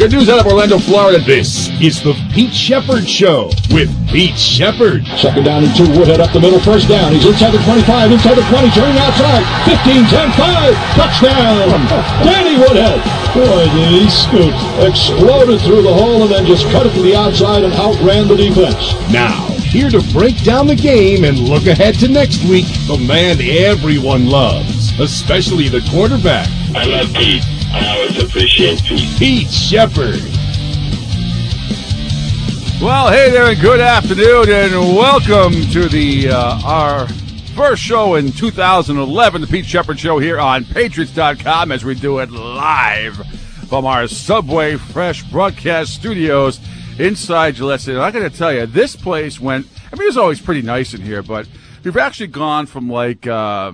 Good news out of Orlando, Florida. This is the Pete Shepard Show with Pete Shepard. Second down and 2, Woodhead up the middle, first down. He's inside the 25, inside the 20, turning outside. 15, 10, 5, touchdown. Danny Woodhead. Boy, did he scoot. Exploded through the hole and then just cut it to the outside and outran the defense. Now, here to break down the game and look ahead to next week, the man everyone loves, especially the quarterback. I love Pete. I always appreciate Pete. Pete Shepard. Well, hey there, and good afternoon, and welcome to the our first show in 2011, the Pete Shepard Show here on Patriots.com, as we do it live from our Subway Fresh broadcast studios inside Gillette Stadium. I got to tell you, this place went. I mean, it's always pretty nice in here, but we've actually gone from like a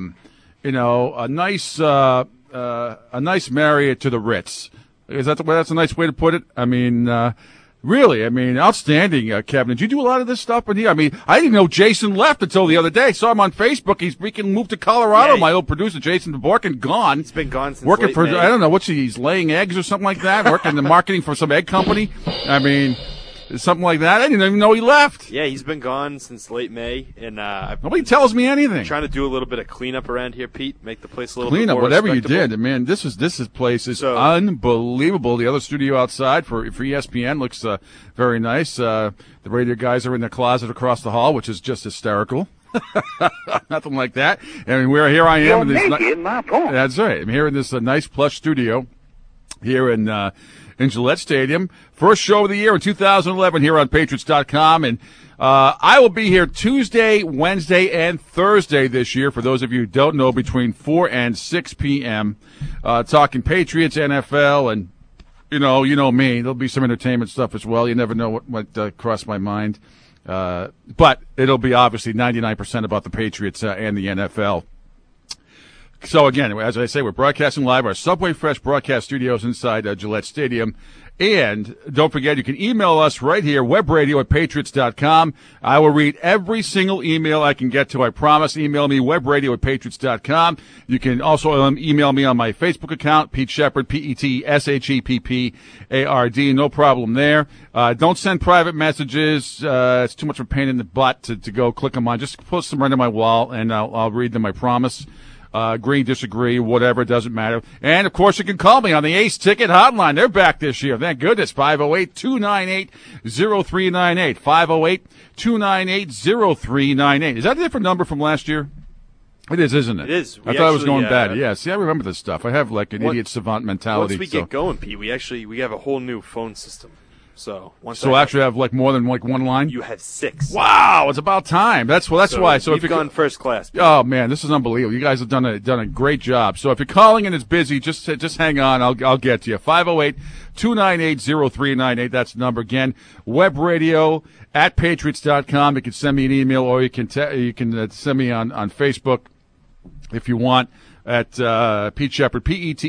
nice Marriott to the Ritz. That's a nice way to put it? I mean, really, outstanding, Kevin. Did you do a lot of this stuff in here? I mean, I didn't know Jason left until the other day. I saw him on Facebook. He's freaking moved to Colorado. Yeah, my old producer, Jason DeBorkin, gone. He's been gone since working late for, May. I don't know, he's laying eggs or something like that, working the marketing for some egg company. I mean, something like that. I didn't even know he left. Yeah, he's been gone since late May, and Nobody tells me anything. trying to do a little bit of cleanup around here, Pete. Make the place a little bit Cleanup, more whatever you respectable. did, man. This place is So- unbelievable. The other studio outside for ESPN looks very nice. The radio guys are in the closet across the hall, which is just hysterical. Nothing like that. And here I am. That's right. I'm here in this nice plush studio here in Gillette Stadium. First show of the year in 2011 here on Patriots.com. And I will be here Tuesday, Wednesday, and Thursday this year, for those of you who don't know, between 4 and 6 p.m., talking Patriots, NFL, and you know me. There'll be some entertainment stuff as well. You never know what crossed my mind. But it'll be obviously 99% about the Patriots and the NFL. So, again, as I say, we're broadcasting live our Subway Fresh broadcast studios inside Gillette Stadium. And don't forget, you can email us right here, webradio@patriots.com. I will read every single email I can get to, I promise. Email me, webradio@patriots.com. You can also email me on my Facebook account, Pete Shepard, PETSHEPPARD. No problem there. Don't send private messages. It's too much of a pain in the butt to go click them on. Just post them right on my wall, and I'll read them, I promise. Agree, disagree, whatever, it doesn't matter. And, of course, you can call me on the Ace Ticket Hotline. They're back this year. Thank goodness. 508-298-0398. 508-298-0398. Is that a different number from last year? It is, isn't it? It is. I thought it was going bad. Yeah, see, I remember this stuff. I have, like, an idiot savant mentality. Once we get going, Pete, we have a whole new phone system. So I actually have, like, more than, like, one line? You have 6. Wow, it's about time. That's why. So you've gone first class, Pete. Oh man, this is unbelievable. You guys have done a great job. So if you're calling and it's busy, just hang on. I'll get to you. 508-298-0398. That's the number again. Webradio@patriots.com. You can send me an email, or you can send me on Facebook if you want at Pete Shepard,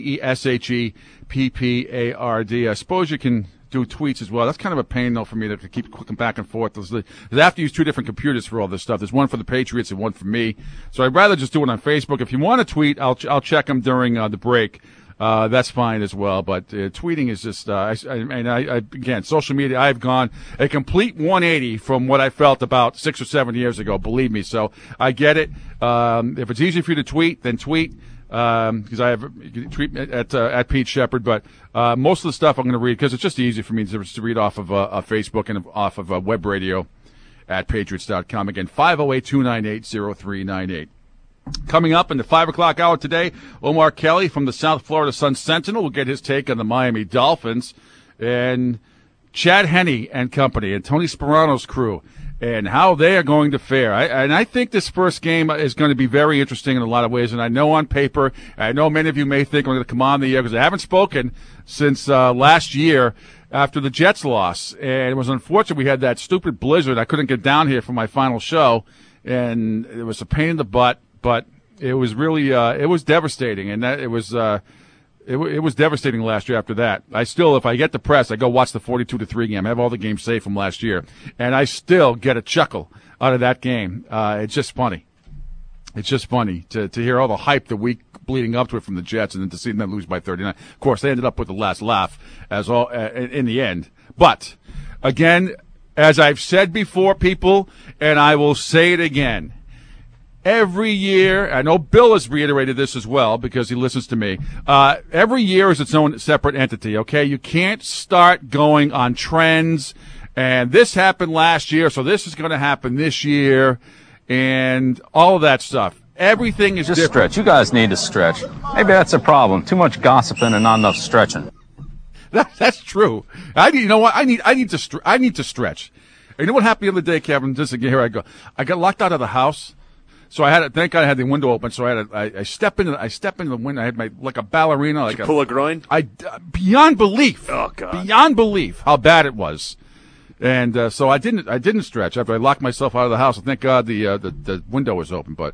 PETSHEPPARD. I suppose you can do tweets as well. That's kind of a pain, though, for me to keep clicking back and forth. I have to use 2 different computers for all this stuff. There's one for the Patriots and one for me. So I'd rather just do it on Facebook. If you want to tweet, I'll check them during the break. That's fine as well. But tweeting is just, again, social media, I've gone a complete 180 from what I felt about 6 or 7 years ago, believe me. So I get it. If it's easy for you to tweet, then tweet. Because you can tweet at Pete Shepard, but most of the stuff I'm going to read, because it's just easy for me to read off of Facebook and off of web radio at patriots.com. Again, 508-298-0398. Coming up in the 5 o'clock hour today, Omar Kelly from the South Florida Sun-Sentinel will get his take on the Miami Dolphins, and Chad Henne and company, and Tony Sperano's crew, and how they are going to fare. I think this first game is going to be very interesting in a lot of ways, and I know on paper, I know many of you may think I'm going to come on the air because I haven't spoken since last year after the Jets loss, and it was unfortunate we had that stupid blizzard. I couldn't get down here for my final show, and it was a pain in the butt, but it was really it was devastating, and that it was devastating last year after that. I still, if I get depressed, I go watch the 42-3 game. I have all the games saved from last year, and I still get a chuckle out of that game. It's just funny. It's just funny to hear all the hype the week bleeding up to it from the Jets, and then to see them lose by 39. Of course, they ended up with the last laugh as all in the end. But again, as I've said before, people, and I will say it again. Every year, I know Bill has reiterated this as well because he listens to me. Every year is its own separate entity, okay? You can't start going on trends, and this happened last year, so this is going to happen this year, and all of that stuff. Everything is Just different. stretch. You guys need to stretch. Maybe that's a problem. Too much gossiping and not enough stretching. That's true. You know what? I need to stretch. And you know what happened the other day, Kevin? Just again, here I go. I got locked out of the house. So thank God I had the window open. So I step into the window. I had like a ballerina. Did you pull a groin? Beyond belief. Oh God. Beyond belief how bad it was. And, so I didn't stretch after I locked myself out of the house. And thank God the window was open. But,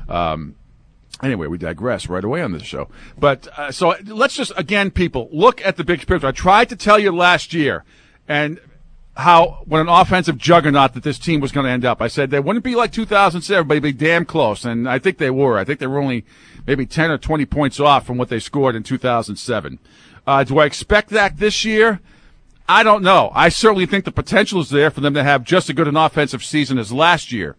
anyway, we digress right away on this show. But, so let's just, again, people, look at the big picture. I tried to tell you last year and what an offensive juggernaut that this team was going to end up. I said they wouldn't be like 2007, but they'd be damn close. And I think they were. I think they were only maybe 10 or 20 points off from what they scored in 2007. Do I expect that this year? I don't know. I certainly think the potential is there for them to have just as good an offensive season as last year.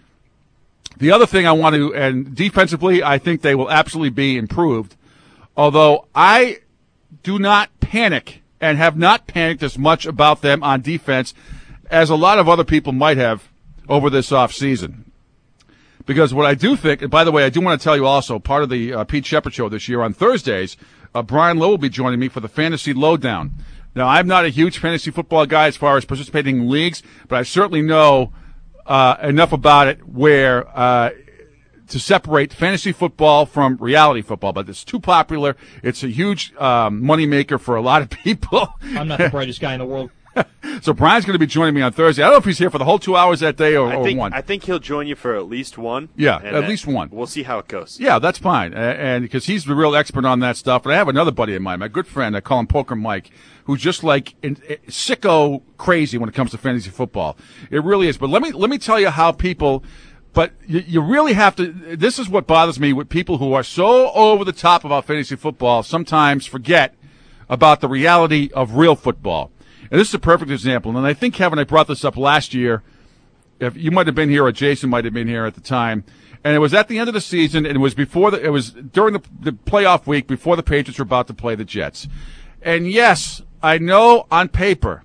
The other thing and defensively, I think they will absolutely be improved. Although I do not panic and have not panicked as much about them on defense as a lot of other people might have over this offseason. Because what I do think, and by the way, I do want to tell you also, part of the Pete Shepard Show this year on Thursdays, Brian Lowe will be joining me for the Fantasy Lowdown. Now, I'm not a huge fantasy football guy as far as participating in leagues, but I certainly know enough about it where to separate fantasy football from reality football. But it's too popular. It's a huge moneymaker for a lot of people. I'm not the brightest guy in the world. So Brian's going to be joining me on Thursday. I don't know if he's here for the whole 2 hours that day or one. I think he'll join you for at least one. Yeah, at least one. We'll see how it goes. Yeah, that's fine. And because he's the real expert on that stuff. And I have another buddy of mine, my good friend, I call him Poker Mike, who's just like sicko crazy when it comes to fantasy football. It really is. But let me tell you how people. But you really have to. This is what bothers me with people who are so over the top about fantasy football. Sometimes forget about the reality of real football. And this is a perfect example. And I think, Kevin, I brought this up last year. If you might have been here, or Jason might have been here at the time. And it was at the end of the season, and it was during the playoff week before the Patriots were about to play the Jets. And yes, I know on paper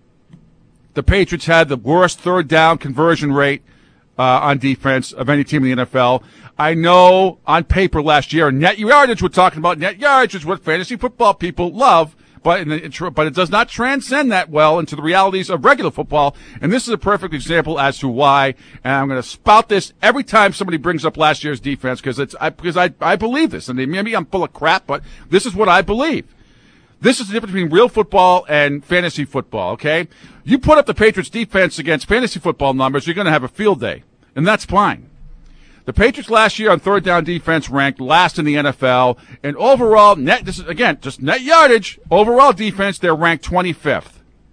the Patriots had the worst third down conversion rate on defense of any team in the NFL. I know on paper last year, net yardage, we're talking about net yardage is what fantasy football people love. But it does not transcend that well into the realities of regular football. And this is a perfect example as to why. And I'm going to spout this every time somebody brings up last year's defense because I believe this. And maybe I'm full of crap, but this is what I believe. This is the difference between real football and fantasy football, okay? You put up the Patriots defense against fantasy football numbers, you're going to have a field day. And that's fine. The Patriots last year on third down defense ranked last in the NFL. And overall, this is, again, just net yardage. Overall defense, they're ranked 25th.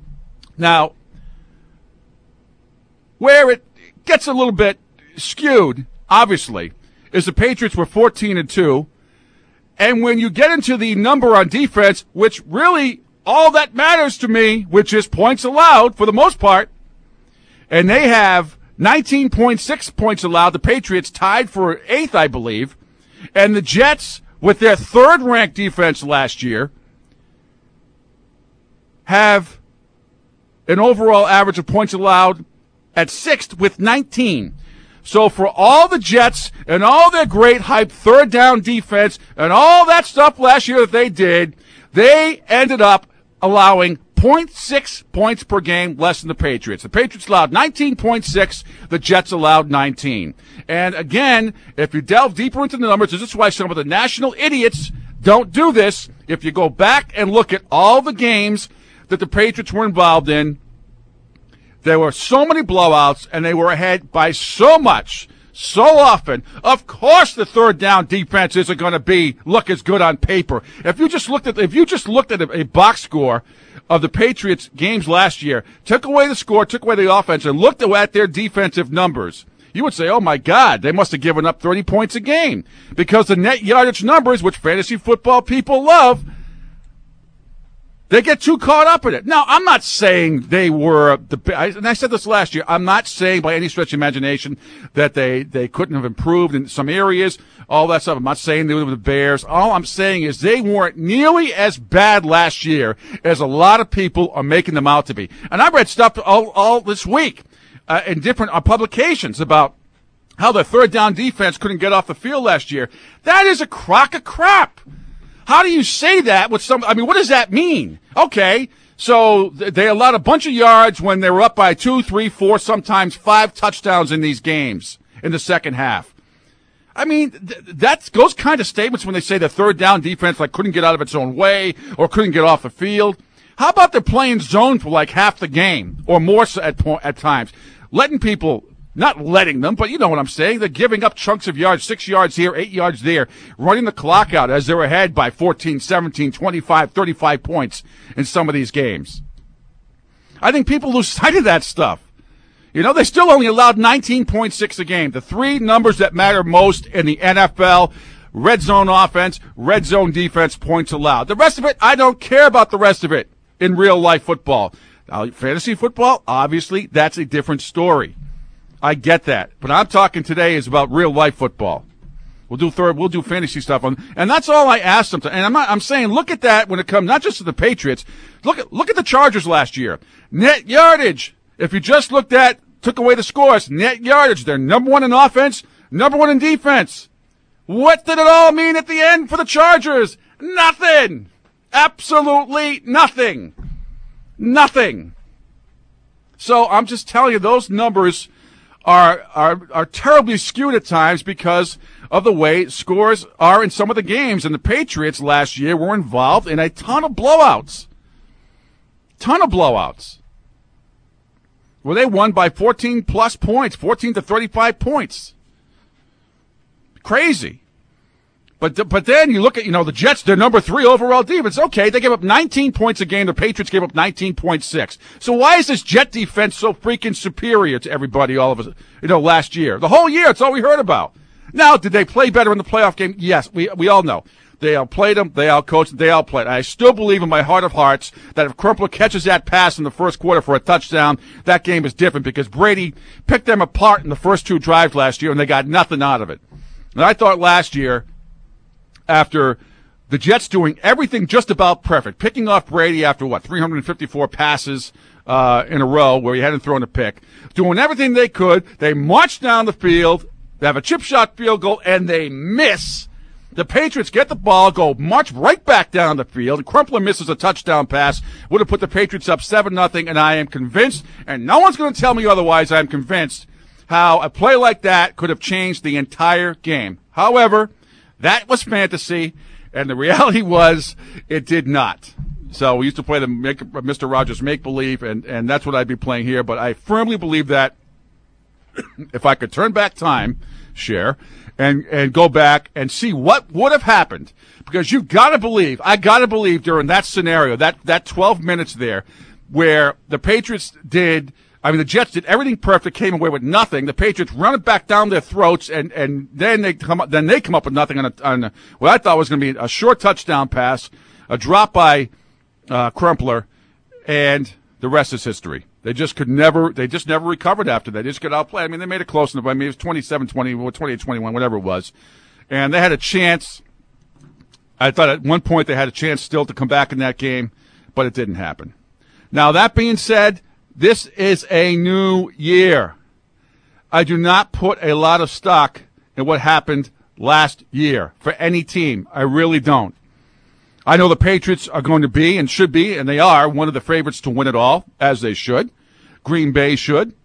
Now, where it gets a little bit skewed, obviously, is the Patriots were 14-2. And when you get into the number on defense, which really all that matters to me, which is points allowed for the most part, and they have 19.6 points allowed. The Patriots tied for 8th, I believe. And the Jets, with their third-ranked defense last year, have an overall average of points allowed at 6th with 19. So for all the Jets and all their great hype third-down defense and all that stuff last year that they did, they ended up allowing 0.6 points per game less than the Patriots. The Patriots allowed 19.6. The Jets allowed 19. And again, if you delve deeper into the numbers, this is why some of the national idiots don't do this. If you go back and look at all the games that the Patriots were involved in, there were so many blowouts, and they were ahead by so much, so often. Of course, the third down defense isn't going to look as good on paper. If you just looked at a box score of the Patriots games last year, took away the score, took away the offense, and looked at their defensive numbers, you would say, oh, my God, they must have given up 30 points a game because the net yardage numbers, which fantasy football people love, they get too caught up in it. Now, I'm not saying they were and I said this last year, I'm not saying by any stretch of imagination that they couldn't have improved in some areas, all that stuff. I'm not saying they were the Bears. All I'm saying is they weren't nearly as bad last year as a lot of people are making them out to be. And I read stuff all this week in different publications about how the third down defense couldn't get off the field last year. That is a crock of crap. How do you say that with what does that mean? Okay, so they allowed a bunch of yards when they were up by 2, 3, 4, sometimes 5 touchdowns in these games in the second half. I mean, that's those kind of statements when they say the third down defense couldn't get out of its own way or couldn't get off the field. How about they're playing zone for half the game or more at times, letting people. Not letting them, but you know what I'm saying. They're giving up chunks of yards, 6 yards here, 8 yards there, running the clock out as they're ahead by 14, 17, 25, 35 points in some of these games. I think people lose sight of that stuff. You know, they still only allowed 19.6 a game. The 3 numbers that matter most in the NFL, red zone offense, red zone defense, points allowed. The rest of it, I don't care about the rest of it in real life football. Now, fantasy football, obviously, that's a different story. I get that, but I'm talking today is about real life football. We'll do fantasy stuff and that's all I asked them to. And I'm saying, look at that when it comes not just to the Patriots. Look at the Chargers last year. Net yardage. If you just took away the scores, net yardage. They're number 1 in offense, number 1 in defense. What did it all mean at the end for the Chargers? Nothing. Absolutely nothing. Nothing. So I'm just telling you, those numbers are terribly skewed at times because of the way scores are in some of the games. And the Patriots last year were involved in a ton of blowouts. Where they won by 14 plus points, 14 to 35 points. Crazy. But then you look at, the Jets, they're number 3 overall defense. Okay, they gave up 19 points a game. The Patriots gave up 19.6. So why is this Jet defense so freaking superior to everybody all of us, last year? The whole year, it's all we heard about. Now, did they play better in the playoff game? Yes, we all know. They outplayed them, they outcoached them, they outplayed. I still believe in my heart of hearts that if Crumpler catches that pass in the first quarter for a touchdown, that game is different because Brady picked them apart in the first 2 drives last year and they got nothing out of it. And I thought last year, after the Jets doing everything just about perfect, picking off Brady after 354 passes in a row where he hadn't thrown a pick, doing everything they could, they march down the field, they have a chip shot field goal, and they miss. The Patriots get the ball, march right back down the field, and Crumpler misses a touchdown pass, would have put the Patriots up 7-0, and I am convinced, and no one's going to tell me otherwise, I'm convinced, how a play like that could have changed the entire game. However, that was fantasy, and the reality was it did not. So we used to play the Mr. Rogers make-believe, and that's what I'd be playing here. But I firmly believe that if I could turn back time, and go back and see what would have happened, because I got to believe during that scenario, that 12 minutes there, where the Jets did everything perfect, came away with nothing. The Patriots run it back down their throats, and then they come up with nothing on what I thought was going to be a short touchdown pass, a drop by Crumpler, and the rest is history. They just never recovered after that. They just got outplayed. I mean, they made it close enough. I mean, it was 27-20, 28-21, whatever it was, and they had a chance. I thought at one point they had a chance still to come back in that game, but it didn't happen. Now, that being said, this is a new year. I do not put a lot of stock in what happened last year for any team. I really don't. I know the Patriots are going to be and should be, and they are, one of the favorites to win it all, as they should. Green Bay should.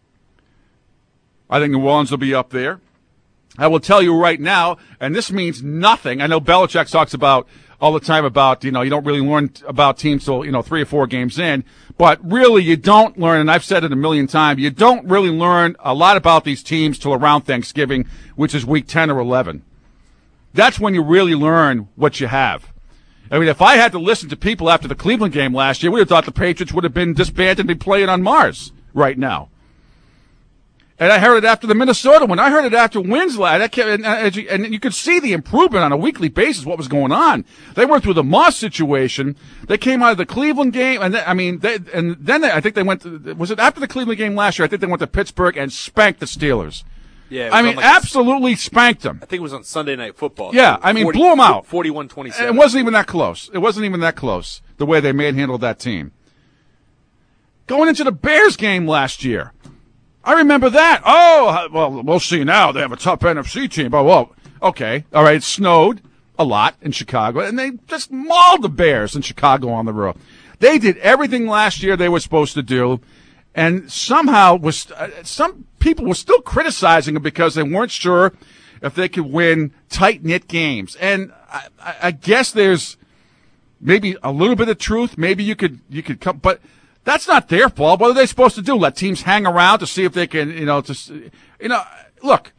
I think New Orleans will be up there. I will tell you right now, and this means nothing. I know Belichick talks about all the time about, you don't really learn about teams till, 3 or 4 games in. But really, you don't learn, and I've said it a million times, you don't really learn a lot about these teams till around Thanksgiving, which is week 10 or 11. That's when you really learn what you have. I mean, if I had to listen to people after the Cleveland game last year, we would have thought the Patriots would have been disbanded and be playing on Mars right now. And I heard it after the Minnesota one. I heard it after wins last. And you could see the improvement on a weekly basis, what was going on. They went through the Moss situation. They came out of the Cleveland game. And then I think they went to, was it after the Cleveland game last year? I think they went to Pittsburgh and spanked the Steelers. Yeah, I mean, absolutely spanked them. I think it was on Sunday Night Football. Yeah, I mean, blew them out. 41-27. It wasn't even that close. It wasn't even that close, the way they manhandled that team. Going into the Bears game last year, I remember that. Oh, well, we'll see now. They have a tough NFC team. Oh, well, okay. All right, it snowed a lot in Chicago, and they just mauled the Bears in Chicago on the road. They did everything last year they were supposed to do, and somehow some people were still criticizing them because they weren't sure if they could win tight-knit games. And I guess there's maybe a little bit of truth. Maybe you could come, but that's not their fault. What are they supposed to do? Let teams hang around to see if they can, look,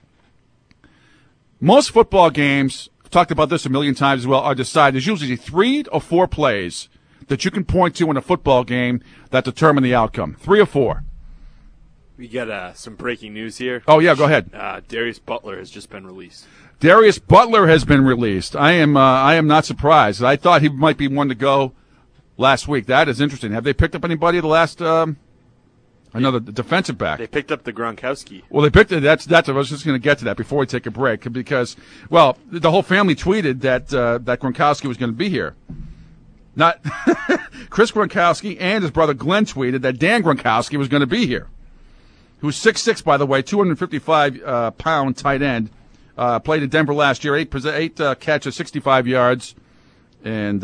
most football games, I've talked about this a million times as well, are decided. There's usually 3 or 4 plays that you can point to in a football game that determine the outcome. 3 or 4. We got some breaking news here. Oh, yeah, go ahead. Darius Butler has just been released. Darius Butler has been released. I am not surprised. I thought he might be one to go last week. That is interesting. Have they picked up anybody the last another defensive back? They picked up the Gronkowski. Well, they picked it. That's. I was just going to get to that before we take a break because, well, the whole family tweeted that that Gronkowski was going to be here. Not Chris Gronkowski and his brother Glenn tweeted that Dan Gronkowski was going to be here. Who's 6'6", by the way, 255-pound tight end. Played in Denver last year, 8 catches, 65 yards, and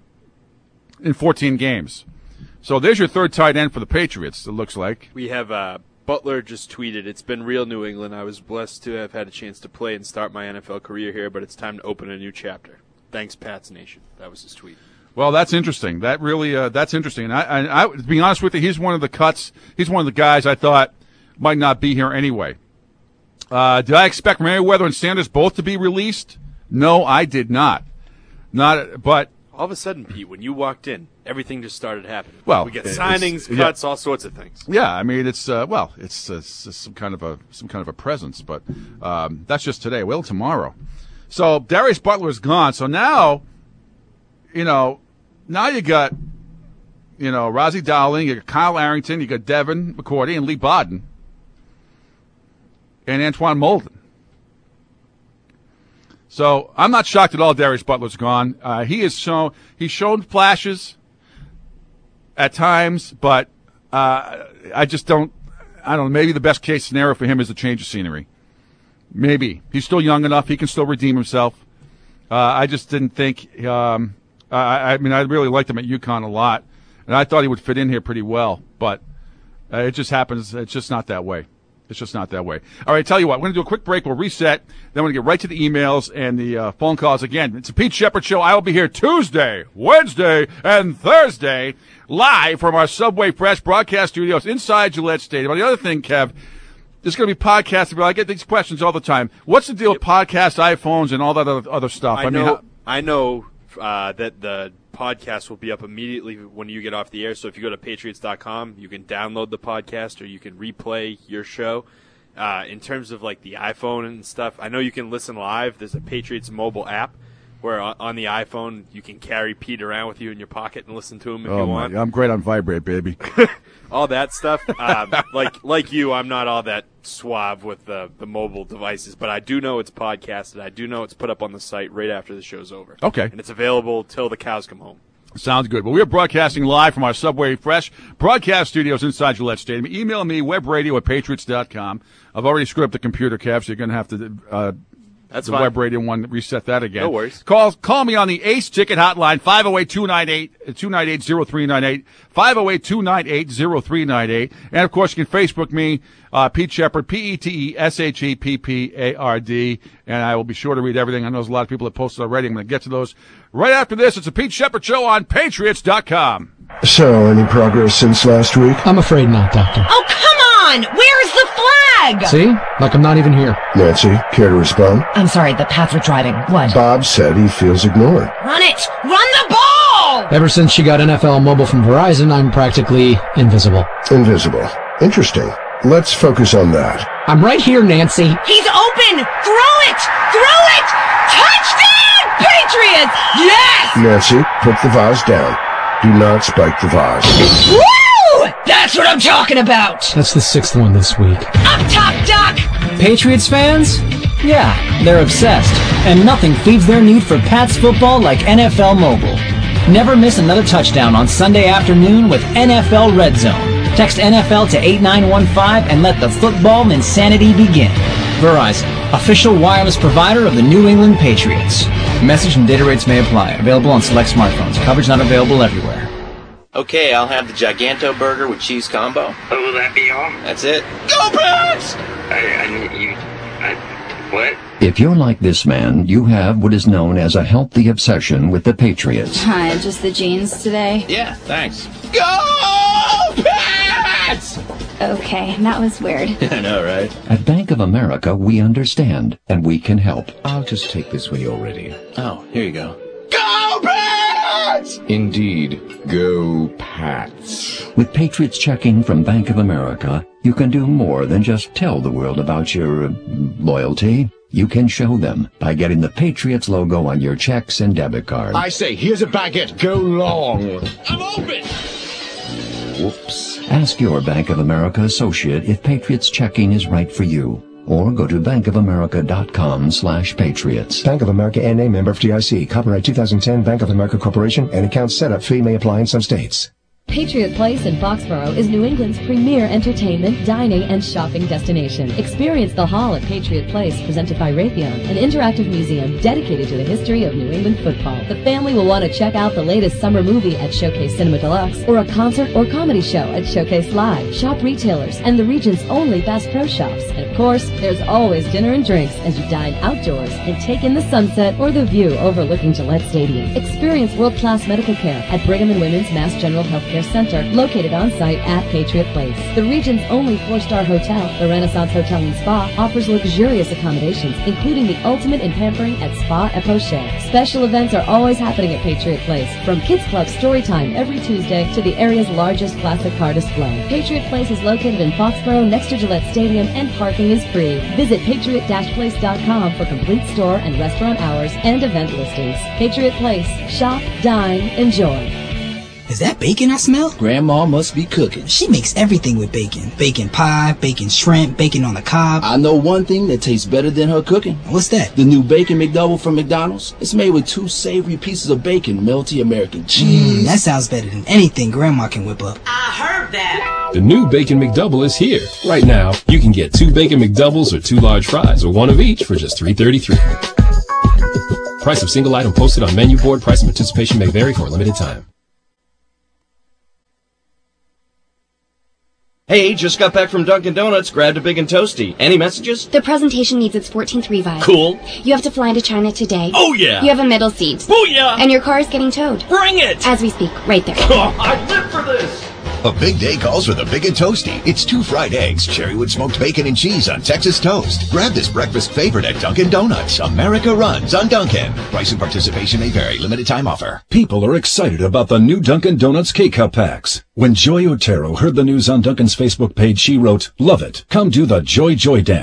in 14 games. So there's your third tight end for the Patriots, it looks like. We have Butler just tweeted, "It's been real, New England. I was blessed to have had a chance to play and start my NFL career here, but it's time to open a new chapter. Thanks, Pats Nation." That was his tweet. Well, that's interesting. That really, that's interesting. And I, to be honest with you, he's one of the cuts. He's one of the guys I thought might not be here anyway. Did I expect Merriweather and Sanders both to be released? No, I did not. But all of a sudden, Pete, when you walked in, everything just started happening. Well, we get signings, cuts, all sorts of things. Yeah, I mean it's some kind of a presence, but that's just today. Well, tomorrow. So Darius Butler is gone. So now, now you got, Rozzie Dowling, you got Kyle Arrington, you got Devin McCourty and Lee Bodden. And Antoine Molden. So I'm not shocked at all Darius Butler's gone. He's shown flashes at times, but I don't know, maybe the best case scenario for him is a change of scenery. Maybe. He's still young enough. He can still redeem himself. I just didn't think I really liked him at UConn a lot, and I thought he would fit in here pretty well, but it just happens. It's just not that way. It's just not that way. All right, tell you what, we're going to do a quick break. We'll reset. Then we're going to get right to the emails and the phone calls again. It's a Pete Shepard Show. I will be here Tuesday, Wednesday, and Thursday live from our Subway Fresh broadcast studios inside Gillette Stadium. The other thing, Kev, there's going to be podcasts. I get these questions all the time. What's the deal with podcasts, iPhones, and all that other stuff? I know that the podcast will be up immediately when you get off the air. So if you go to Patriots.com, you can download the podcast or you can replay your show. In terms of like the iPhone and stuff, I know you can listen live. There's a Patriots mobile app where on the iPhone you can carry Pete around with you in your pocket and listen to him if you want. I'm great on Vibrate, baby. All that stuff. Like you, I'm not all that suave with the mobile devices, but I do know it's podcasted. I do know it's put up on the site right after the show's over. Okay. And it's available till the cows come home. Sounds good. Well, we are broadcasting live from our Subway Fresh broadcast studios inside Gillette Stadium. Email me, webradio@patriots.com. I've already screwed up the computer, Kev, so you're going to have to That's the fine. web radio one, reset that again. No worries. Call me on the Ace Ticket Hotline, 508-298-0398, 508-298-0398. And, of course, you can Facebook me, Pete Shepard, PeteSheppard. And I will be sure to read everything. I know there's a lot of people that posted already. I'm going to get to those right after this. It's a Pete Shepard Show on Patriots.com. So, any progress since last week? I'm afraid not, Doctor. Oh, come on! Where's the flag? See? Like I'm not even here. Nancy, care to respond? I'm sorry, the Pats were driving. What? Bob said he feels ignored. Run it! Run the ball! Ever since she got NFL Mobile from Verizon, I'm practically invisible. Invisible. Interesting. Let's focus on that. I'm right here, Nancy. He's open! Throw it! Throw it! Touchdown, Patriots! Yes! Nancy, put the vase down. Do not spike the vase. Woo! That's what I'm talking about! That's the 6th one this week. Up top, Doc! Patriots fans? Yeah, they're obsessed. And nothing feeds their need for Pats football like NFL Mobile. Never miss another touchdown on Sunday afternoon with NFL Red Zone. Text NFL to 8915 and let the football insanity begin. Verizon, official wireless provider of the New England Patriots. Message and data rates may apply. Available on select smartphones. Coverage not available everywhere. Okay, I'll have the Giganto burger with cheese combo. Oh, will that be all? That's it. Go Pats! What? If you're like this man, you have what is known as a healthy obsession with the Patriots. Hi, just the jeans today? Yeah, thanks. Go Pats! Okay, that was weird. I know, right? At Bank of America, we understand, and we can help. I'll just take this when you're ready. Oh, here you go. Go Pats! Indeed, go Pats. With Patriots Checking from Bank of America, you can do more than just tell the world about your loyalty. You can show them by getting the Patriots logo on your checks and debit cards. I say, here's a baguette. Go long. I'm open! Whoops. Ask your Bank of America associate if Patriots Checking is right for you. Or go to bankofamerica.com/patriots. Bank of America N.A. member FDIC. Copyright 2010 Bank of America Corporation. An account setup fee may apply in some states. Patriot Place in Foxborough is New England's premier entertainment, dining, and shopping destination. Experience the Hall at Patriot Place, presented by Raytheon, an interactive museum dedicated to the history of New England football. The family will want to check out the latest summer movie at Showcase Cinema Deluxe, or a concert or comedy show at Showcase Live. Shop retailers and the region's only Bass Pro Shops. And of course, there's always dinner and drinks as you dine outdoors and take in the sunset or the view overlooking Gillette Stadium. Experience world-class medical care at Brigham and Women's Mass General Healthcare Center, located on site at Patriot Place. The region's only 4-star hotel, the Renaissance Hotel and Spa, offers luxurious accommodations, including the ultimate in pampering at Spa et Pocher. Special events are always happening at Patriot Place, from Kids Club Storytime every Tuesday to the area's largest classic car display. Patriot Place is located in Foxborough next to Gillette Stadium, and parking is free. Visit patriot-place.com for complete store and restaurant hours and event listings. Patriot Place. Shop, dine, enjoy. Is that bacon I smell? Grandma must be cooking. She makes everything with bacon. Bacon pie, bacon shrimp, bacon on the cob. I know one thing that tastes better than her cooking. What's that? The new Bacon McDouble from McDonald's. It's made with 2 savory pieces of bacon, melty American cheese. That sounds better than anything Grandma can whip up. I heard that. The new Bacon McDouble is here. Right now, you can get 2 Bacon McDoubles or 2 large fries, or 1 of each for just $3.33. Price of single item posted on menu board. Price and participation may vary for a limited time. Hey, just got back from Dunkin' Donuts, grabbed a Big and Toasty. Any messages? The presentation needs its 14-3 vibe. Cool. You have to fly into China today. Oh, yeah. You have a middle seat. Booyah! And your car is getting towed. Bring it! As we speak, right there. Oh, I live for this! A big day calls for the Big and Toasty. It's 2 fried eggs, cherrywood smoked bacon, and cheese on Texas toast. Grab this breakfast favorite at Dunkin' Donuts. America runs on Dunkin'. Price and participation may vary. Limited time offer. People are excited about the new Dunkin' Donuts K-Cup packs. When Joy Otero heard the news on Dunkin's Facebook page, she wrote, "Love it. Come do the Joy Joy dance! !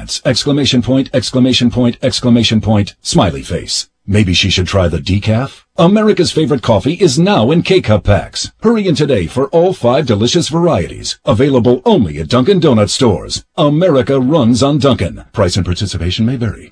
Smiley face." Maybe she should try the decaf? America's favorite coffee is now in K-Cup packs. Hurry in today for all 5 delicious varieties. Available only at Dunkin' Donuts stores. America runs on Dunkin'. Price and participation may vary.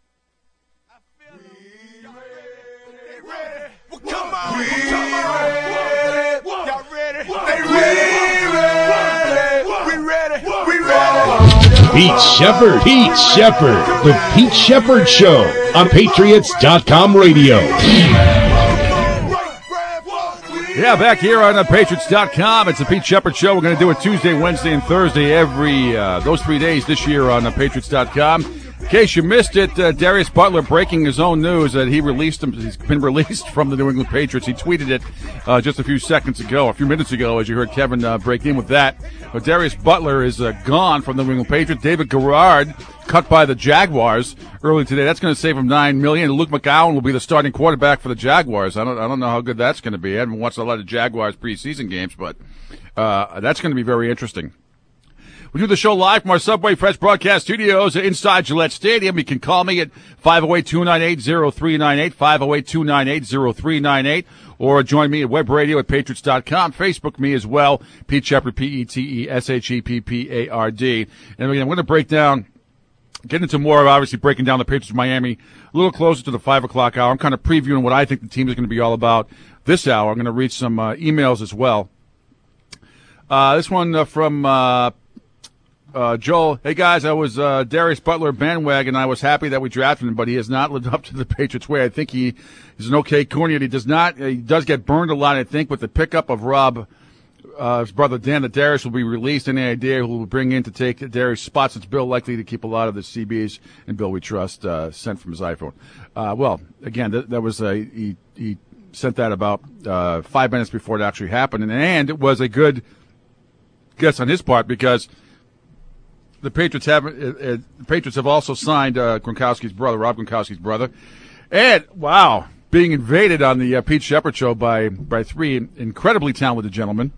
Pete Shepard, the Pete Shepard Show on Patriots.com radio. Yeah, back here on Patriots.com. It's the Pete Shepard Show. We're going to do it Tuesday, Wednesday, and Thursday every those 3 days this year on Patriots.com. In case you missed it, Darius Butler breaking his own news that he's been released from the New England Patriots. He tweeted it just a few minutes ago, as you heard Kevin break in with that. But Darius Butler is gone from the New England Patriots. David Garrard cut by the Jaguars early today. That's going to save him $9 million. Luke McGowan will be the starting quarterback for the Jaguars. I don't know how good that's going to be. I haven't watched a lot of Jaguars preseason games, but that's going to be very interesting. We do the show live from our Subway Fresh broadcast studios inside Gillette Stadium. You can call me at 508-298-0398, 508-298-0398, or join me at web radio at patriots.com. Facebook me as well, Pete Shepherd, P-E-T-E-S-H-E-P-P-A-R-D. And again, I'm going to break down, get into more of obviously breaking down the Patriots of Miami a little closer to the 5 o'clock hour. I'm kind of previewing what I think the team is going to be all about this hour. I'm going to read some emails as well. This one from Joel. Hey, guys, I was Darius Butler bandwagon. I was happy that we drafted him, but he has not lived up to the Patriots way. I think he is an okay corner. He does get burned a lot, I think, with the pickup of Rob, his brother Dan, that Darius will be released. Any idea who will bring in to take Darius' spots? It's Bill likely to keep a lot of the CBs, and Bill we trust, sent from his iPhone. Well, again, that was he sent that about 5 minutes before it actually happened, and it was a good guess on his part because the Patriots have also signed Gronkowski's brother, Rob Gronkowski's brother, and wow, being invaded on the Pete Shepherd show by 3 incredibly talented gentlemen.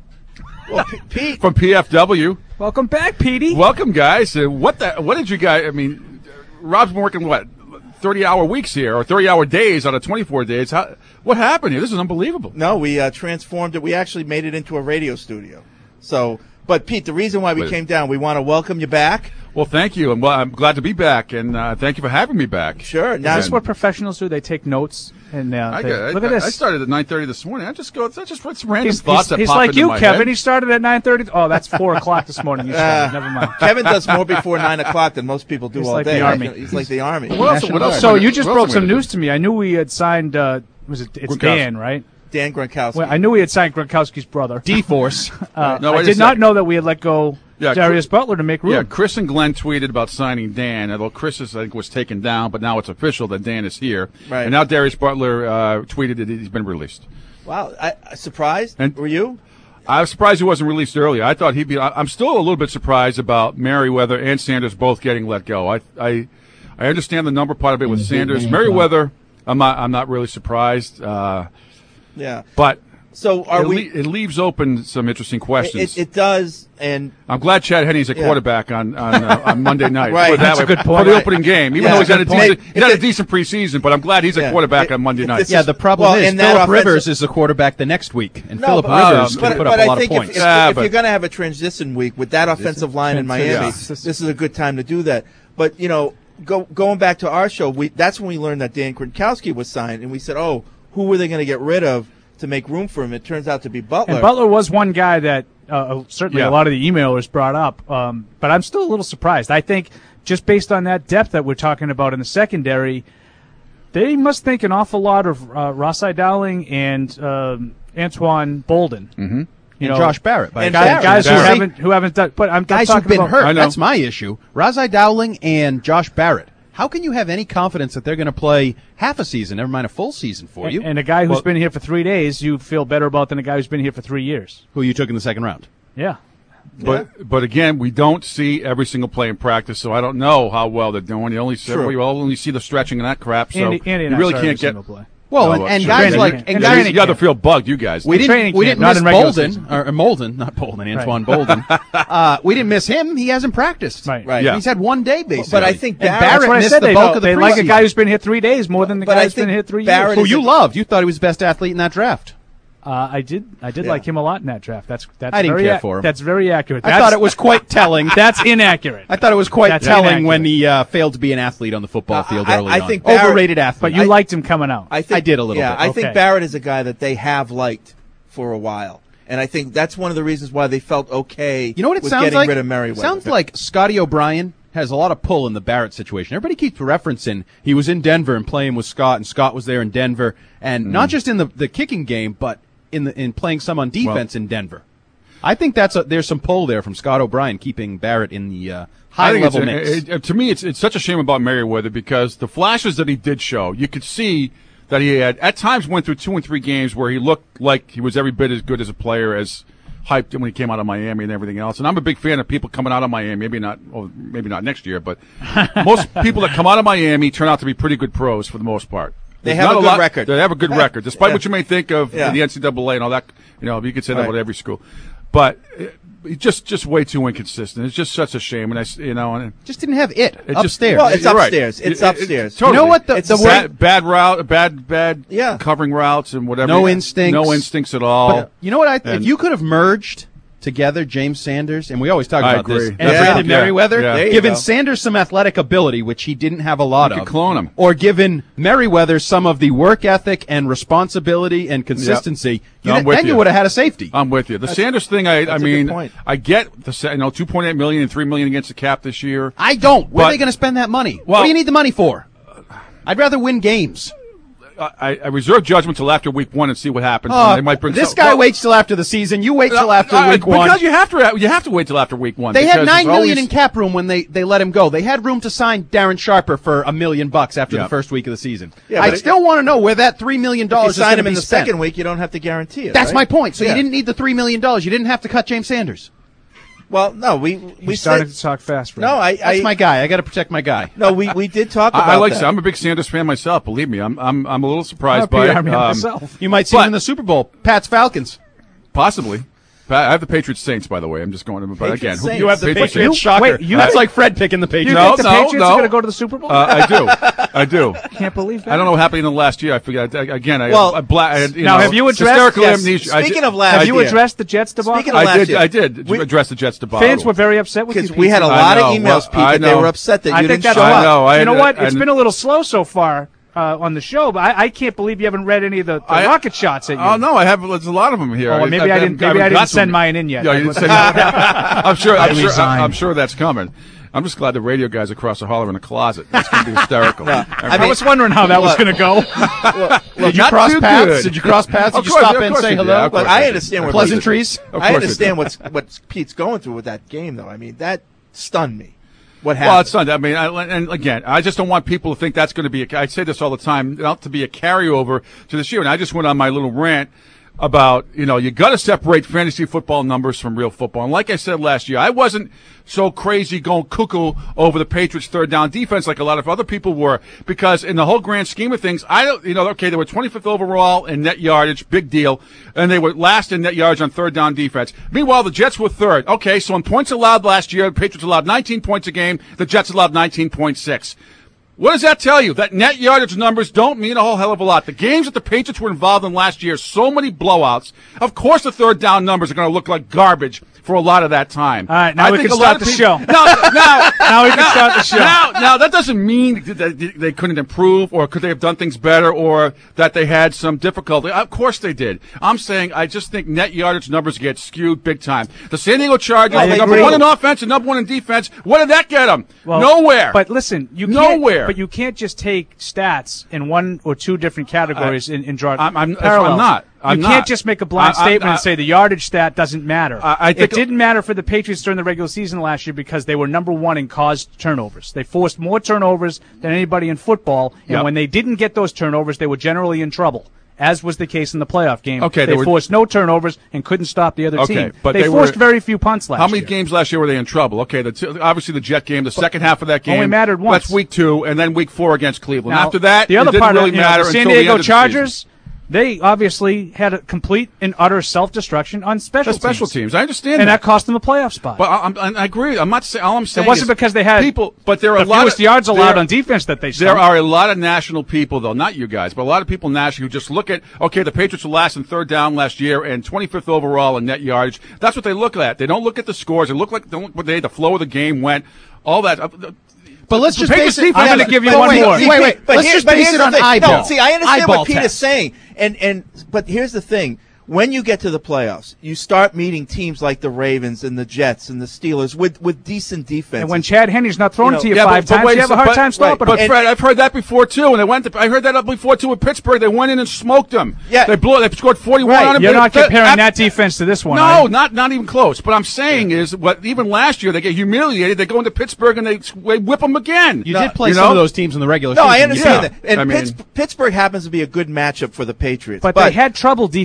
Well, Pete from PFW. Welcome back, Petey. Welcome, guys. What did you guys? I mean, Rob's been working 30-hour weeks here, or 30-hour days out of 24 days. What happened here? This is unbelievable. No, we transformed it. We actually made it into a radio studio. So, but Pete, the reason why we came down, we want to welcome you back. Well, thank you, and I'm glad to be back, and thank you for having me back. Sure. Now, is this what professionals do? They take notes, and look at this. I started at 9:30 this morning. I just put some random thoughts that he's pop like into you, my Kevin. head. He started at 9:30. Oh, that's 4 o'clock this morning. You started. Never mind. Kevin does more before 9 o'clock than most people do He's all like day. the Army. He's like the Army. What else? So you just broke some news to me. I knew we had signed. It's Dan, right? Dan Gronkowski. Well, I knew we had signed Gronkowski's brother. D-Force. I did not know that we had let go Darius Butler to make room. Yeah, Chris and Glenn tweeted about signing Dan, although Chris, I think, was taken down, but now it's official that Dan is here. Right. And now Darius Butler tweeted that he's been released. Wow. Surprised? Were you? I was surprised he wasn't released earlier. I thought he'd be. I'm still a little bit surprised about Merriweather and Sanders both getting let go. I understand the number part of it with Sanders. Merriweather, I'm not really surprised. Yeah. But so it leaves open some interesting questions. It does, and I'm glad Chad Henney's a quarterback on Monday night. Right, that's a good point. For the opening game, even though he's had a decent preseason, but I'm glad he's a quarterback on Monday night. Yeah, the problem is Phillip Rivers is the quarterback the next week, and Phillip Rivers can put up a lot of points. If you're going to have a transition week with that offensive line in Miami, this is a good time to do that. But going back to our show, that's when we learned that Dan Gronkowski was signed, and we said, oh, who were they going to get rid of to make room for him? It turns out to be Butler. And Butler was one guy that certainly a lot of the emailers brought up, but I'm still a little surprised. I think just based on that depth that we're talking about in the secondary, they must think an awful lot of Rossai Dowling and Antoine Bolden. Mm-hmm. And Josh Barrett. Guys who haven't done. But I'm guys talking who've been about, hurt. That's my issue. Rossai Dowling and Josh Barrett. How can you have any confidence that they're going to play half a season, never mind a full season for you? And a guy who's been here for 3 days, you feel better about than a guy who's been here for 3 years. Who you took in the second round. Yeah. But again, we don't see every single play in practice, so I don't know how well they're doing. You only see the stretching and that crap, so Andy you really can't get. Play. Well, and guys like you gotta feel bugged, you guys. We didn't miss Bolden, not Bolden, Antoine Bolden. We didn't miss him. He hasn't practiced. Right. Yeah. He's had 1 day basically. But I think Barrett missed the bulk of the preseason. They like a guy who's been here 3 days more than the guy who's been here 3 years. Who you loved. You thought he was the best athlete in that draft. I did like him a lot in that draft. That's I didn't care for him. That's very accurate. I thought it was quite telling. That's inaccurate. I thought it was quite telling when he failed to be an athlete on the football field early on. I think Barrett, overrated athlete. But you liked him coming out. I did a little bit. I think Barrett is a guy that they have liked for a while. And I think that's one of the reasons why they felt okay with getting rid of Merriweather. It sounds like Scotty O'Brien has a lot of pull in the Barrett situation. Everybody keeps referencing he was in Denver and playing with Scott, and Scott was there in Denver. And not just in the kicking game, but in playing some on defense in Denver. I think there's some pull there from Scott O'Brien keeping Barrett in the high-level mix. To me, it's such a shame about Merriweather because the flashes that he did show, you could see that he had at times went through 2 and 3 games where he looked like he was every bit as good as a player as hyped when he came out of Miami and everything else. And I'm a big fan of people coming out of Miami. Maybe not next year, but most people that come out of Miami turn out to be pretty good pros for the most part. They have a good record. They have a good record, despite what you may think of the NCAA and all that. You could say that about every school. but just way too inconsistent. It's just such a shame. And just didn't have it upstairs. Well, it's You're right. upstairs. It's upstairs. Totally. You know what? It's bad route, bad covering routes and whatever. No instincts at all. But, you know what? If you could have merged together James Sanders, and we always talk about this, and Brandon Merriweather, given Sanders some athletic ability, which he didn't have a lot of, clone him, or given Merriweather some of the work ethic and responsibility and consistency, then you would have had a safety. I'm with you. The Sanders thing, I mean, I get the $2.8 million and $3 million against the cap this year. I don't. Where are they going to spend that money? What do you need the money for? I'd rather win games. I reserve judgment till after week 1 and see what happens. They might bring this guy waits till after the season. You wait till after week 1 because you have to wait till after week 1. They had $9 million in cap room when they let him go. They had room to sign Darren Sharper for $1 million after the first week of the season. Yeah, I still want to know where that $3 million is going to be spent. Sign him in the second week, you don't have to guarantee it. That's my point. So you didn't need the $3 million. You didn't have to cut James Sanders. Well, no, we started to talk fast. That's my guy. I got to protect my guy. No, we did talk about. I like that. I'm a big Sanders fan myself. Believe me, I'm a little surprised by it. Myself. You might see him in the Super Bowl. Pats Falcons, possibly. I have the Patriots Saints, by the way. I'm just going to, but again, you have the Patriots. Shocker. That's like Fred picking the Patriots. You think the Patriots are going to go to the Super Bowl? I do. Can't believe that. I don't know what happened in the last year. I forget. Again, have you addressed? Speaking of last year, have you addressed the Jets debacle? I did address the Jets debacle. Fans were very upset with you because we had a lot of emails, Pete, that they were upset that you didn't show up. You know what? It's been a little slow so far. On the show, but I can't believe you haven't read any of the rocket shots at you. Oh no, I have. There's a lot of them here. Oh, maybe I didn't send mine in yet. Yeah, you didn't send I'm sure that's coming. I'm just glad the radio guys across the hall are in the closet. That's going to be hysterical. I was wondering how that was going to go. Did you cross paths? Did you cross paths? Did you stop and say hello? Look, I understand pleasantries. I understand what Pete's going through with that game, though. I mean, that stunned me. What happened? Well, it's not. I mean, and again, I just don't want people to think that's going to be. I say this all the time, not to be a carryover to this year. And I just went on my little rant about, you got to separate fantasy football numbers from real football. And like I said last year, I wasn't so crazy going cuckoo over the Patriots' third down defense like a lot of other people were, because in the whole grand scheme of things, they were 25th overall in net yardage, big deal, and they were last in net yardage on third down defense. Meanwhile, the Jets were third. Okay, so in points allowed last year, the Patriots allowed 19 points a game, the Jets allowed 19.6. What does that tell you? That net yardage numbers don't mean a whole hell of a lot. The games that the Patriots were involved in last year, so many blowouts. Of course the third down numbers are going to look like garbage for a lot of that time. All right, now we can start the show. Now we can start the show. Now that doesn't mean that they couldn't improve, or could they have done things better, or that they had some difficulty. Of course they did. I'm saying I just think net yardage numbers get skewed big time. The San Diego Chargers, number 1 in offense and number 1 in defense. What did that get them? Nowhere. But listen, nowhere. But you can't just take stats in one or two different categories and draw parallels. You can't just make a blind statement and say the yardage stat doesn't matter. I think it didn't matter for the Patriots during the regular season last year because they were number 1 in caused turnovers. They forced more turnovers than anybody in football, and when they didn't get those turnovers, they were generally in trouble, as was the case in the playoff game. Okay, they forced no turnovers and couldn't stop the other team. But they forced very few punts last year. How many games last year were they in trouble? Okay, obviously the Jet game, the second half of that game only mattered once. That's week 2, and then week 4 against Cleveland. Now, after that, the other it didn't part really of matter the San until Diego the end Chargers. They obviously had a complete and utter self-destruction on special teams. I understand and that cost them a playoff spot. But I agree. I'm not saying. All I'm saying it wasn't because they had people, but there are a lot fewest yards allowed on defense that they. There are a lot of national people, though, not you guys, but a lot of people nationally who just look at the Patriots were last in third down last year and 25th overall in net yardage. That's what they look at. They don't look at the scores. They look like the flow of the game went. All that. But let's just base it. I'm going to give you one more. Wait. Let's just base it on eyeball. No, see, I understand what Pete is saying, but here's the thing: when you get to the playoffs, you start meeting teams like the Ravens and the Jets and the Steelers with decent defense. And when Chad Henry's not thrown to you 5 times, you have a hard time stopping him. But Fred, I've heard that before too. And I heard that before too with Pittsburgh. They went in and smoked them. Yeah, they scored 41 on them. You're not comparing that defense to this one. No, not even close. But I'm saying is, even last year they get humiliated. They go into Pittsburgh and they whip them again. You did play some of those teams in the regular season. No, I understand that. And Pittsburgh happens to be a good matchup for the Patriots. But they had trouble defensively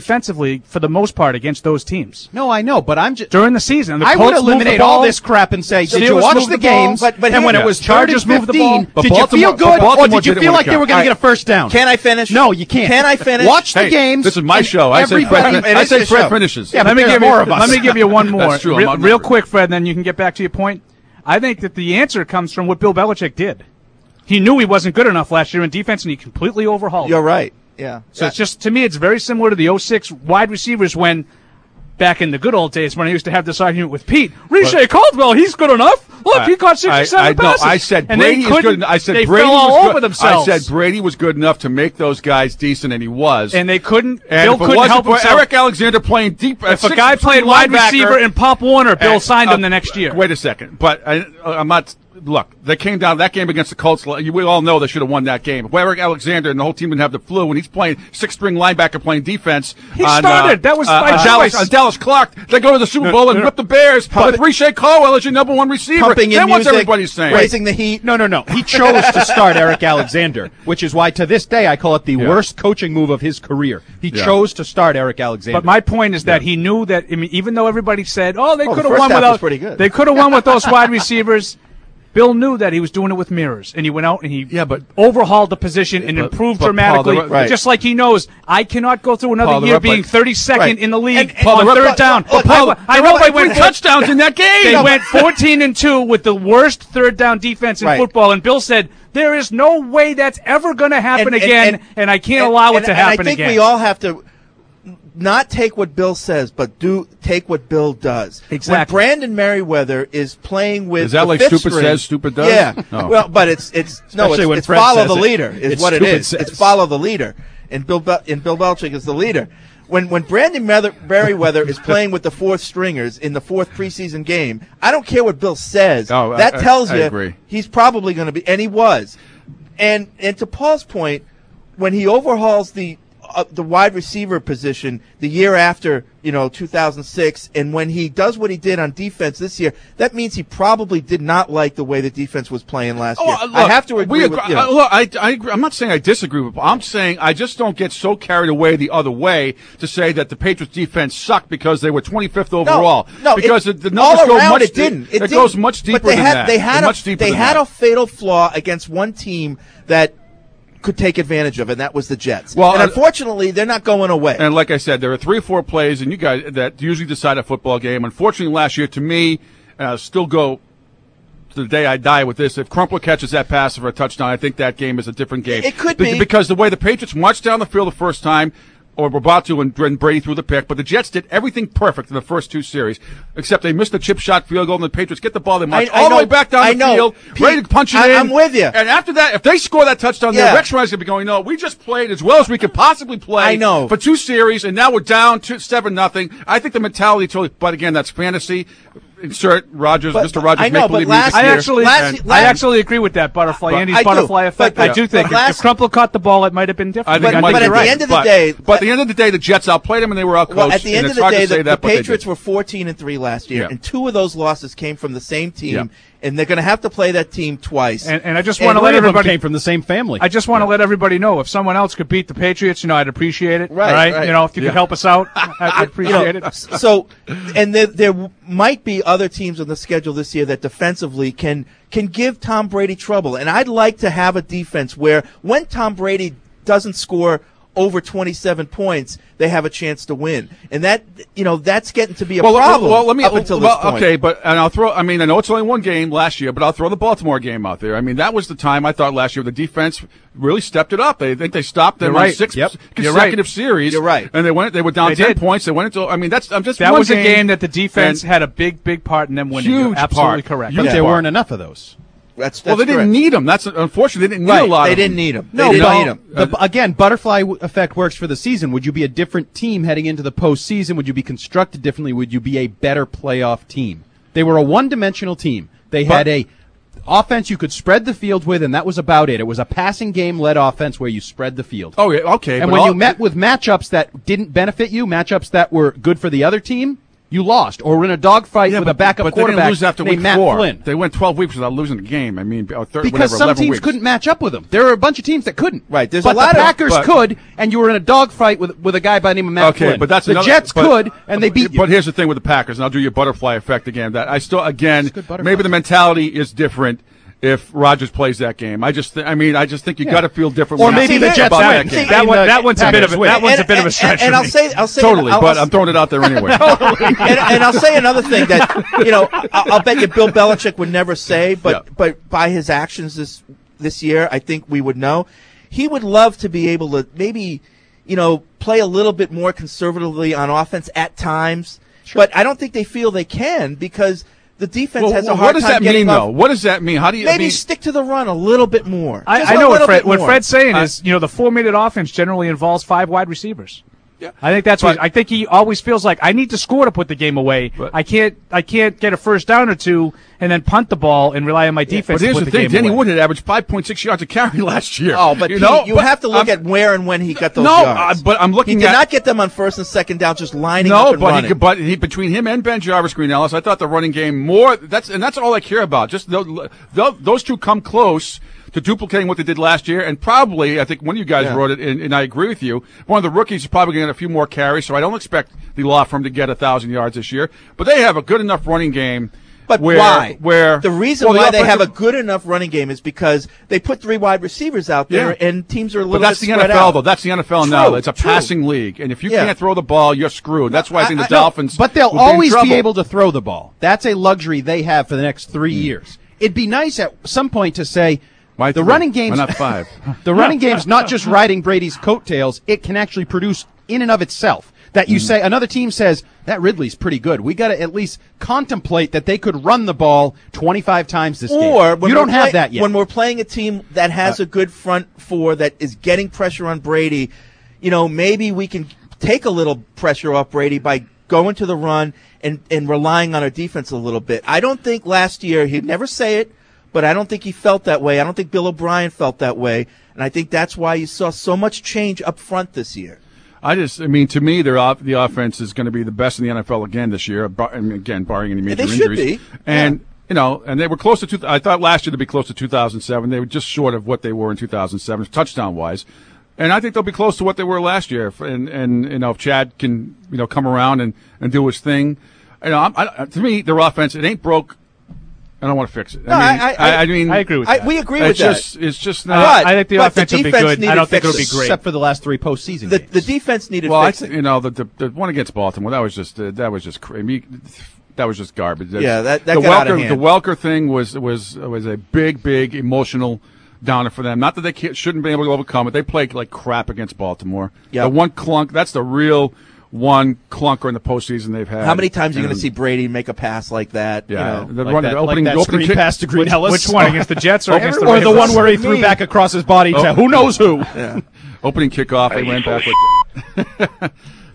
defensively for the most part against those teams. No, I know, but I'm just during the season. I would eliminate all this crap and say, did you watch the games? And when it was Chargers move the ball, did you feel good, or did you feel like they were going to get a first down? Can I finish? No, you can't. Can I finish? Watch the games. This is my show. I say Fred finishes. Yeah, let me give you one more. That's true. Real quick, Fred, then you can get back to your point. I think that the answer comes from what Bill Belichick did. He knew he wasn't good enough last year in defense, and he completely overhauled it. You're right. Yeah. So it's just, to me, it's very similar to the 06 wide receivers when, back in the good old days, when I used to have this argument with Pete, Riche Caldwell, he's good enough. Look, he caught 67 passes. I said and Brady is good. I said they Brady fell all was over good. themselves. I said Brady was good enough to make those guys decent, and he was. And they couldn't. And Bill if it couldn't wasn't help for himself. Eric Alexander playing deep. If a guy played wide receiver and Pop Warner, Bill signed him the next year. Wait a second, but I'm not. Look, they came down that game against the Colts. We all know they should have won that game. If Eric Alexander and the whole team didn't have the flu, and he's playing sixth-string linebacker playing defense. He started. That was by choice. Dallas Clark. They go to the Super Bowl and whip the Bears with Riche Caldwell as your number one receiver. Pumping in then what's music, everybody saying? Raising the heat. No. He chose to start Eric Alexander, which is why to this day I call it the worst coaching move of his career. He chose to start Eric Alexander. But my point is that he knew that. I mean, even though everybody said, they could have won without. Pretty good. They could have won with those wide receivers. Bill knew that he was doing it with mirrors, and he went out and he overhauled the position and improved dramatically. Paul, just like he knows, I cannot go through another year being 32nd in the league on third down. I know they went touchdowns in that game. They went 14-2 with the worst third down defense in football, and Bill said, there is no way that's ever going to happen again, and I can't allow it to happen again. I think we all have to not take what Bill says, but take what Bill does. Exactly. When Brandon Merriweather is playing with is that like stupid says, stupid does? Yeah. No. Well, but it's follow the leader is what it is. Says. It's follow the leader, and Bill Belichick is the leader. When Brandon Merriweather is playing with the fourth stringers in the fourth preseason game, I don't care what Bill says. That tells you he's probably going to be, and he was. And to Paul's point, when he overhauls the wide receiver position the year after, 2006, and when he does what he did on defense this year, that means he probably did not like the way the defense was playing last year. Look, I have to agree with you. Look, I'm not saying I disagree with Paul. I'm saying I just don't get so carried away the other way to say that the Patriots defense sucked because they were 25th overall. No, because the numbers all go around much. It didn't. It goes much deeper than that. They had a fatal flaw against one team that could take advantage of it, and that was the Jets. Well, and unfortunately, they're not going away. And like I said, there are 3 or 4 plays, and you guys that usually decide a football game. Unfortunately, last year, to me, still go to the day I die with this. If Crumpler catches that pass for a touchdown, I think that game is a different game. It could be. Because the way the Patriots marched down the field the first time, or were about to, and Brady threw the pick, but the Jets did everything perfect in the first 2 series, except they missed the chip shot field goal, and the Patriots get the ball, they march all the way back down the field, ready to punch it in. I'm with you. And after that, if they score that touchdown, the Rex Ryan's going to be going, no, we just played as well as we could possibly play for 2 series, and now we're down 7-0. I think the mentality totally, but again, that's fantasy. Insert Rogers, Mr. Rogers. I know, but I actually agree with that butterfly, Andy's butterfly effect. I do think if Crumpler caught the ball, it might have been different. But at the end of the day, at the end of the day, the Jets outplayed them and they were outcoached. Well, at the end of the day, the Patriots were 14-3 last year, and 2 of those losses came from the same team, and they're going to have to play that team twice. And I just want to let everybody came from the same family. I just want to let everybody know if someone else could beat the Patriots, I'd appreciate it. Right. If you could help us out, I'd appreciate it. So, and there might be other teams on the schedule this year that defensively can give Tom Brady trouble. And I'd like to have a defense where when Tom Brady doesn't score over 27 points, they have a chance to win. And that's getting to be a problem up until this point. Okay, and I'll throw, I know it's only 1 game last year, but I'll throw the Baltimore game out there. That was the time I thought last year the defense really stepped it up. I think they stopped them on 6 consecutive series. You're right. And they were down 10 points. They went into, that was a game that the defense had a big part in them winning. Huge You're absolutely correct. But there weren't enough of those. That's they didn't need them. That's unfortunately they didn't need a lot. They of didn't them. need them. They didn't need them. Again, butterfly effect works for the season. Would you be a different team heading into the postseason? Would you be constructed differently? Would you be a better playoff team? They were a one-dimensional team. They had a offense you could spread the field with, and that was about it. It was a passing game-led offense where you spread the field. Oh, yeah, okay. And when you met with matchups that didn't benefit you, matchups that were good for the other team, you lost, or were in a dogfight with a backup but quarterback they didn't lose after named week Matt 4. Flynn. They went 12 weeks without losing a game. I mean, Because some teams couldn't match up with them. There were a bunch of teams that couldn't. Right. There's but a lot the of Packers could, and you were in a dogfight with a guy by the name of Matt Flynn. But that's the Jets could, and they beat you. But here's the thing with the Packers, and I'll do your butterfly effect again. That I still, again, maybe the mentality is different if Rodgers plays that game. I just think you got to feel different. Or maybe the Jets win. That one's a bit of a stretch. And I'll say totally, but I'm throwing it out there anyway. and I'll say another thing that I'll bet you Bill Belichick would never say, but by his actions this year, I think we would know. He would love to be able to maybe play a little bit more conservatively on offense at times, but I don't think they feel they can because the defense has a hard time getting though? What does that mean? How do you maybe stick to the run a little bit more? I know what Fred's saying is, the 4-minute offense generally involves 5 wide receivers. Yeah. I think that's what I think he always feels like. I need to score to put the game away. I can't get a first down or two and then punt the ball and rely on my defense. But here's to put the thing: game Danny away. Wood had averaged 5.6 yards a carry last year. Oh, but you have to look at where and when he got those yards. But I'm looking. He did not get them on first and second down, just lining up and running. But between him and Ben Jarvis, Green Ellis, I thought the running game more. That's all I care about. Just those two come close to duplicating what they did last year, and probably, I think one of you guys wrote it, and I agree with you, one of the rookies is probably going to get a few more carries, so I don't expect the law firm to get 1,000 yards this year, but they have a good enough running game. But why? The reason why they have a good enough running game is because they put 3 wide receivers out there, and teams are a little bit spread out. But that's the NFL, though. That's the NFL now. It's a passing league, and if you can't throw the ball, you're screwed. That's why I think the Dolphins. But they'll always be able to throw the ball. That's a luxury they have for the next 3 years. It'd be nice at some point to say, the running game's not 5. The running game's not just riding Brady's coattails; it can actually produce in and of itself. That you say, another team says that Ridley's pretty good. We got to at least contemplate that they could run the ball 25 times this game. Or you don't have that yet. When we're playing a team that has a good front four that is getting pressure on Brady, maybe we can take a little pressure off Brady by going to the run and relying on our defense a little bit. I don't think last year he'd never say it. But I don't think he felt that way. I don't think Bill O'Brien felt that way. And I think that's why you saw so much change up front this year. To me, the offense is going to be the best in the NFL again this year, again, barring any major injuries. They should be. And, and they were close to I thought last year they'd be close to 2007. They were just short of what they were in 2007, touchdown-wise. And I think they'll be close to what they were last year. And if Chad can, come around and do his thing. To me, their offense, it ain't broke. I don't want to fix it. I agree with that. We agree with that. It's just not. I think the offense will be good. I don't think it'll be great. Except for the last 3 postseason games. The defense needed fixing. The one against Baltimore, that was just crazy. That was just garbage. That got out of hand. The Welker thing was a big emotional downer for them. Not that they shouldn't be able to overcome it. They played like crap against Baltimore. Yep. The one clunk, that's the real one clunker in the postseason they've had. How many times are you going to see Brady make a pass like that? Yeah, the opening screen pass to Green Ellis. Which one, against the Jets or against the Ravens? Ravens? Or the one where he threw back across his body to who knows who. Yeah. Opening kickoff, they ran back with.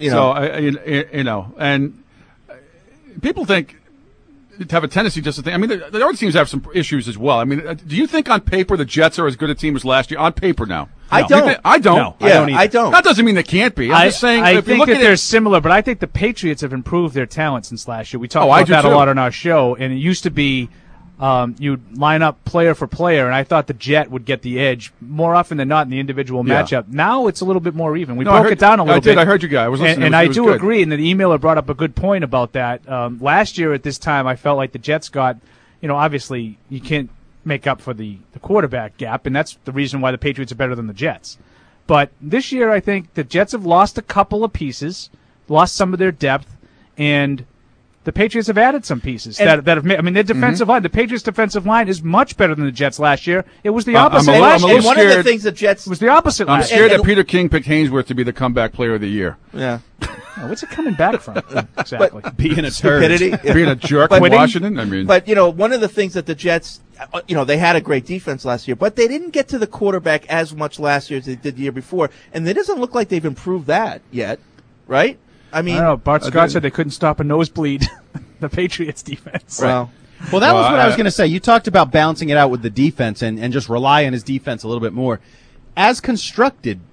And people think. Have a tendency just to think. I mean, the other teams have some issues as well. I mean, do you think on paper the Jets are as good a team as last year? On paper now, I don't. I don't. No, I don't. That doesn't mean they can't be. I'm just saying. I think that they're similar, but I think the Patriots have improved their talent since last year. We talked about that a lot on our show, and it used to be you'd line up player for player, and I thought the Jet would get the edge more often than not in the individual matchup. Now it's a little bit more even. We broke it down a little bit. I heard you guys. I was listening. And I do agree, and the emailer brought up a good point about that. Last year at this time, I felt like the Jets got, obviously you can't make up for the quarterback gap, and that's the reason why the Patriots are better than the Jets. But this year, I think the Jets have lost a couple of pieces, lost some of their depth, and the Patriots have added some pieces that have made. I mean, their defensive line, the Patriots' defensive line is much better than the Jets last year. It was the opposite last year. And one of the things the Jets was the opposite last year. I'm scared that Peter King picked Hainsworth to be the comeback player of the year. Yeah. What's it coming back from? Exactly. Being a stupidity. Being a jerk in Washington. I mean. But, one of the things that the Jets, they had a great defense last year, but they didn't get to the quarterback as much last year as they did the year before. And it doesn't look like they've improved that yet, right? I mean, I don't know. Bart Scott said they couldn't stop a nosebleed. The Patriots defense. Well, that was what I was going to say. You talked about balancing it out with the defense and just rely on his defense a little bit more. As constructed,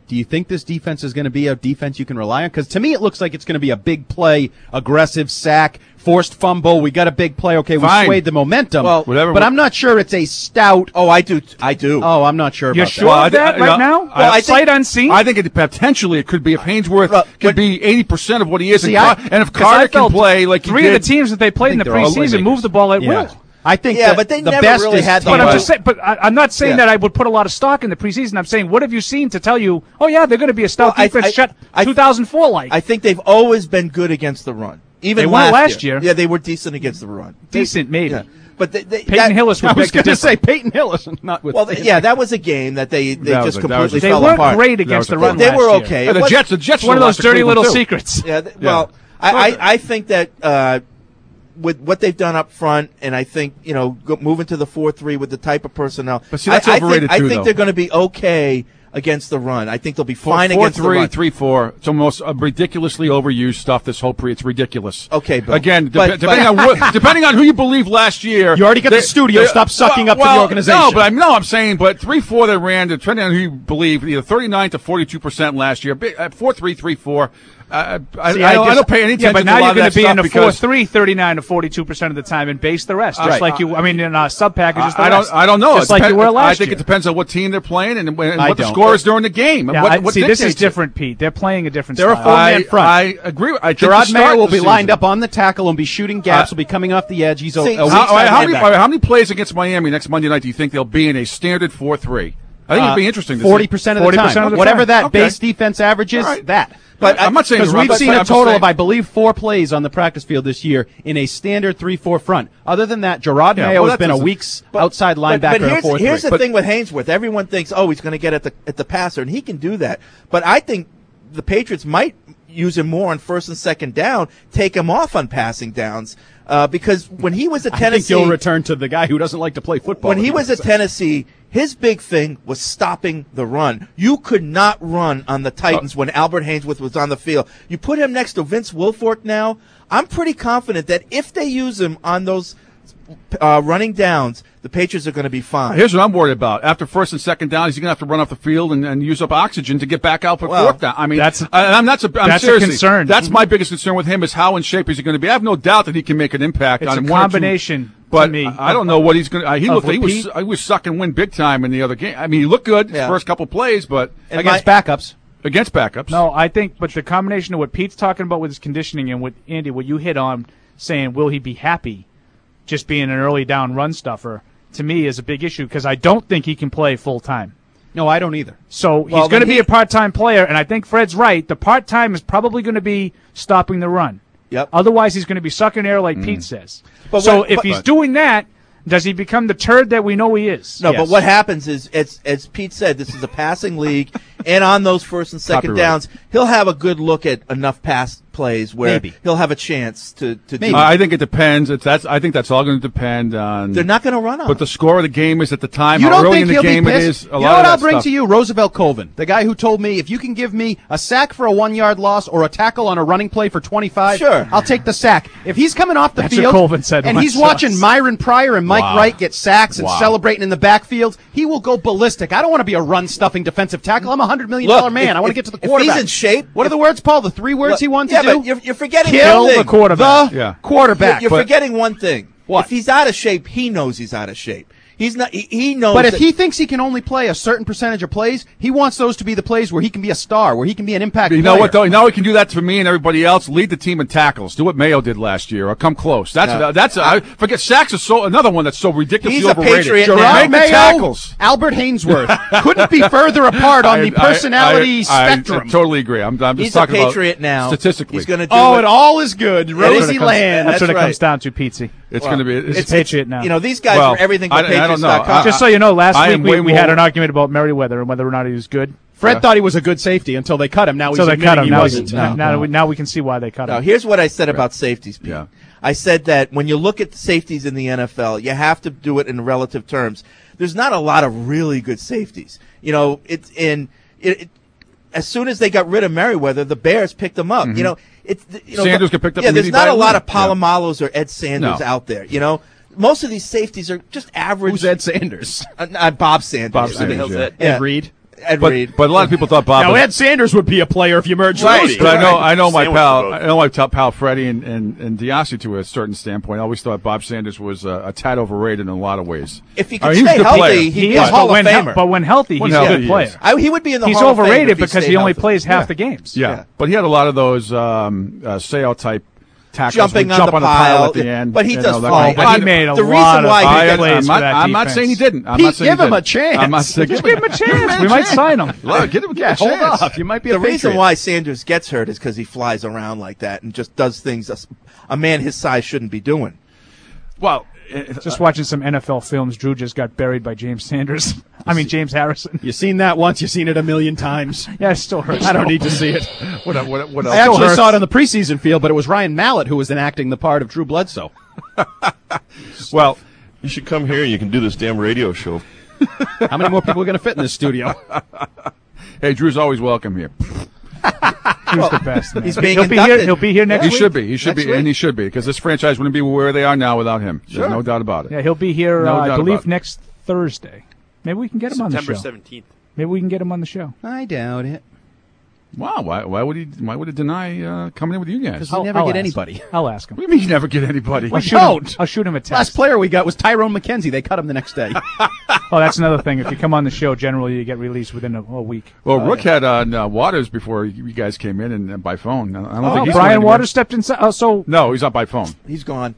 Do you think this defense is going to be a defense you can rely on? Because to me, it looks like it's going to be a big play, aggressive sack, forced fumble. We got a big play. Okay, we swayed the momentum. Well, but I'm not sure it's a stout. Oh, I do. Oh, I'm not sure You're about sure of that right now? Well, I sight unseen? I think potentially it could be if Hainsworth could be 80% of what he is. See, and if Carter can play like three of the teams that they played in the preseason moved the ball at will. I think but they never best really is had the But I'm just saying. But I'm not saying that I would put a lot of stock in the preseason. I'm saying, what have you seen to tell you? Oh yeah, they're going to be a stout defense. 2004 like. I think they've always been good against the run. Even they were last year. Yeah, they were decent against the run. Decent, maybe. Yeah. But Peyton Hillis would beg to say Peyton Hillis, not with. Well, that was a game that they just completely they fell weren't apart. great against the run. They were last okay. year. The Jets. One of those dirty little secrets. Yeah. Well, I think that. With what they've done up front, and I think moving to the 4-3 with the type of personnel. But see, that's overrated I too. think they're going to be okay against the run. I think they'll be fine against the run. 4-3-3-4. It's almost ridiculously overused stuff. This whole it's ridiculous. Okay, Bill. Again, depending on who you believe last year. You already got the studio. Stop sucking up to the organization. I'm saying, but 3-4 they ran. Depending on who you believe, either 39 to 42% last year. 4-3-3-4. I don't pay any attention. Yeah, but now to you're going to be in the 4-3, 39 to 42% of the time and base the rest, just like you. I mean, in sub packages. I don't know. Just like you were last year. I think it depends on what team they're playing and what the score is during the game. Yeah, what see, this is different, Pete. They're playing a different style. style. They're a 4-man front. I agree. Gerard Mayer will be lined up on the tackle and be shooting gaps. Will be coming off the edge. He's how many plays against Miami next Monday night do you think they'll be in a standard 4-3? I think it'd be interesting to 40% of the time. Whatever that base defense averages, that. But I'm not saying because we've seen a total of, I believe, 4 plays on the practice field this year in a standard 3-4 front. Other than that, Gerard Mayo has been a week's outside linebacker in a 4-3. Here's the thing with Hainsworth. Everyone thinks, he's going to get at the passer, and he can do that. But I think the Patriots might use him more on first and second down, take him off on passing downs. Because when he was at Tennessee, I think you'll return to the guy who doesn't like to play football. When he was at Tennessee, his big thing was stopping the run. You could not run on the Titans when Albert Hainsworth was on the field. You put him next to Vince Wilfork now, I'm pretty confident that if they use him on those running downs, the Patriots are going to be fine. Here's what I'm worried about. After first and second down, he's going to have to run off the field and use up oxygen to get back out for fourth down. I mean, that's a concern. That's my biggest concern with him is how in shape is he going to be. I have no doubt that he can make an impact it's on a combination. But to me, I don't know what he's going to. He was sucking wind big time in the other game. I mean, he looked good his first couple plays, but against backups. Against backups. No, I think, but the combination of what Pete's talking about with his conditioning and what Andy, what you hit on, saying will he be happy just being an early down run stuffer, to me is a big issue because I don't think he can play full time. No, I don't either. So he's going to be a part-time player, and I think Fred's right. The part-time is probably going to be stopping the run. Yep. Otherwise, he's going to be sucking air like Pete says. But if he's doing that, does he become the turd that we know he is? No, but what happens is, as Pete said, this is a passing league, and on those first and second downs, he'll have a good look at enough pass plays where he'll have a chance to do it. I think it depends. I think that's all going to depend on. They're not going to run on. But the score of the game is at the time. You how don't early think in the he'll game be it pissed? is. You know what I'll bring to you? Roosevelt Colvin, the guy who told me if you can give me a sack for a 1-yard loss or a tackle on a running play for 25, sure, I'll take the sack. If he's coming off the That's field what Colvin said and once he's watching Myron Pryor and Mike Wright get sacks and celebrating in the backfield, he will go ballistic. I don't want to be a run-stuffing defensive tackle. I'm a $100 million man. I want to get to the quarterback. If he's in shape. What are the words, Paul? The 3 words he wants to do? Yeah, but you're forgetting kill one thing. the quarterback. Quarterback. You're forgetting one thing. What? If he's out of shape, he knows he's out of shape. He's not. He knows. But if he thinks he can only play a certain percentage of plays, he wants those to be the plays where he can be a star, where he can be an impact player. You know what, though? Now he can do that for me and everybody else. Lead the team in tackles. Do what Mayo did last year, or come close. I forget. Sacks is another one that's so ridiculously overrated. He's a Patriot. Gerard Mayo, tackles. Albert Hainsworth couldn't be further apart on the personality spectrum. I totally agree. I'm just he's talking a Patriot about now. Statistically, he's going to do it all is good. Rosy land. That's what it comes down to, Pete. It's going to be. It's Patriot now. You know, these guys are everything but Patriots.com. Just so you know, last week we had an argument about Merriweather and whether or not he was good. Fred thought he was a good safety until they cut him. Now he's admitting he wasn't. Now we can see why they cut him. Now, here's what I said about safeties, Pete. Yeah. I said that when you look at safeties in the NFL, you have to do it in relative terms. There's not a lot of really good safeties. You know, as soon as they got rid of Merriweather, the Bears picked them up. Mm-hmm. You know, Sanders got picked up. Yeah, there's not a lot of Palomalos or Ed Sanders out there. You know, most of these safeties are just average. Who's Ed Sanders? Bob Sanders. Bob Sanders. Ed Reed. Ed Reed. But a lot of people thought Bob. Now Ed Sanders would be a player if you merged Right. Rudy. But I know my top pal Freddie and Diassi to a certain standpoint. I always thought Bob Sanders was a tad overrated in a lot of ways. If he could he was a stay good player. healthy, he'd be a Hall of Famer. But when healthy, he's a good player. He would be in the He's Hall of Fame overrated if he because stayed he only healthy. plays half the games. Yeah, but he had a lot of those Sale type tackles. Jumping on jump the on pile. the pile at the end. But he you does know, fine. But he made a the lot reason of why he plays for that I'm not defense. saying he didn't. I'm Pete, not saying give he him a didn't. chance. I'm not saying Just give him a chance. We might sign him. Look, give him a chance. Hold off. You might be The a reason Patriot. why Sanders gets hurt is because he flies around like that and just does things a man his size shouldn't be doing. Well, Just watching some NFL films, Drew just got buried by James Sanders. James Harrison. You've seen that once. You've seen it a million times. Yeah, it still hurts. I don't need to see it. what else? I actually saw it on the preseason field, but it was Ryan Mallett who was enacting the part of Drew Bledsoe. Well, you should come here and you can do this damn radio show. How many more people are going to fit in this studio? Hey, Drew's always welcome here. Drew's the best. Man. He's being He'll be inducted. here. He'll be here next He week. should be. He should Next be, week. and he should be, because this franchise wouldn't be where they are now without him. Sure. There's no doubt about it. Yeah, he'll be here. No I doubt believe about it. next Thursday. Maybe we can get him on the show. September 17th. Maybe we can get him on the show. I doubt it. Wow, why would he deny coming in with you guys? Because we never get anybody. I'll ask him. What do you mean you never get anybody? I'll shoot him a text. Last player we got was Tyrone McKenzie. They cut him the next day. Oh, that's another thing. If you come on the show, generally you get released within a week. Well, Rook had Waters before you guys came in and by phone. I don't think he's Brian going Waters stepped inside. Oh, so no, he's not by phone. He's gone.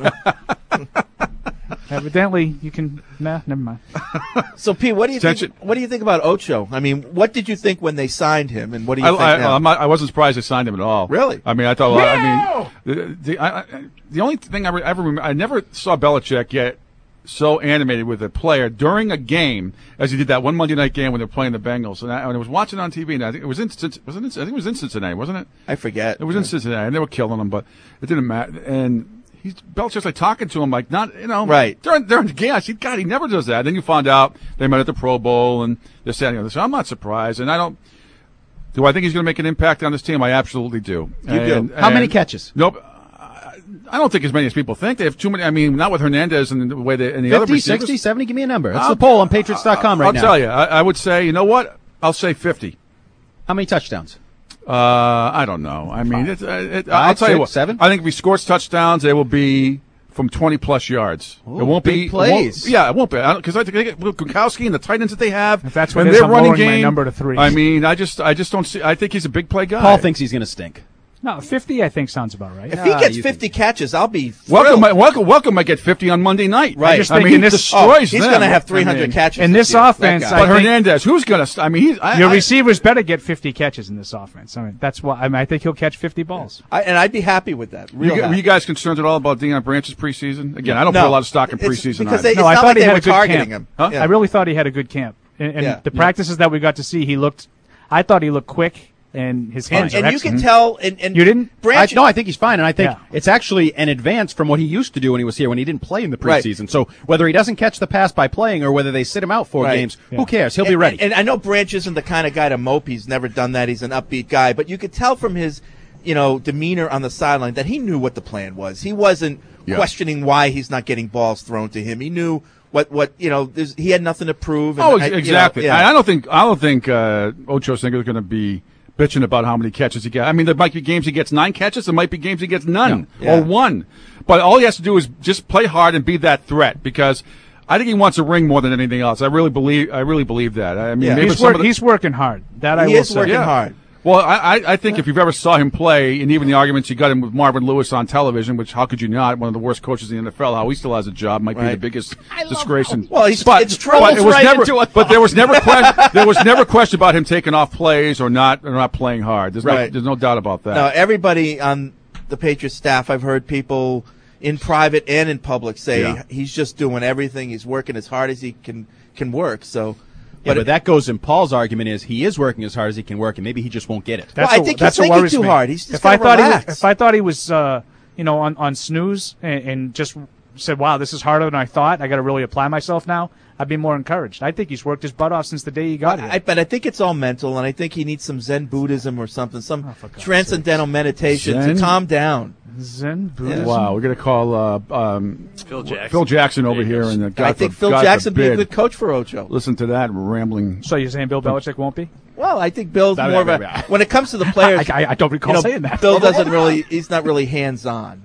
Evidently, you can. Nah, never mind. So, Pete, what do you think about Ocho? I mean, what did you think when they signed him, and what do you think now? I wasn't surprised they signed him at all. Really? I mean, I thought. The only thing I ever remember, I never saw Belichick get so animated with a player during a game as he did that one Monday night game when they were playing the Bengals. And I was watching on TV, and I think it was in Cincinnati, wasn't it? I forget. It was in Cincinnati, and they were killing him, but it didn't matter. And Belichick's like talking to him like right during the game. God, he never does that. Then you find out they met at the Pro Bowl and they're saying this. So I'm not surprised, and I don't. Do I think he's going to make an impact on this team? I absolutely do. You do. How many catches? Nope. I don't think as many as people think. They have too many. I mean, not with Hernandez and the way they and the 50, other receivers. 60, 70? Give me a number. That's the poll on Patriots.com right now. I'll tell you. I would say, you know what? I'll say 50. How many touchdowns? I don't know. I mean, I'll tell you what. 7? I think if he scores touchdowns, they will be from 20-plus yards. Ooh, it won't big be plays. It won't be. Because I think they get Gronkowski and the tight ends that they have. If that's what and it is, their I'm running lowering my game, number to 3. I mean, I just don't see. I think he's a big play guy. Paul thinks he's going to stink. No, 50 I think sounds about right. If he gets 50 catches, I'll be thrilled. Welcome might get 50 on Monday night. Right. just I think mean, in he this- destroys he's them. going to have 300 catches. In this year, that offense, guy. I But think Hernandez, who's going to? I mean, your receivers better get 50 catches in this offense. I mean, that's why. I think he'll catch 50 balls. and I'd be happy with that. Real Were happy. you guys concerned at all about Deion Branch's preseason? Again, I don't put a lot of stock in preseason. because either. it's not like they were targeting him. Huh? Yeah. I really thought he had a good camp. And Yeah. the practices that we got to see, I thought he looked quick, and his hands and are you can excellent. tell. And You didn't? Branch. I think he's fine, and I think Yeah. it's actually an advance from what he used to do when he was here, when he didn't play in the Right. preseason. So whether he doesn't catch the pass by playing or whether they sit him out 4 Right. games, Yeah. who cares? He'll be ready. And I know Branch isn't the kind of guy to mope. He's never done that. He's an upbeat guy. But you could tell from his, demeanor on the sideline that he knew what the plan was. He wasn't questioning why he's not getting balls thrown to him. He knew what he had nothing to prove. And exactly. yeah. I don't think Ocho Cinco is going to be bitching about how many catches he gets. I mean, there might be games he gets 9 catches. There might be games he gets none or 1. But all he has to do is just play hard and be that threat, because I think he wants a ring more than anything else. I really believe that. I mean, maybe He's working hard. That I He will is say. working hard. Well, I think if you've ever saw him play, and even the arguments you got him with Marvin Lewis on television, which how could you not? One of the worst coaches in the NFL, how he still has a job might be the biggest disgrace. Well, it's true. But it was never. But there was never question about him taking off plays or not playing hard. There's no doubt about that. No, everybody on the Patriots staff, I've heard people in private and in public say he's just doing everything. He's working as hard as he can work. So. But that goes in Paul's argument is he is working as hard as he can work, and maybe he just won't get it. I think he's thinking too hard. He's just if I relax. thought he was on snooze and just said, "Wow, this is harder than I thought. I got to really apply myself now," I'd be more encouraged. I think he's worked his butt off since the day he got here. But I think it's all mental, and I think he needs some Zen Buddhism or something, some transcendental meditation to calm down. Wow, we're going to call Phil Jackson over here. And I think Phil Jackson would be a good coach for Ocho. Listen to that rambling. So you're saying Bill Belichick won't be? Well, I think Bill's more of a... When it comes to the players... I don't recall saying that. Bill doesn't really... He's not really hands-on,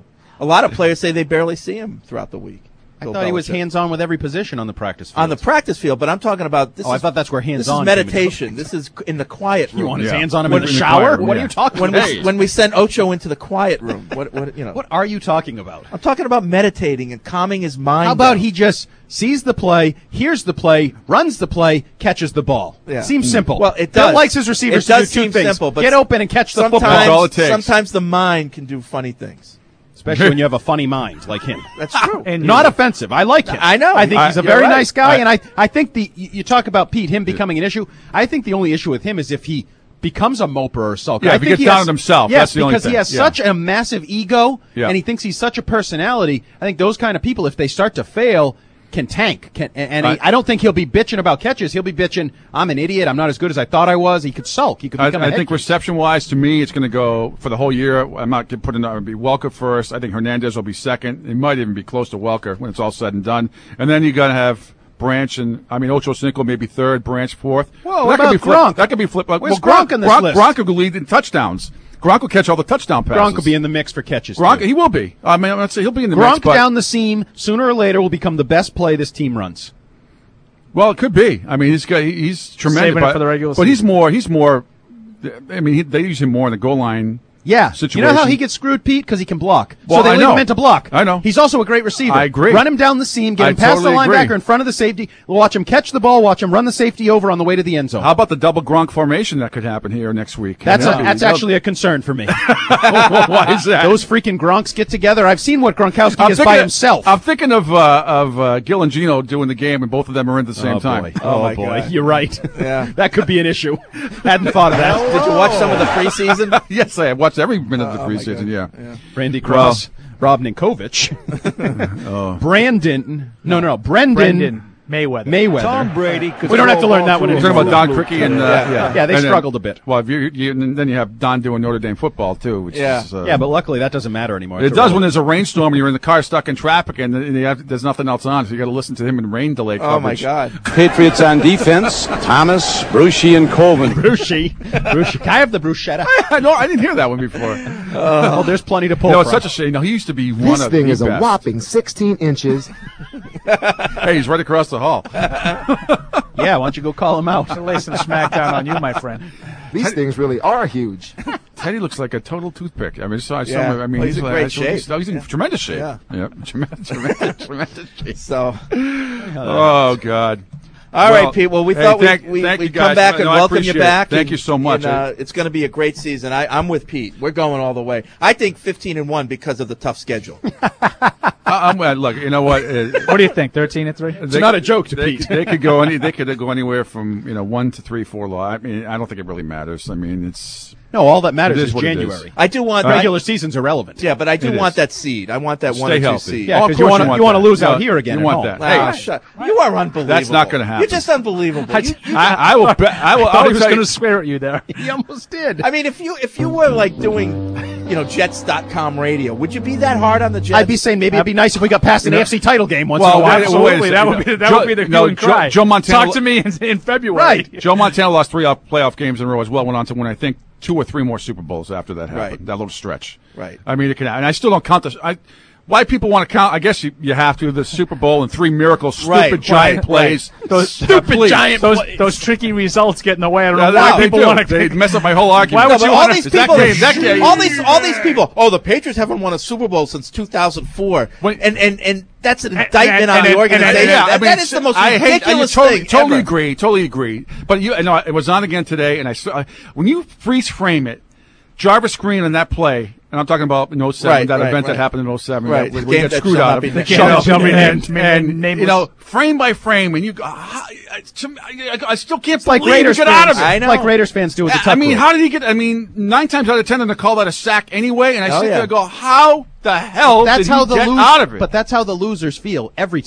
A lot of players say they barely see him throughout the week. I thought he was hands-on with every position on the practice field. On the practice field, but I'm talking about... I thought that's where hands-on... This is meditation. This is in the quiet room. You want his hands on him in the shower? What are you talking about? When we send Ocho into the quiet room, what are you talking about? I'm talking about meditating and calming his mind. How about he just sees the play, hears the play, runs the play, catches the ball? Yeah. Seems simple. Well, it does. Bill likes his receivers to do two things. Simple, but get open and catch the football. That's all it takes. Sometimes the mind can do funny things. Especially when you have a funny mind like him. That's true. And not offensive. I like him. I know. I think he's a very nice guy, and I think you talk about Pete, him becoming an issue. I think the only issue with him is if he becomes a moper or a sulker. Yeah, if he gets down on himself. Yes, that's the only because thing. he has such a massive ego, Yeah. and he thinks he's such a personality. I think those kind of people, if they start to fail, can tank. I don't think he'll be bitching about catches. He'll be bitching, I'm an idiot. I'm not as good as I thought I was. He could sulk. He could become I think reception-wise, to me, it's going to go for the whole year. I'm not going to put in. It would be Welker first. I think Hernandez will be second. It might even be close to Welker when it's all said and done. And then you're going to have Branch Ocho Cinco maybe third, Branch fourth. Whoa, what about Gronk? That could be flipped. Where's Gronk in this list? Gronk will lead in touchdowns. Gronk will catch all the touchdown passes. Gronk will be in the mix for catches. Gronk, he will be. I mean, let's say he'll be in the Gronk mix. But down the seam, sooner or later, will become the best play this team runs. Well, it could be. I mean, he's tremendous. Saving it for the regular but season. he's more. I mean, they use him more in the goal line. Yeah. Situation. You know how he gets screwed, Pete? Because he can block. Well, so they I leave know. him in to block. I know. He's also a great receiver. I agree. Run him down the seam, get him past the linebacker in front of the safety. Watch him catch the ball. Watch him run the safety over on the way to the end zone. How about the double Gronk formation that could happen here next week? That's actually a concern for me. Why is that? Those freaking Gronks get together. I've seen what Gronkowski is by himself. I'm thinking of Gil and Gino doing the game, and both of them are in at the same time. Oh boy, you're right. Yeah, that could be an issue. Hadn't thought of that. Did you watch some of the preseason? Yes, I watched every minute of the preseason. Yeah. Randy Cross, Rob Ninkovich, Brendan Mayweather. Tom Brady. We don't have to learn that one. We're talking about Don Criqui and they struggled a bit. Well, then you have Don doing Notre Dame football too. Which is, but luckily that doesn't matter anymore. It does when there's a rainstorm and you're in the car stuck in traffic and there's nothing else on, so you got to listen to him in rain delay coverage. Oh my God! Patriots on defense: Thomas, Brucey, and Colvin. Brucey. Can I have the bruschetta? No, I didn't hear that one before. Well, there's plenty to pull. No, it's such a shame. No, he used to be one of the best. This thing is a whopping 16 inches. Hey, he's right across the hall. Yeah, why don't you go call him out? Lay some smackdown on you, my friend. These things really are huge. Teddy looks like a total toothpick. I mean, he's in great shape. He's in tremendous shape. Yeah. Tremendous shape. So, oh God. All right, Pete. Well, we thought we'd come back and welcome you back. Thank you so much. It's going to be a great season. I'm with Pete. We're going all the way. I think 15-1 because of the tough schedule. Look, you know what? What do you think? 13-3? It's not a joke to Pete. They could go anywhere from 1 to 3, 4 loss. I mean, I don't think it really matters. I mean, it's. No, all that matters is January. I do want regular season's irrelevant. Yeah, but I do want that seed. I want that 1 or 2 seed. Yeah, because you want to lose out here again. You want that? Hey, you are unbelievable. That's not going to happen. You're just unbelievable. I will bet. I was going to swear at you there. He almost did. I mean, if you were like doing, Jets.com radio, would you be that hard on the Jets? I'd be saying maybe it'd be nice if we got past an AFC title game once in a while. Absolutely, that would be the hue and cry. Joe Montana. Talk to me in February. Right. Joe Montana lost 3 playoff games in a row as well. Went on to win, I think, 2 or 3 more Super Bowls after that happened. Right. That little stretch. Right. I mean, it can. And I still don't count this. Why people want to count? I guess you have to. The Super Bowl and 3 miracle stupid giant plays. Those stupid giant plays. Those tricky results get in the way. I don't know why people want to. They mess up my whole argument. Why would you all these people? All these people. Oh, the Patriots haven't won a Super Bowl since 2004. And that's an indictment on the organization. That is the most ridiculous thing. Totally agree. But it was on again today, and when you freeze frame it, Jarvis Green on that play, and I'm talking about in 07, that event that happened in 07, right? We got screwed out of. And frame by frame, and you go, I still can't believe you get out of it. I know. Like Raiders fans do with the tuck rule. How did he get? 9 times out of 10, they're going to call that a sack anyway, and I sit there and go, how the hell did he get out of it? But that's how the losers feel every time.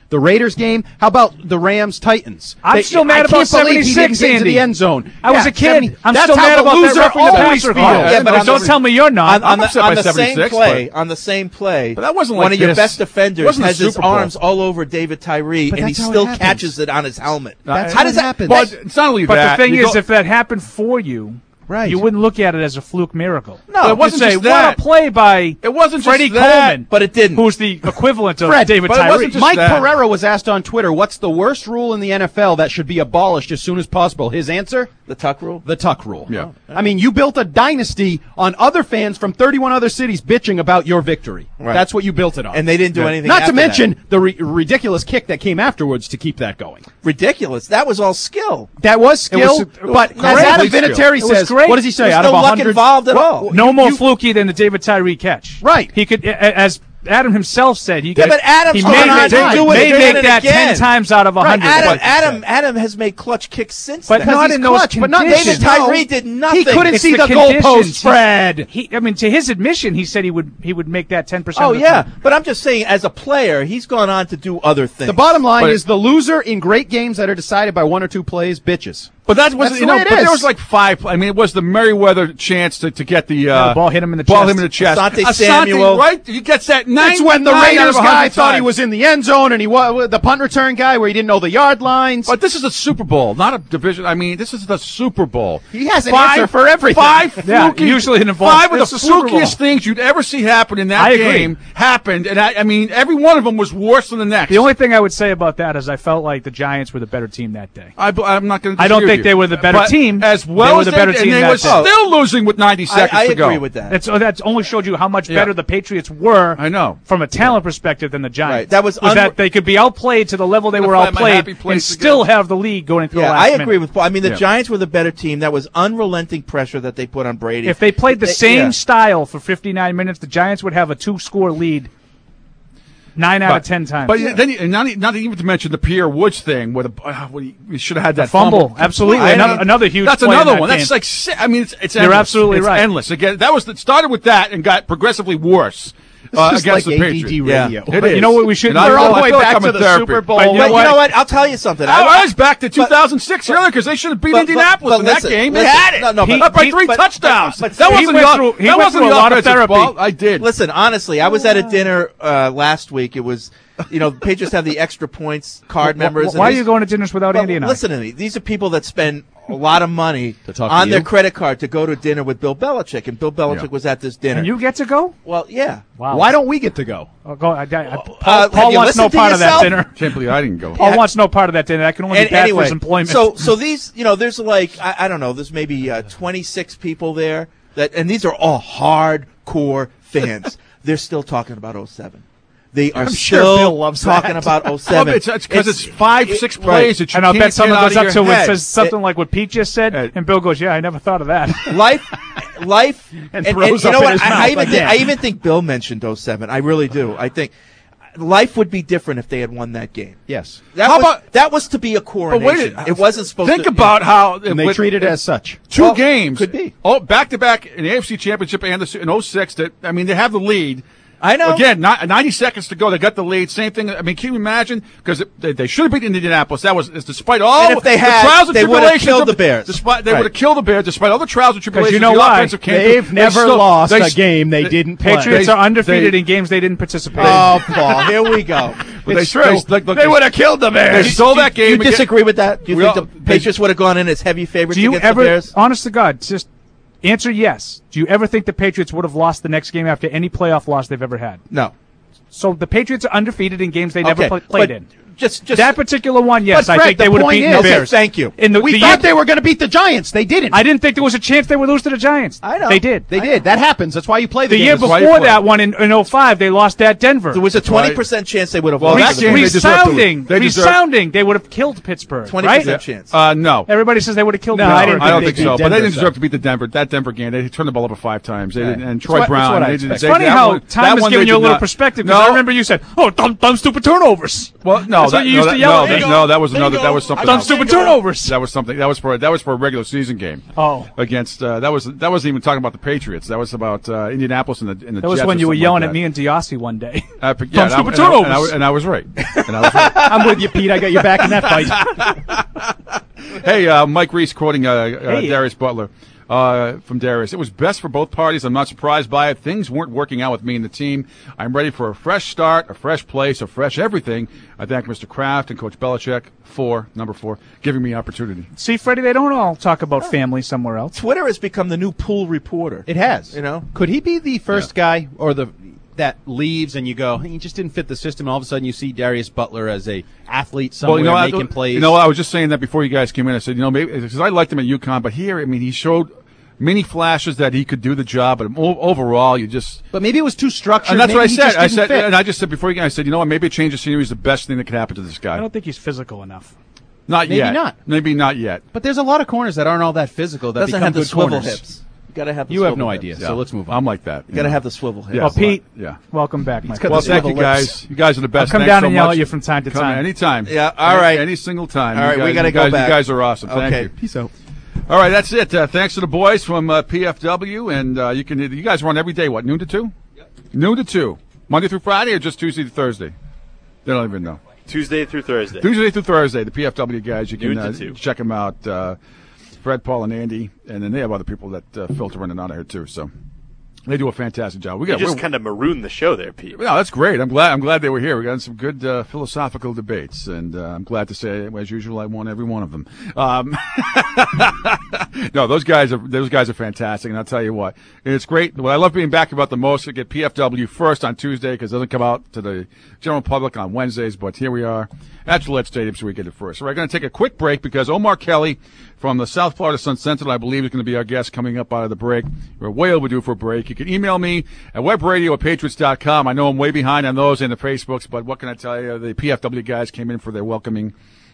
The Raiders game. How about the Rams Titans? I'm still mad about 76, into the Andy. end zone. I was a kid. I'm that's still how mad the about loser that referee always feels. feels. Yeah, but don't tell me you're not. On the same 76, play, on the same play, But that wasn't one like of your this. best It defenders wasn't a has his Super Bowl. arms all over David Tyree, But and he that's how it still happens. catches it on his helmet. That's How how does it that happens. But it's not only But that. the thing you is, go- if that happened for you, Right. you wouldn't look at it as a fluke miracle. No, You'd wasn't say, just that. what a play by It wasn't just Freddie that. Coleman, but it didn't. who's the equivalent of Fred, David but it Tyree. wasn't just Mike that. Pereira was asked on Twitter, what's the worst rule in the NFL that should be abolished as soon as possible? His answer? The tuck rule. The tuck rule. Yeah. I mean, you built a dynasty on other fans from 31 other cities bitching about your victory. Right. That's what you built it on. And they didn't do anything Not to after mention the ridiculous kick that came afterwards to keep that going. Ridiculous. That was all skill. That was skill, It was but as Adam skill. Vinatieri It was says, great. what does he say? There's Out no of luck 100 involved at all. No more fluky than the David Tyree catch. Right. He could, as Adam himself said, he Yeah, could. but Adam's he going may on make, to do it may again make and that again. 10 times out of 100. Right, but Adam has made clutch kicks since But then. not in those clutch, but not conditions. David Tyree did nothing. He couldn't It's see the conditions. goalposts, Fred. I mean, to his admission, he said he would make that 10%. Oh of the yeah, time. but I'm just saying, as a player, he's gone on to do other things. The bottom line But- is the loser in great games that are decided by one or two plays, bitches. But that was, That's you the know, way it but is. there was like five. I mean, it was the Merriweather chance to get the the ball hit him in the ball chest. hit him in the chest. Asante Samuel. right? He gets that. That's when the 99 out Raiders of 100 guy thought he times. was in the end zone, and he was the punt return guy where he didn't know the yard lines. But this is a Super Bowl, not a division. I mean, this is the Super Bowl. He has an answer for everything. Five Yeah, fluky, usually it involves- five of it's the the Super Bowl. flukiest things you'd ever see happen in that I agree. game happened, and I mean, every one of them was worse than the next. The only thing I would say about that is I felt like the Giants were the better team that day. I'm not going to. I don't think they were the better team. As They well were as the better team and they that were day. still losing with 90 seconds I to go. agree with that. That's only showed you how much Yeah. better the Patriots were. I know. From a talent perspective than the Giants. Right. That was that they could be outplayed to the level they Gonna were find my happy outplayed place and again. still have the lead going through Yeah, the I last agree minute. with Paul. I mean, the Yeah. Giants were the better team. That was unrelenting pressure that they put on Brady. If they played the same yeah. style for 59 minutes, the Giants would have a 2-score lead 9 out of 10 times. But then, not even to mention the Pierre Woods thing, where he should have had that fumble. Absolutely. Another huge That's play in another that one. game. That's like, I mean, it's You're endless. absolutely It's right. endless. Again, it started with that and got progressively worse. This is Against like the ADD Patriots. radio. It But is. you know what we should And do? We're all the I way feel like back I'm to in the therapy. Super Bowl. But you know what? I'll tell you something. I was back to 2006 earlier because they should have beat Indianapolis in that listen, game. listen, They had it. no, Up by 3 touchdowns. but That he wasn't went the through- he that went wasn't through the a lot of offensive therapy. ball. I did. Listen, honestly, I was at a dinner last week. It was, the Patriots have the extra points card members. Why are you going to dinners without Well, Andy and I? listen to me. These are people that spend a lot of money talk to on their you? credit card to go to dinner with Bill Belichick, and Bill Belichick was at this dinner. And you get to go? Well, yeah. Wow. Why don't we get to go? Oh, Paul have Paul you wants no listened to part of that yourself? dinner. Can't believe I didn't go. Paul wants no part of that dinner. That can only be bad for his employment. So these, there's like, I don't know, there's maybe 26 people there, and these are all hardcore fans. They're still talking about 07. They are I'm sure still Bill loves talking that. about Well, 07. it's because it's 5-6 plays that you and I'll can't bet someone get out goes of up your to it and head. says something like what Pete just said, and Bill goes, "Yeah, I never thought of that." Life, And and throws you up know in what? his I mouth even again. I even think Bill mentioned 07. I really do. I think life would be different if they had won that game. Yes. That was to be a But coronation. wait, it wasn't supposed think to. about how And they treat it as such. Two games, could be. Oh, back to back in the AFC Championship and in 06. That I mean, they have the lead. I know. Again, 90 seconds to go. They got the lead. Same thing. I mean, can you imagine? Because they should have beaten Indianapolis. That was despite all And if they the had, trials and they would have tribulations killed of- the Bears. Despite they Right. would have killed the Bears, despite all the trials and tribulations. you know of the why? offensive camp. They've They never still- lost they a s- game they didn't play. Patriots They- are undefeated they- in games they didn't participate. Oh, Paul, here we go. But It's they true. still- look, They would have killed the They Bears. stole that game. Do you again. disagree with that? Do you We think all- the Patriots would have gone in as heavy favorites Do you against ever, the Bears? honest to God, just answer yes. Do you ever think the Patriots would have lost the next game after any playoff loss they've ever had? No. So the Patriots are undefeated in games they never Okay, played but in. Just That particular one, yes, But I Fred, think they the would have point beaten is- the Okay, Bears. thank you. In the, We the thought year- they were going to beat the Giants. They didn't. I didn't think there was a chance they would lose to the Giants. I know. They did. They did. That happens. That's why you play The the year game. That's why you before play. that one in 05, they lost at Denver. There was a 20% chance they would have Well, lost. that game they deserved to Resounding, lose. They deserved- resounding, they would have killed Pittsburgh. 20% right? chance. No. Everybody says they would have killed No, Pittsburgh. I didn't I don't think think they so. beat But they Denver, didn't deserve to beat that Denver game. They turned the ball over 5 times. They didn't, and Troy what- that's Brown. what I they expect. didn't- It's funny that how one- time that has one given they you a did little not- perspective, because No. I remember you said, dumb, stupid turnovers. Well, no, That's what you used to yell at me. No, that was another. That was something. Done stupid turnovers. That was something. That was for a regular season game. Oh, against that wasn't even talking about the Patriots. That was about Indianapolis and the. That was Jets when you were yelling at me and Diossi one day. Done stupid turnovers. And I was right. I'm with you, Pete. I got your back in that fight. Hey, Mike Reese quoting Darius Butler. From Darius. It was best for both parties. I'm not surprised by it. Things weren't working out with me and the team. I'm ready for a fresh start, a fresh place, a fresh everything. I thank Mr. Kraft and Coach Belichick number four, giving me opportunity. See, Freddie, they don't all talk about family somewhere else. Twitter has become the new pool reporter. It has. You know? Could he be the first guy or that leaves and you go, he just didn't fit the system, and all of a sudden you see Darius Butler as a athlete somewhere making plays? I was just saying that before you guys came in. I said, maybe because I liked him at UConn, but here, he showed many flashes that he could do the job, but overall, But maybe it was too structured. And that's maybe what I said. Fit. And I just said before you guys, I said, maybe a change of scenery is the best thing that could happen to this guy. I don't think he's physical enough. Maybe not. Maybe not yet. But there's a lot of corners that aren't all that physical that doesn't become have the good swivel corners. hips. You got to have. You have no idea. So let's move on. I'm like that. You got to have the swivel hips. Well, Pete, yeah. Welcome back, Mike. Well, thank you guys. You guys are the best. I'll come down and yell at you from time to time. Anytime. Yeah. All right. Any single time. All right. We got to go back. You guys are awesome. Thank you. Peace out. All right, that's it. Thanks to the boys from PFW, and you guys run every day. What, noon to 2? Yep. Noon to 2, Monday through Friday, or just Tuesday to Thursday? They don't even know. Tuesday through Thursday. Tuesday through Thursday. The PFW guys, you noon to can 2. Check them out. Fred, Paul, and Andy, and then they have other people that filter in and out of here too. So they do a fantastic job. We just kind of marooned the show there, Pete. No, that's great. I'm glad they were here. We got some good philosophical debates, and I'm glad to say, as usual, I won every one of them. No, those guys are fantastic, and I'll tell you what, it's great. What I love being back about the most, I get PFW first on Tuesday because it doesn't come out to the general public on Wednesdays, but here we are at Gillette Stadium, so we get it first. So we're going to take a quick break because Omar Kelly from the South Florida Sun Sentinel, I believe, is going to be our guest coming up out of the break. We're way overdue for a break. You can email me at webradio@patriots.com. I know I'm way behind on those and the Facebooks, but what can I tell you? The PFW guys came in for their welcoming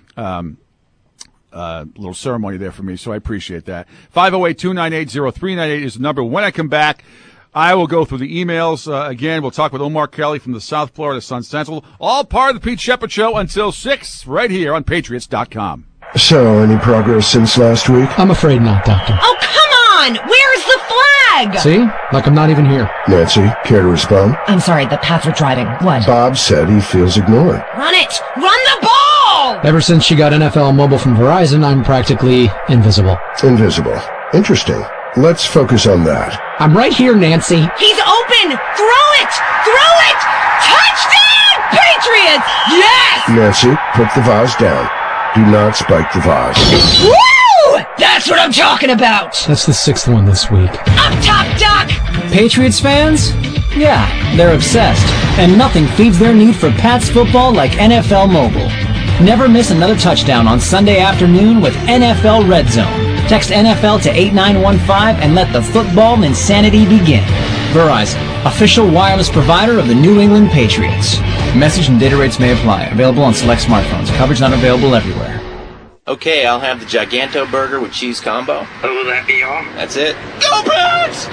little ceremony there for me, so I appreciate that. 508-298-0398 is the number. When I come back, I will go through the emails. Again, we'll talk with Omar Kelly from the South Florida Sun Sentinel. All part of the Pete Shepard Show until 6 right here on Patriots.com. So, any progress since last week? I'm afraid not, Doctor. Oh, come on! Where's the flag? See? Like I'm not even here. Nancy, care to respond? I'm sorry, the paths are driving. What? Bob said he feels ignored. Run it! Run the ball! Ever since she got NFL Mobile from Verizon, I'm practically invisible. Invisible. Interesting. Let's focus on that. I'm right here, Nancy. He's open! Throw it! Throw it! Touchdown! Patriots! Yes! Nancy, put the vase down. Do not spike the vase. Woo! That's what I'm talking about! That's the 6th one this week. Up top, Doc! Patriots fans? Yeah, they're obsessed. And nothing feeds their need for Pats football like NFL Mobile. Never miss another touchdown on Sunday afternoon with NFL Red Zone. Text NFL to 8915 and let the football insanity begin. Verizon, official wireless provider of the New England Patriots. Message and data rates may apply. Available on select smartphones. Coverage not available everywhere. Okay, I'll have the Giganto burger with cheese combo. Oh, will that be all? That's it. Go Pats!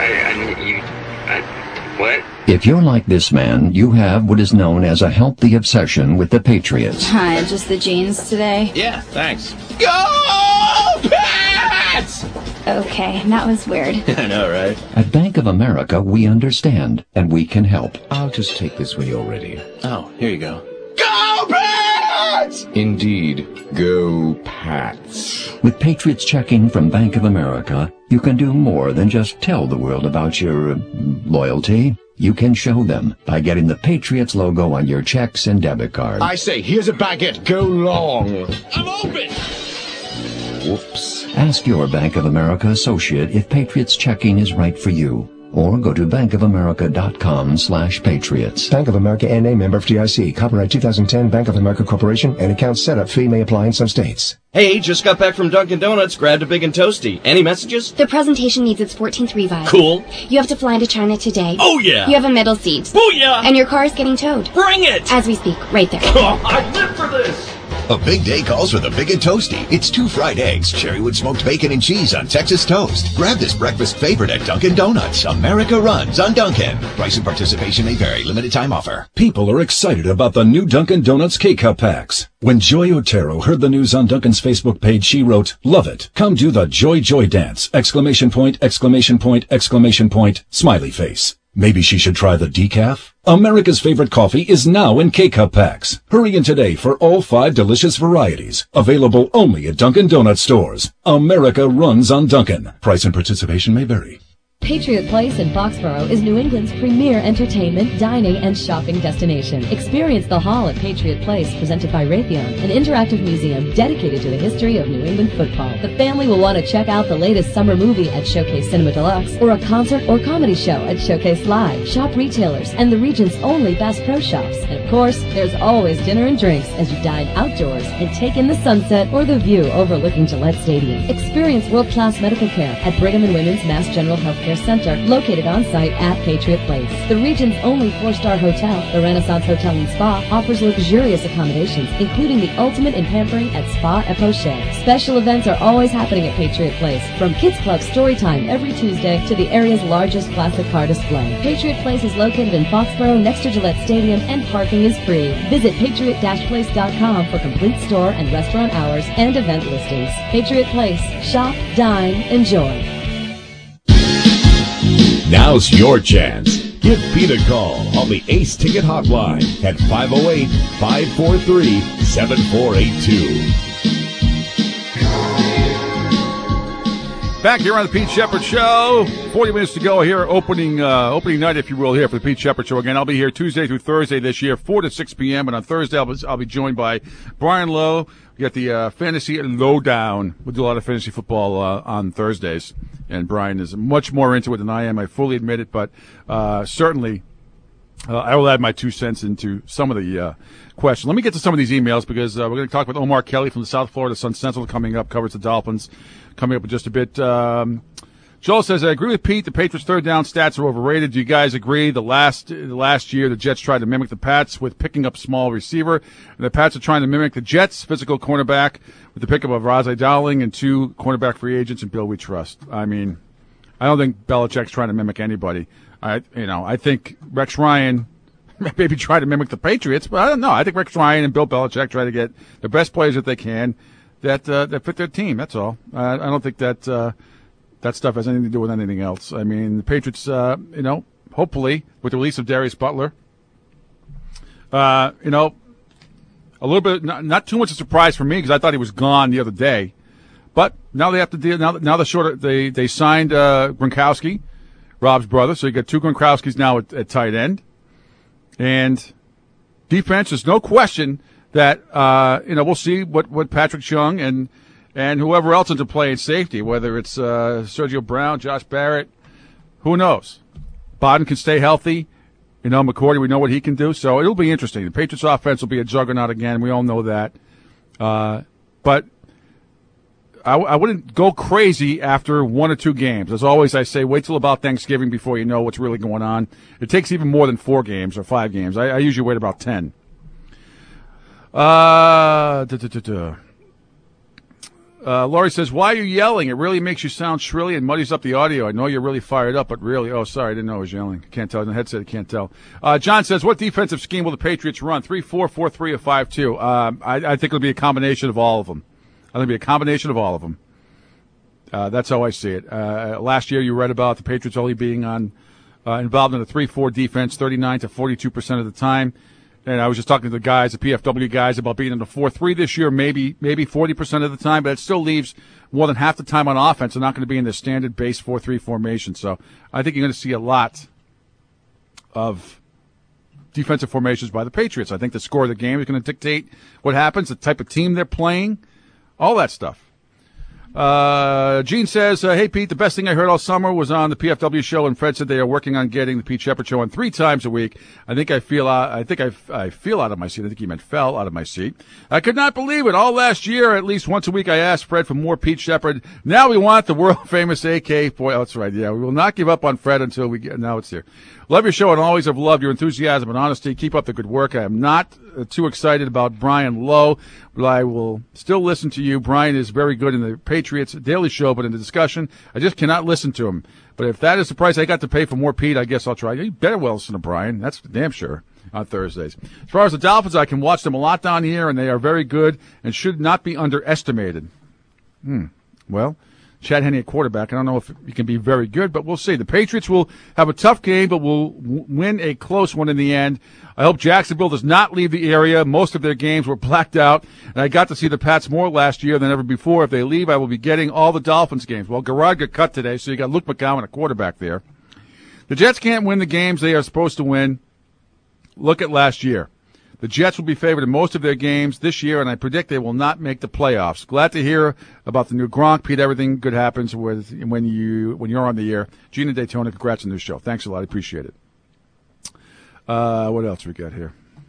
What? If you're like this man, you have what is known as a healthy obsession with the Patriots. Hi, just the jeans today? Yeah, thanks. Go Pats! Okay, that was weird. I know, right? At Bank of America, we understand, and we can help. I'll just take this when you're ready. Oh, here you go. Go Pats! Indeed, go Pats. With Patriots checking from Bank of America, you can do more than just tell the world about your loyalty. You can show them by getting the Patriots logo on your checks and debit cards. I say, here's a baguette. Go long. I'm open! Whoops. Ask your Bank of America associate if Patriots checking is right for you. Or go to bankofamerica.com/patriots. Bank of America N.A. member FDIC. Copyright 2010 Bank of America Corporation. An account setup fee may apply in some states. Hey, just got back from Dunkin' Donuts. Grabbed a Big and Toasty. Any messages? The presentation needs its 14th revive. Cool. You have to fly into China today. Oh, yeah. You have a middle seat. Booyah! And your car is getting towed. Bring it! As we speak, right there. Oh, I live for this! A big day calls for the Big and Toasty. It's 2 fried eggs, cherrywood smoked bacon and cheese on Texas toast. Grab this breakfast favorite at Dunkin' Donuts. America runs on Dunkin'. Price and participation may vary. Limited time offer. People are excited about the new Dunkin' Donuts K-Cup packs. When Joy Otero heard the news on Dunkin's Facebook page, she wrote, "Love it. Come do the Joy Joy dance! Exclamation point, exclamation point, exclamation point, smiley face." Maybe she should try the decaf? America's favorite coffee is now in K-Cup packs. Hurry in today for all 5 delicious varieties. Available only at Dunkin' Donuts stores. America runs on Dunkin'. Price and participation may vary. Patriot Place in Foxborough is New England's premier entertainment, dining, and shopping destination. Experience the Hall at Patriot Place, presented by Raytheon, an interactive museum dedicated to the history of New England football. The family will want to check out the latest summer movie at Showcase Cinema Deluxe, or a concert or comedy show at Showcase Live. Shop retailers and the region's only Bass Pro Shops. And of course, there's always dinner and drinks as you dine outdoors and take in the sunset or the view overlooking Gillette Stadium. Experience world-class medical care at Brigham and Women's Mass General Healthcare Center, located on site at Patriot Place. The region's only 4-star hotel, the Renaissance Hotel and Spa, offers luxurious accommodations, including the ultimate in pampering at Spa et Poche. Special events are always happening at Patriot Place, from Kids Club Storytime every Tuesday to the area's largest classic car display. Patriot Place is located in Foxborough next to Gillette Stadium, and parking is free. Visit patriot-place.com for complete store and restaurant hours and event listings. Patriot Place. Shop, dine, enjoy. Now's your chance. Give Pete a call on the Ace Ticket Hotline at 508-543-7482. Back here on the Pete Shepard Show. 40 minutes to go here, opening night, if you will, here for the Pete Shepard Show. Again, I'll be here Tuesday through Thursday this year, 4 to 6 p.m. And on Thursday, I'll be joined by Brian Lowe. We got the Fantasy Lowdown. We'll do a lot of fantasy football on Thursdays. And Brian is much more into it than I am. I fully admit it. But certainly, I will add my 2 cents into some of the questions. Let me get to some of these emails because we're going to talk with Omar Kelly from the South Florida Sun Sentinel coming up, covers the Dolphins, coming up in just a bit. Joel says, I agree with Pete. The Patriots' third down stats are overrated. Do you guys agree? The last year, the Jets tried to mimic the Pats with picking up small receiver. And the Pats are trying to mimic the Jets' physical cornerback with the pickup of Razzie Dowling and 2 cornerback free agents and Bill We Trust. I mean, I don't think Belichick's trying to mimic anybody. I think Rex Ryan maybe tried to mimic the Patriots, but I don't know. I think Rex Ryan and Bill Belichick try to get the best players that they can that fit their team. That's all. I don't think that stuff has anything to do with anything else. I mean, the Patriots, hopefully with the release of Darius Butler, a little bit, not too much of a surprise for me because I thought he was gone the other day. But now they have to deal. Now they signed Gronkowski, Rob's brother. So you got 2 Gronkowskis now at tight end, and defense. There's no question that we'll see what Patrick Chung and whoever else into play in safety, whether it's Sergio Brown, Josh Barrett, who knows? Bodden can stay healthy. McCourty, we know what he can do. So it'll be interesting. The Patriots offense will be a juggernaut again. We all know that. But I wouldn't go crazy after 1 or 2 games. As always, I say wait till about Thanksgiving before you know what's really going on. It takes even more than 4 games or 5 games. I usually wait about 10. Laurie says, why are you yelling? It really makes you sound shrilly and muddies up the audio. I know you're really fired up, but really, oh, sorry, I didn't know I was yelling. I can't tell. In the headset, I can't tell. John says, what defensive scheme will the Patriots run? 3-4, 4-3, or 5-2? I think it'll be a combination of all of them. That's how I see it. Last year, you read about the Patriots only being involved in a 3-4 defense 39 to 42% of the time. And I was just talking to the guys, the PFW guys, about being in the 4-3 this year, maybe 40% of the time, but it still leaves more than half the time on offense. They're not going to be in the standard base 4-3 formation. So I think you're going to see a lot of defensive formations by the Patriots. I think the score of the game is going to dictate what happens, the type of team they're playing, all that stuff. Gene says, hey, Pete, the best thing I heard all summer was on the PFW show, and Fred said they are working on getting the Pete Shepard show on 3 times a week. I feel out of my seat. I think he meant fell out of my seat. I could not believe it. All last year, at least once a week, I asked Fred for more Pete Shepard. Now we want the world-famous AK. Boy, oh, that's right. Yeah, we will not give up on Fred until now it's here. Love your show and always have loved your enthusiasm and honesty. Keep up the good work. I am not too excited about Brian Lowe, but I will still listen to you. Brian is very good in the Patriots Daily Show, but in the discussion, I just cannot listen to him. But if that is the price I got to pay for more Pete, I guess I'll try. You better well listen to Brian. That's damn sure on Thursdays. As far as the Dolphins, I can watch them a lot down here, and they are very good and should not be underestimated. Well, Chad Henne at quarterback. I don't know if he can be very good, but we'll see. The Patriots will have a tough game, but will win a close one in the end. I hope Jacksonville does not leave the area. Most of their games were blacked out, and I got to see the Pats more last year than ever before. If they leave, I will be getting all the Dolphins games. Well, Garrard got cut today, so you got Luke McCown, a quarterback there. The Jets can't win the games they are supposed to win. Look at last year. The Jets will be favored in most of their games this year, and I predict they will not make the playoffs. Glad to hear about the new Gronk. Pete, everything good happens when you're on the air. Gina Daytona, congrats on the show. Thanks a lot. I appreciate it. What else we got here?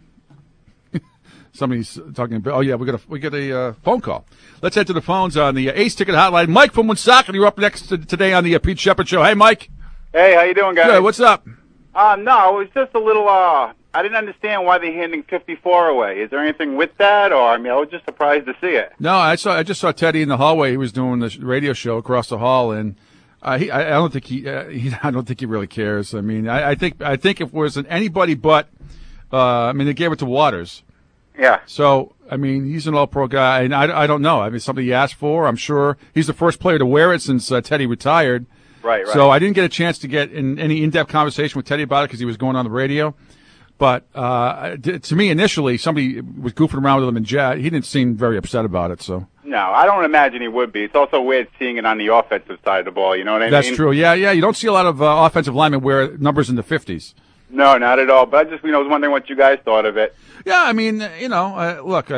Somebody's talking about. Oh yeah, we got a phone call. Let's head to the phones on the Ace Ticket Hotline. Mike from Woonsocket, you're up next today on the Pete Shepard Show. Hey, Mike. Hey, how you doing, guys? Good. What's up? No, it was just a little. I didn't understand why they're handing 54 away. Is there anything with that, or I was just surprised to see it. No, I just saw Teddy in the hallway. He was doing the radio show across the hall, and I don't think he really cares. I mean, I think if it wasn't anybody but, they gave it to Waters. Yeah. So I mean, he's an all-pro guy, and I don't know. I mean, something he asked for. I'm sure he's the first player to wear it since Teddy retired. Right. So I didn't get a chance to get in any in-depth conversation with Teddy about it because he was going on the radio. But to me, initially, somebody was goofing around with him, and he didn't seem very upset about it. So no, I don't imagine he would be. It's also weird seeing it on the offensive side of the ball. You know what I mean? That's true. Yeah. You don't see a lot of offensive linemen wear numbers in the 50s. No, not at all. But I just was wondering what you guys thought of it. Yeah, I mean, look,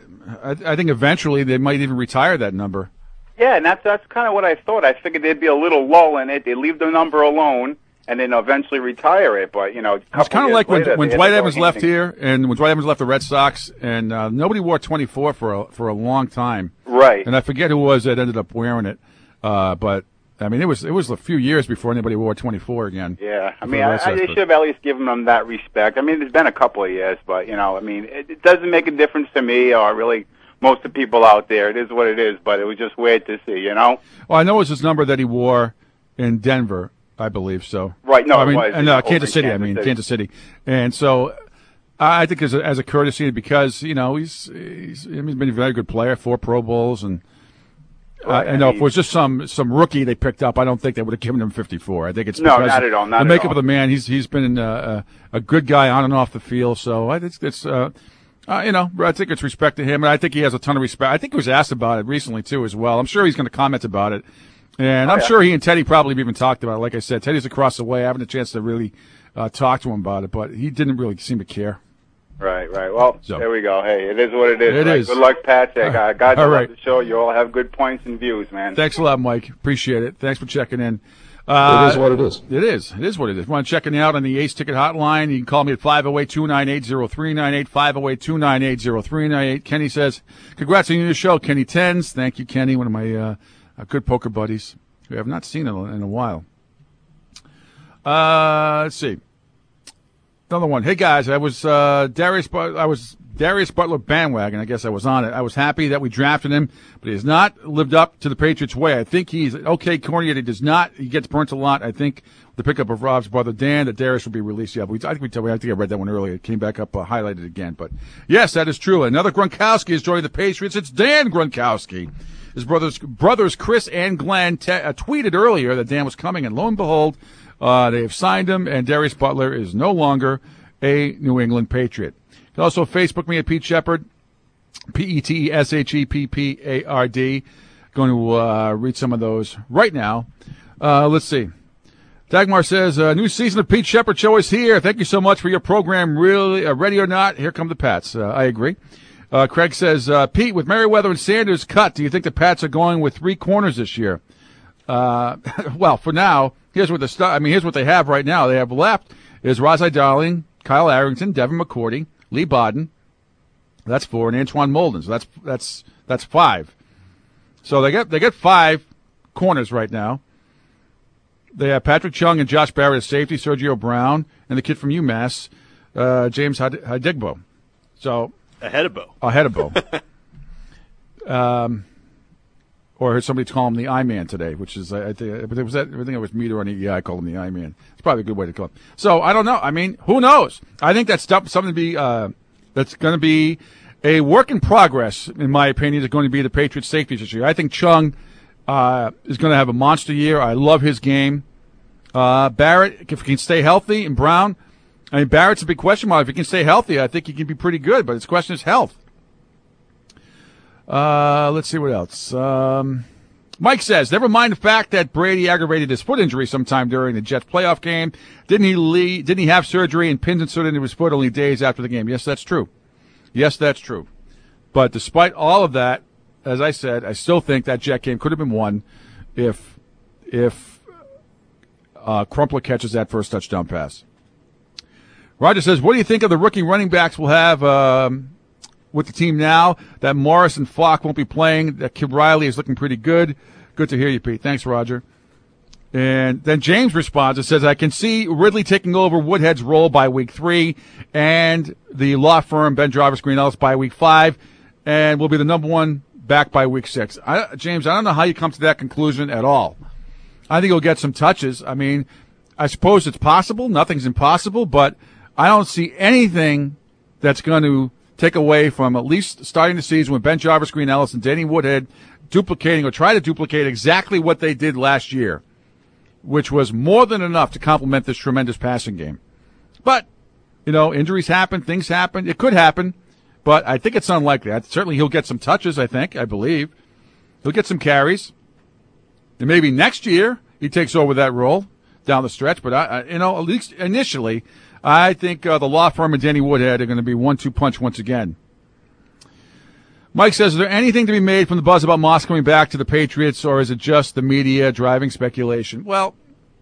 I think eventually they might even retire that number. Yeah, and that's kind of what I thought. I figured there'd be a little lull in it. They leave the number alone. And then eventually retire it, but it's kind of like when Dwight Evans left here, and when Dwight Evans left the Red Sox, and nobody wore 24 for a long time. Right. And I forget who it was that ended up wearing it, but I mean it was a few years before anybody wore 24 again. Yeah, I mean they should have at least given them that respect. I mean it's been a couple of years, but it doesn't make a difference to me or really most of the people out there. It is what it is, but it was just weird to see, Well, I know it was his number that he wore in Denver. I believe so. Right. No, it was. Kansas City. Kansas City. And so I think as a courtesy, because he's been a very good player, 4 Pro Bowls, and right, I know if it was just some rookie they picked up, I don't think they would have given him 54. I think it's no, because not at all. Not the makeup of the man. He's been a good guy on and off the field. So I think it's I think it's respect to him, and I think he has a ton of respect. I think he was asked about it recently too, as well. I'm sure he's going to comment about it. And I'm sure he and Teddy probably even talked about it. Like I said, Teddy's across the way. I haven't had a chance to really talk to him about it, but he didn't really seem to care. Right. Well, there we go. Hey, it is what it is. It is. Good luck, Pat. God love the show. You all have good points and views, man. Thanks a lot, Mike. Appreciate it. Thanks for checking in. It is what it is. It is. It is what it is. Want to check me out on the Ace Ticket Hotline? You can call me at 508-298-0398, 508-298-0398. Kenny says, congrats on your new show, Kenny Tens. Thank you, Kenny, one of my good poker buddies. We have not seen it in a while. Let's see. Another one. Hey guys, I was Darius Butler bandwagon. I guess I was on it. I was happy that we drafted him, but he has not lived up to the Patriots' way. I think he's okay coordinator. He gets burnt a lot. I think the pickup of Rob's brother Dan, that Darius will be released. Yeah, I think I read that one earlier. It came back up, highlighted again. But yes, that is true. Another Gronkowski is joining the Patriots. It's Dan Gronkowski. His brothers Chris and Glenn tweeted earlier that Dan was coming, and lo and behold, they have signed him, and Darius Butler is no longer a New England Patriot. You can also Facebook me at Pete Shepard, PETSHEPPARD. Going to read some of those right now. Let's see. Dagmar says, new season of Pete Shepard Show is here. Thank you so much for your program. Really, ready or not, here come the Pats. I agree. Craig says, Pete, with Merriweather and Sanders cut, do you think the Pats are going with 3 corners this year? Well, for now, here's what here's what they have right now. They have left is Razai Darling, Kyle Arrington, Devin McCourty, Lee Bodden. That's 4, and Antoine Molden. So that's 5. So they get 5 corners right now. They have Patrick Chung and Josh Barrett as safety, Sergio Brown, and the kid from UMass, James Hadigbo. So ahead of Bo. Or I heard somebody call him the I-Man today, which is I think it was Meter on EEI. I called him the I-Man. It's probably a good way to call him. So I don't know. I mean, who knows? I think that's something to be that's going to be a work in progress, in my opinion. Is going to be the Patriots' safeties this year. I think Chung is going to have a monster year. I love his game. Barrett, if he can stay healthy, and Brown. I mean, Barrett's a big question mark. If he can stay healthy, I think he can be pretty good. But his question is health. Let's see what else. Mike says, never mind the fact that Brady aggravated his foot injury sometime during the Jets playoff game. Didn't he have surgery and pins inserted into his foot only days after the game? Yes, that's true. But despite all of that, as I said, I still think that Jet game could have been won if Crumpler catches that first touchdown pass. Roger says, what do you think of the rookie running backs we'll have with the team now? That Morris and Falk won't be playing. That Kid Riley is looking pretty good. Good to hear you, Pete. Thanks, Roger. And then James responds and says, I can see Ridley taking over Woodhead's role by week 3 and the law firm Ben Jarvis Green Ellis by week 5 and will be the number 1 back by week 6. James, I don't know how you come to that conclusion at all. I think he'll get some touches. I mean, I suppose it's possible. Nothing's impossible, but I don't see anything that's going to take away from at least starting the season with Ben Jarvis Green Ellis and Danny Woodhead duplicating or try to duplicate exactly what they did last year, which was more than enough to complement this tremendous passing game. But, injuries happen, things happen. It could happen, but I think it's unlikely. Certainly he'll get some touches, I believe. He'll get some carries. And maybe next year he takes over that role down the stretch. But, at least initially, I think the law firm and Danny Woodhead are going to be 1-2 punch once again. Mike says, is there anything to be made from the buzz about Moss coming back to the Patriots, or is it just the media driving speculation? Well,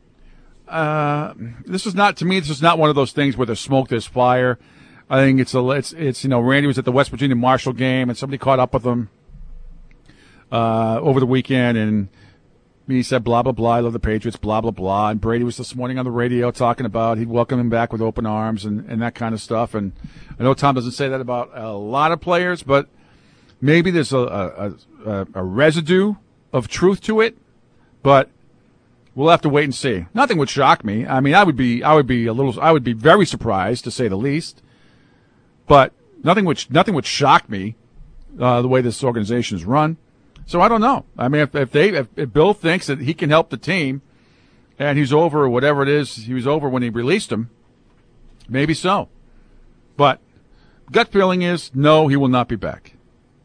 this is not one of those things where there's smoke, there's fire. I think it's Randy was at the West Virginia Marshall game, and somebody caught up with him over the weekend, and he said, blah, blah, blah, I love the Patriots, blah, blah, blah. And Brady was this morning on the radio talking about he'd welcome him back with open arms and that kind of stuff. And I know Tom doesn't say that about a lot of players, but maybe there's a residue of truth to it. But we'll have to wait and see. Nothing would shock me. I mean, I would be very surprised, to say the least. But nothing would shock me the way this organization is run. So I don't know. I mean, if Bill thinks that he can help the team and he's over whatever it is he was over when he released him, maybe so. But gut feeling is no, he will not be back.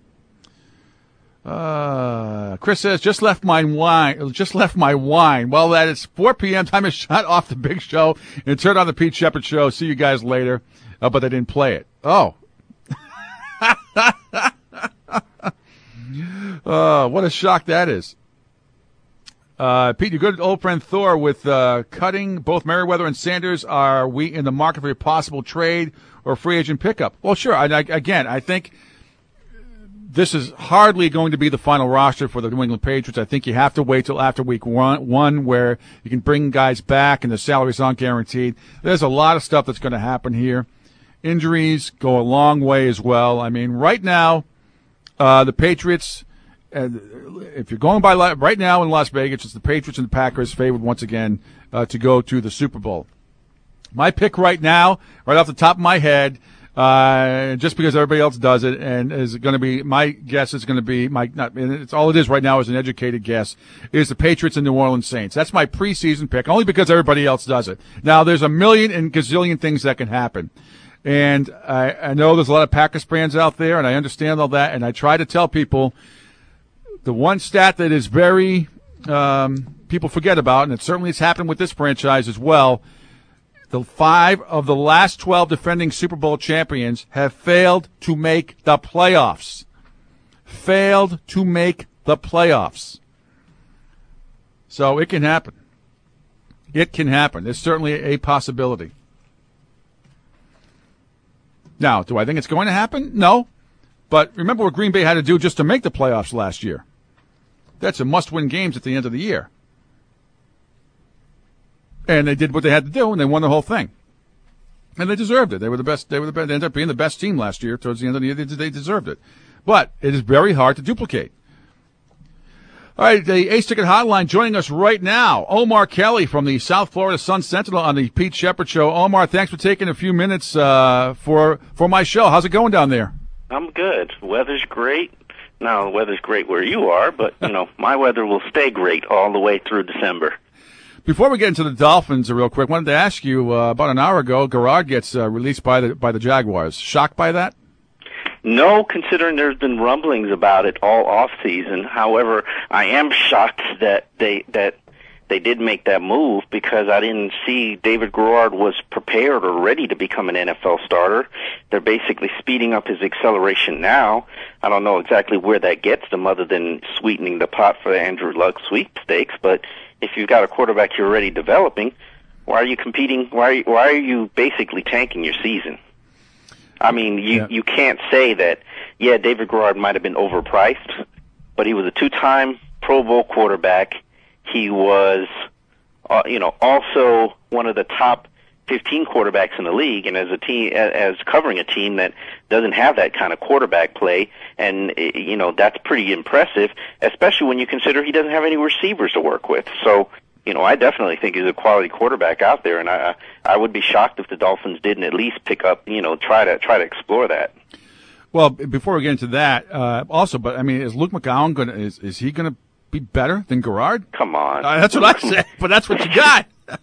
Chris says, just left my wine. Well, that is 4 p.m. Time to shut off the big show and turn on the Pete Shepard Show. See you guys later. But they didn't play it. Oh. What a shock that is. Pete, your good old friend Thor with cutting both Merriweather and Sanders. Are we in the market for a possible trade or free agent pickup? Well, sure. I think this is hardly going to be the final roster for the New England Patriots. I think you have to wait till after week one where you can bring guys back and the salaries aren't guaranteed. There's a lot of stuff that's going to happen here. Injuries go a long way as well. I mean, right now, the Patriots, if you're going by right now in Las Vegas, it's the Patriots and the Packers favored once again to go to the Super Bowl. My pick right now, right off the top of my head, just because everybody else does it, and is going to be my guess is going to be it's all it is right now is an educated guess, is the Patriots and New Orleans Saints. That's my preseason pick, only because everybody else does it. Now there's a million and gazillion things that can happen. And I know there's a lot of Packers fans out there, and I understand all that, and I try to tell people the one stat that is very people forget about, and it certainly has happened with this franchise as well, the 5 of the last 12 defending Super Bowl champions have failed to make the playoffs. Failed to make the playoffs. So it can happen. It can happen. It's certainly a possibility. Now, do I think it's going to happen? No. But remember what Green Bay had to do just to make the playoffs last year. That's a must-win games at the end of the year. And they did what they had to do, and they won the whole thing. And they deserved it. They were the best. They ended up being the best team last year. Towards the end of the year, they deserved it. But it is very hard to duplicate. All right, the Ace Ticket Hotline joining us right now. Omar Kelly from the South Florida Sun Sentinel on the Pete Shepard Show. Omar, thanks for taking a few minutes for my show. How's it going down there? I'm good. Weather's great. Now, the weather's great where you are, but, my weather will stay great all the way through December. Before we get into the Dolphins real quick, I wanted to ask you, about an hour ago, Garrard gets released by the Jaguars. Shocked by that? No, considering there's been rumblings about it all off season. However, I am shocked that they did make that move, because I didn't see David Garrard was prepared or ready to become an NFL starter. They're basically speeding up his acceleration now. I don't know exactly where that gets them other than sweetening the pot for the Andrew Luck sweepstakes, but if you've got a quarterback you're already developing, why are you competing? Why are you basically tanking your season? I mean, you can't say that, David Garrard might have been overpriced, but he was a two-time Pro Bowl quarterback. He was, also one of the top 15 quarterbacks in the league, and as covering a team that doesn't have that kind of quarterback play, and, that's pretty impressive, especially when you consider he doesn't have any receivers to work with. So, I definitely think he's a quality quarterback out there, and I would be shocked if the Dolphins didn't at least pick up, try to explore that. Well, before we get into that, is Luke McGowan is he gonna be better than Garrard? Come on, that's what I said, but that's what you got.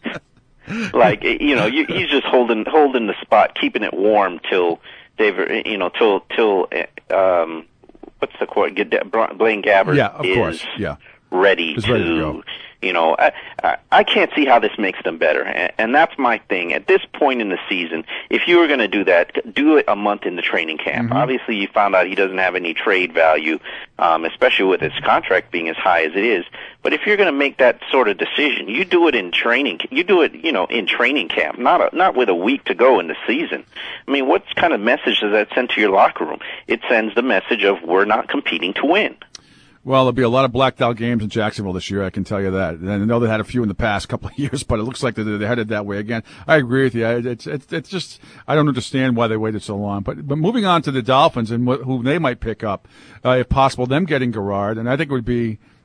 He's just holding the spot, keeping it warm till David, till what's the quote? Blaine Gabbert ready to go. I can't see how this makes them better, and that's my thing. At this point in the season, if you were going to do that, do it a month in the training camp. Mm-hmm. Obviously, you found out he doesn't have any trade value, especially with his contract being as high as it is. But if you're going to make that sort of decision, you do it in training. You do it, in training camp, not with a week to go in the season. I mean, what kind of message does that send to your locker room? It sends the message of we're not competing to win. Well, there'll be a lot of blacked out games in Jacksonville this year, I can tell you that. And I know they had a few in the past couple of years, but it looks like they're headed that way again. I agree with you. It's just, I don't understand why they waited so long. But moving on to the Dolphins and who they might pick up, if possible, them getting Garrard, and I think it'd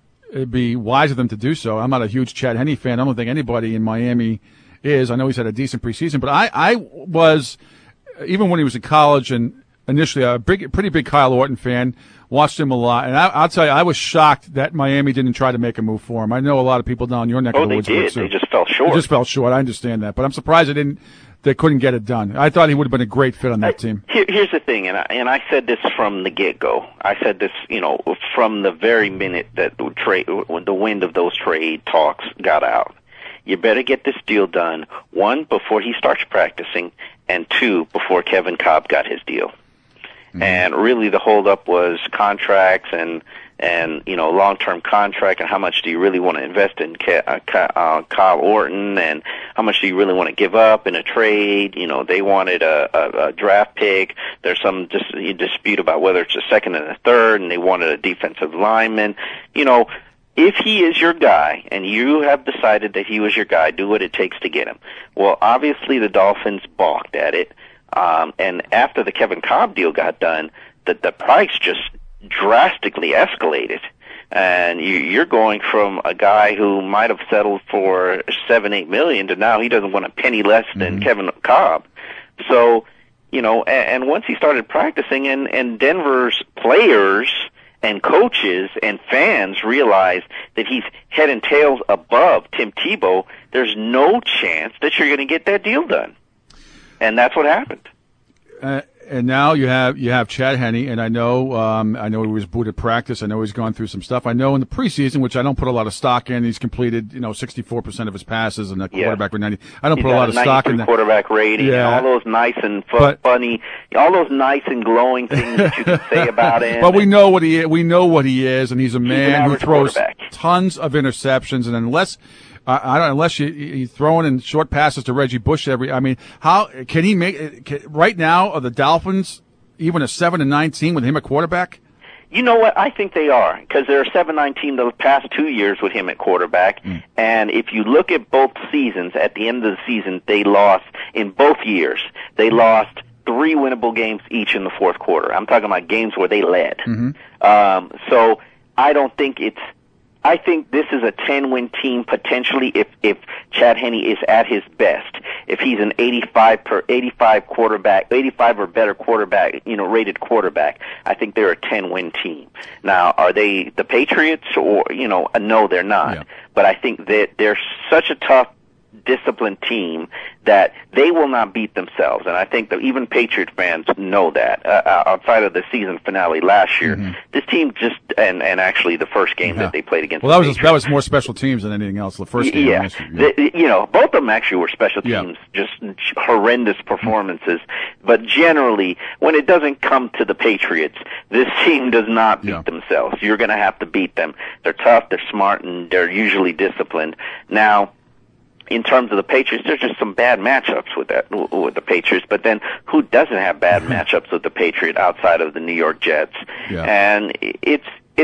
be wise of them to do so. I'm not a huge Chad Henne fan. I don't think anybody in Miami is. I know he's had a decent preseason, but I was, even when he was in college and initially a pretty big Kyle Orton fan, watched him a lot, and I'll tell you, I was shocked that Miami didn't try to make a move for him. I know a lot of people down your neck of the woods. They did. They just fell short. They just fell short. I understand that, but I'm surprised they couldn't get it done. I thought he would have been a great fit on that team. Here's the thing, and I said this from the get-go. I said this, from the very minute that the wind of those trade talks got out. You better get this deal done, 1, before he starts practicing, and 2, before Kevin Kolb got his deal. Mm-hmm. And really the holdup was contracts and long-term contract, and how much do you really want to invest in Kyle Orton, and how much do you really want to give up in a trade? They wanted a draft pick. There's some dispute about whether it's a second and a third, and they wanted a defensive lineman. If he is your guy, and you have decided that he was your guy, do what it takes to get him. Well, obviously the Dolphins balked at it. And after the Kevin Kolb deal got done, the price just drastically escalated. And you're going from a guy who might have settled for $7-8 million to now he doesn't want a penny less than Kevin Kolb. So, and once he started practicing, and Denver's players and coaches and fans realize that he's head and tails above Tim Tebow, there's no chance that you're going to get that deal done. And that's what happened. And now you have Chad Henne, and I know he was booted practice. I know he's gone through some stuff. I know in the preseason, which I don't put a lot of stock in, he's completed 64% of his passes and a quarterback with 90. I don't put a lot of stock in that quarterback rating. And all those nice and funny, all those nice and glowing things that you can say about him. But we know what he is. We know what he is, and he's a man who throws tons of interceptions. And unless you throwing in short passes to Reggie Bush how can he make right now? Are the Dolphins even a 7-9 team with him at quarterback? You know what? I think they are, because they're a 7-9 team the past 2 years with him at quarterback. And if you look at both seasons, at the end of the season, they lost in both years. They lost 3 winnable games each in the fourth quarter. I'm talking about games where they led. So I don't think I think this is a 10-win team potentially if Chad Henne is at his best. If he's an 85 quarterback, 85 or better quarterback, rated quarterback, I think they're a 10-win team. Now, are they the Patriots or, no, they're not. Yeah. But I think that they're such a tough, disciplined team that they will not beat themselves, and I think that even Patriot fans know that. Outside of the season finale last year, this team just and actually the first game that they played against. Well, that was more special teams than anything else. The first game, both of them actually were special teams, just horrendous performances. But generally, when it doesn't come to the Patriots, this team does not beat themselves. You're going to have to beat them. They're tough, they're smart, and they're usually disciplined. Now, in terms of the Patriots, there's just some bad matchups with the Patriots. But then, who doesn't have bad matchups with the Patriot outside of the New York Jets? Yeah. And it's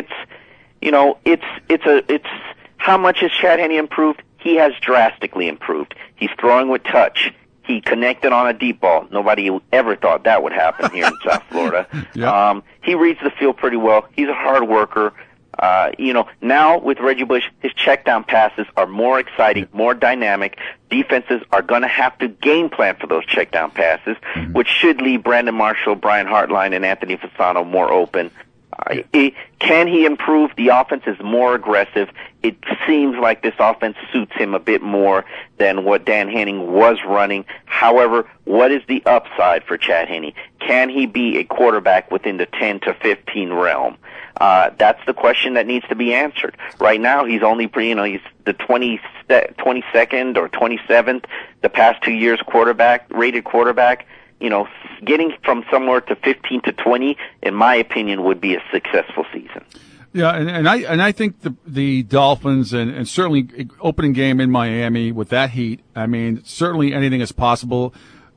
how much has Chad Henne improved? He has drastically improved. He's throwing with touch. He connected on a deep ball. Nobody ever thought that would happen here in South Florida. He reads the field pretty well. He's a hard worker. Now with Reggie Bush, his check down passes are more exciting, more dynamic. Defenses are going to have to game plan for those check down passes, which should leave Brandon Marshall, Brian Hartline, and Anthony Fasano more open. Can he improve? The offense is more aggressive. It seems like this offense suits him a bit more than what Dan Henning was running. However, what is the upside for Chad Henne? Can he be a quarterback within the 10 to 15 realm? That's the question that needs to be answered. Right now, he's only, he's the 22nd or 27th the past 2 years rated quarterback. Getting from somewhere to 15 to 20, in my opinion, would be a successful season. Yeah, and I think the Dolphins and certainly opening game in Miami with that heat. I mean, certainly anything is possible.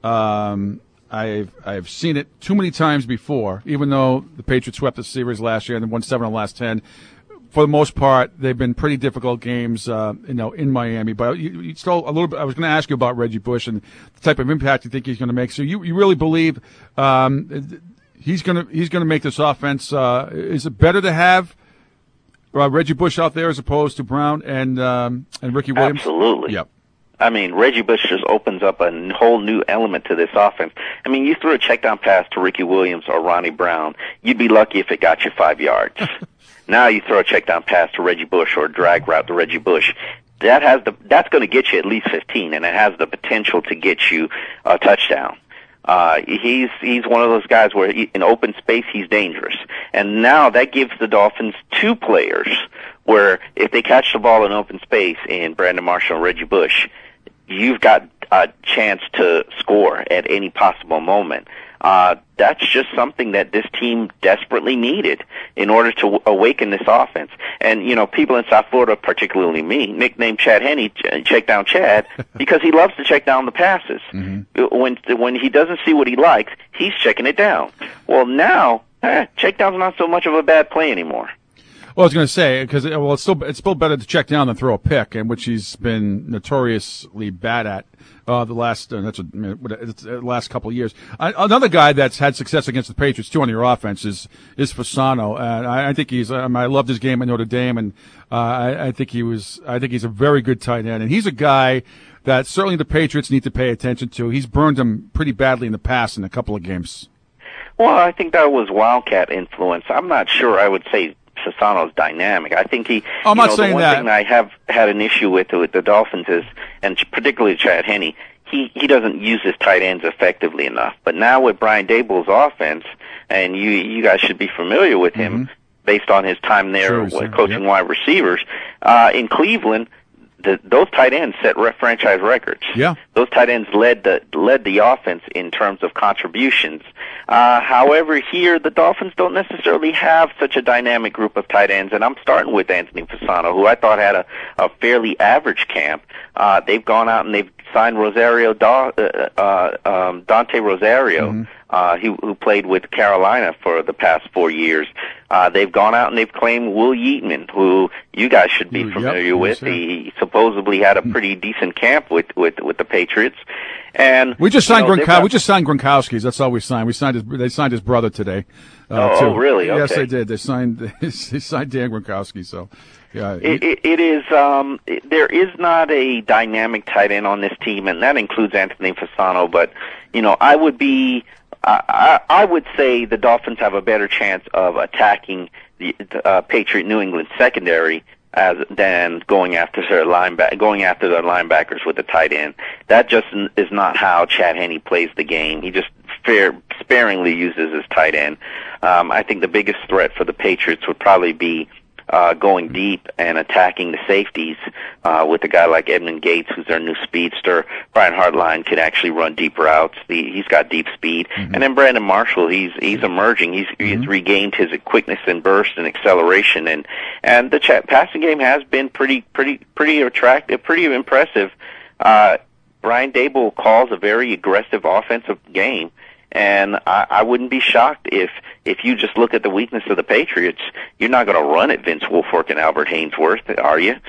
I've seen it too many times before. Even though the Patriots swept the series last year and won 7 of the last 10, for the most part, they've been pretty difficult games, in Miami. But you still a little bit. I was going to ask you about Reggie Bush and the type of impact you think he's going to make. So you really believe he's going to make this offense? Is it better to have Reggie Bush out there as opposed to Brown and Ricky Williams? Absolutely. Yep. I mean, Reggie Bush just opens up a whole new element to this offense. I mean, you threw a check down pass to Ricky Williams or Ronnie Brown, you'd be lucky if it got you 5 yards. Now you throw a check down pass to Reggie Bush or a drag route to Reggie Bush. That's going to get you at least 15, and it has the potential to get you a touchdown. He's one of those guys where in open space he's dangerous. And now that gives the Dolphins 2 players where if they catch the ball in open space in Brandon Marshall and Reggie Bush, you've got a chance to score at any possible moment. That's just something that this team desperately needed in order to awaken this offense. And, people in South Florida, particularly me, nicknamed Chad Henne, Check Down Chad, because he loves to check down the passes. When he doesn't see what he likes, he's checking it down. Well, now, check down's not so much of a bad play anymore. Well, I was going to say, because it's still better to check down than throw a pick, and which he's been notoriously bad at the last couple of years. Another guy that's had success against the Patriots too on your offense is Fasano, and I think I loved his game at Notre Dame, and I think he's a very good tight end, and he's a guy that certainly the Patriots need to pay attention to. He's burned them pretty badly in the past in a couple of games. Well, I think that was Wildcat influence. I'm not sure I would say Fasano's dynamic. I think I'm not saying the one thing I have had an issue with the Dolphins is, and particularly Chad Henne, he doesn't use his tight ends effectively enough. But now with Brian Daboll's offense, and you guys should be familiar with him based on his time there with coaching wide receivers in Cleveland. Those tight ends set franchise records. Yeah, those tight ends led the offense in terms of contributions. However, here the Dolphins don't necessarily have such a dynamic group of tight ends, and I'm starting with Anthony Fasano, who I thought had a fairly average camp. They've gone out and they've signed Dante Rosario who played with Carolina for the past 4 years. They've gone out and they've claimed Will Yeatman, who you guys should be familiar with. He supposedly had a pretty decent camp with the Patriots. And we just signed Gronkowski's. That's all we signed. They signed his brother today. Oh, really? Okay. Yes, they did. They signed Dan Gronkowski. So, yeah. It is. There is not a dynamic tight end on this team, and that includes Anthony Fasano. But I would say the Dolphins have a better chance of attacking the Patriot New England secondary than going after their linebackers with the tight end. That just is not how Chad Henne plays the game. He just sparingly uses his tight end. I think the biggest threat for the Patriots would probably be going deep and attacking the safeties with a guy like Edmund Gates, who's their new speedster. Brian Hartline could actually run deep routes. He's got deep speed. Mm-hmm. And then Brandon Marshall, he's emerging. He's regained his quickness and burst and acceleration. And the passing game has been pretty attractive, pretty impressive. Brian Daboll calls a very aggressive offensive game. And I wouldn't be shocked if you just look at the weakness of the Patriots, you're not going to run at Vince Wilfork and Albert Haynesworth, are you?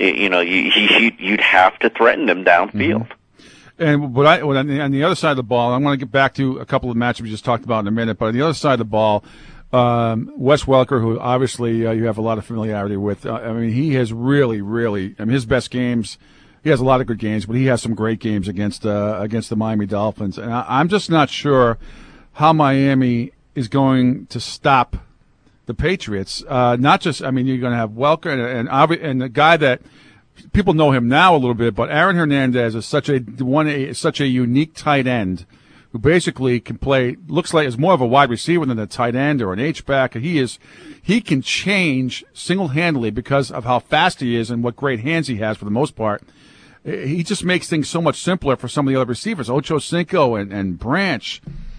You'd have to threaten them downfield. Mm-hmm. And on the other side of the ball, I'm going to get back to a couple of matches we just talked about in a minute. But on the other side of the ball, Wes Welker, who obviously you have a lot of familiarity with, he has really, his best games. He has a lot of good games, but he has some great games against the Miami Dolphins. And I'm just not sure how Miami is going to stop the Patriots. You're going to have Welker and the guy that people know him now a little bit, but Aaron Hernandez is such a unique tight end who basically can play. Looks like is more of a wide receiver than a tight end or an H-back. He can change single-handedly because of how fast he is and what great hands he has for the most part. He just makes things so much simpler for some of the other receivers, Ocho Cinco and Branch,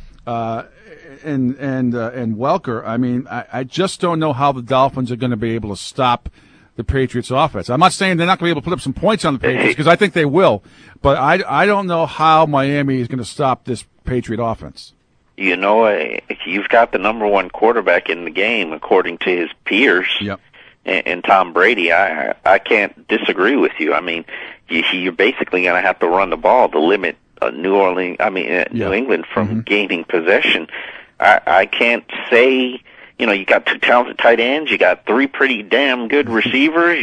and Welker. I just don't know how the Dolphins are going to be able to stop the Patriots' offense. I'm not saying they're not going to be able to put up some points on the Patriots because I think they will, but I don't know how Miami is going to stop this Patriot offense. You've got the number one quarterback in the game according to his peers. Yep. And Tom Brady, I can't disagree with you. You're basically going to have to run the ball to limit New England from gaining possession. I can't say, you got two talented tight ends, you got three pretty damn good receivers.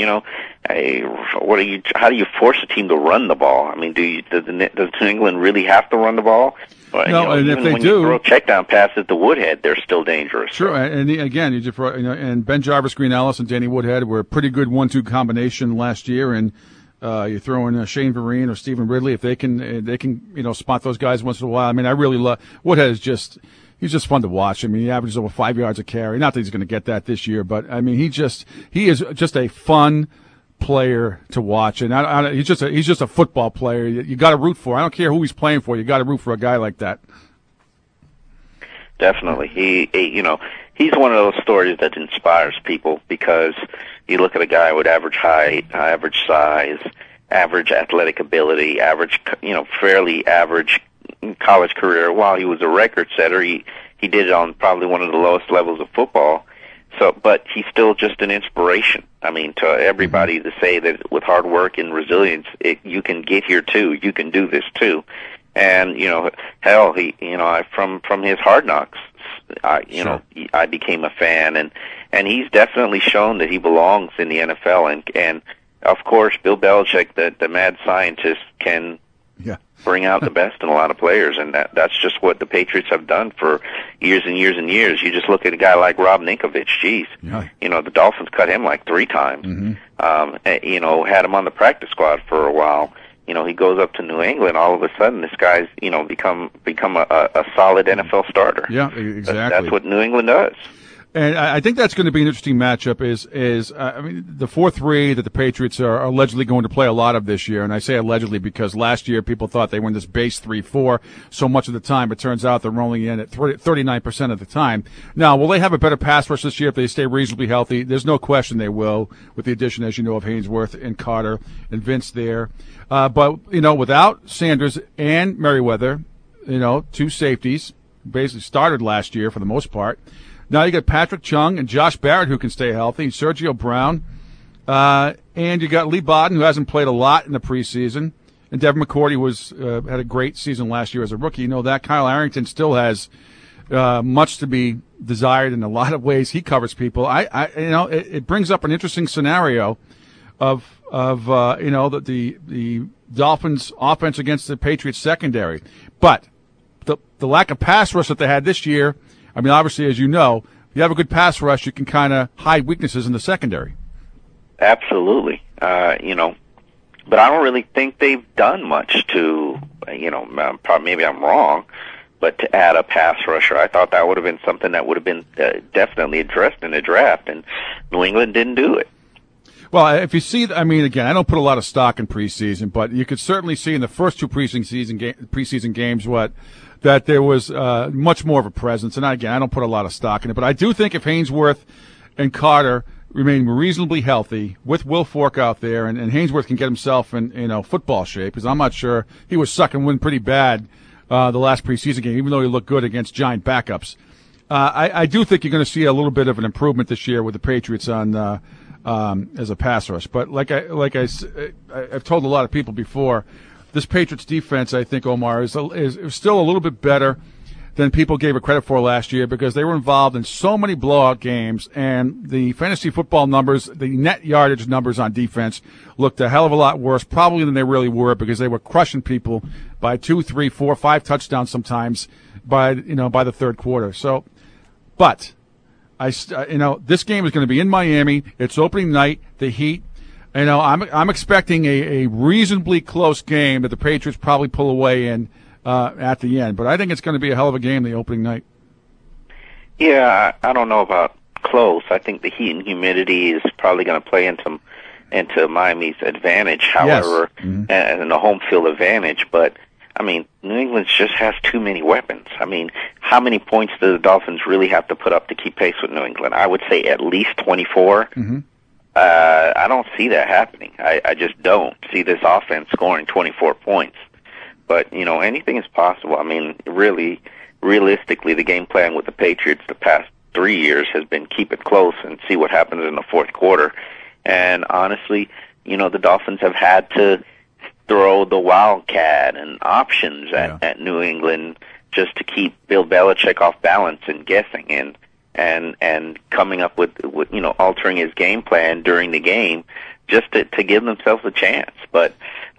How do you force a team to run the ball? Does New England really have to run the ball? No, and if they when do, you throw check down passes to Woodhead, they're still dangerous. Sure, and again, and Ben Jarvis, Green Ellis, and Danny Woodhead were a pretty good 1-2 combination last year, and you throw in Shane Vereen or Stephen Ridley if they can spot those guys once in a while. I really love Woodhead. He's just fun to watch. He averages over 5 yards a carry. Not that he's going to get that this year, but he is just a fun player to watch, and he's just a football player. You got to root for. I don't care who he's playing for. You got to root for a guy like that. Definitely, he's one of those stories that inspires people because you look at a guy with average height, average size, average athletic ability, fairly average college career. While he was a record setter, he did it on probably one of the lowest levels of football. But he's still just an inspiration. To everybody to say that with hard work and resilience, you can get here too. You can do this too. And from his Hard Knocks, I became a fan, and he's definitely shown that he belongs in the NFL. And of course, Bill Belichick, the mad scientist, can bring out the best in a lot of players, and that's just what the Patriots have done for years and years and years. You just look at a guy like Rob Ninkovich. The Dolphins cut him like 3 times. Mm-hmm. Had him on the practice squad for a while. He goes up to New England. All of a sudden, this guy's become a solid NFL starter. Yeah, exactly. That's what New England does. And I think that's going to be an interesting matchup is the 4-3 that the Patriots are allegedly going to play a lot of this year. And I say allegedly because last year people thought they were in this base 3-4 so much of the time. It turns out they're only in at 39% of the time. Now, will they have a better pass rush this year if they stay reasonably healthy? There's no question they will, with the addition, as you know, of Haynesworth and Carter and Vince there. But without Sanders and Merriweather, 2 safeties, basically started last year for the most part. Now you got Patrick Chung and Josh Barrett who can stay healthy, Sergio Brown, and you got Lee Bodden who hasn't played a lot in the preseason, and Devin McCourty had a great season last year as a rookie. You know that Kyle Arrington still has much to be desired in a lot of ways. He covers people. It brings up an interesting scenario of the Dolphins' offense against the Patriots' secondary, but the lack of pass rush that they had this year. I mean, obviously, as you know, if you have a good pass rush, you can kind of hide weaknesses in the secondary. Absolutely, but I don't really think they've done much to, maybe I'm wrong, but to add a pass rusher. I thought that would have been something that would have been definitely addressed in the draft, and New England didn't do it. Well, if you see, again, I don't put a lot of stock in preseason, but you could certainly see in the first two preseason games that there was much more of a presence. And again, I don't put a lot of stock in it, but I do think if Haynesworth and Carter remain reasonably healthy with Will Fork out there, and Haynesworth can get himself in football shape, because I'm not sure he was sucking wind pretty bad the last preseason game, even though he looked good against giant backups. I do think you're going to see a little bit of an improvement this year with the Patriots on as a pass rush. But I've told a lot of people before, this Patriots defense, I think, Omar, is still a little bit better than people gave it credit for last year, because they were involved in so many blowout games, and the fantasy football numbers, the net yardage numbers on defense looked a hell of a lot worse probably than they really were, because they were crushing people by 2, 3, 4, 5 touchdowns sometimes by the third quarter. So, but this game is going to be in Miami. It's opening night, the Heat. I'm expecting a reasonably close game that the Patriots probably pull away in at the end. But I think it's going to be a hell of a game the opening night. Yeah, I don't know about close. I think the heat and humidity is probably going to play into Miami's advantage, however, yes. Mm-hmm. and the home field advantage. But, New England just has too many weapons. How many points do the Dolphins really have to put up to keep pace with New England? I would say at least 24. Mm-hmm. I don't see that happening. I just don't see this offense scoring 24 points. But, anything is possible. Really, realistically, the game plan with the Patriots the past 3 years has been keep it close and see what happens in the fourth quarter. And honestly, the Dolphins have had to throw the wildcat and options at New England just to keep Bill Belichick off balance and guessing and coming up with altering his game plan during the game just to give themselves a chance. But,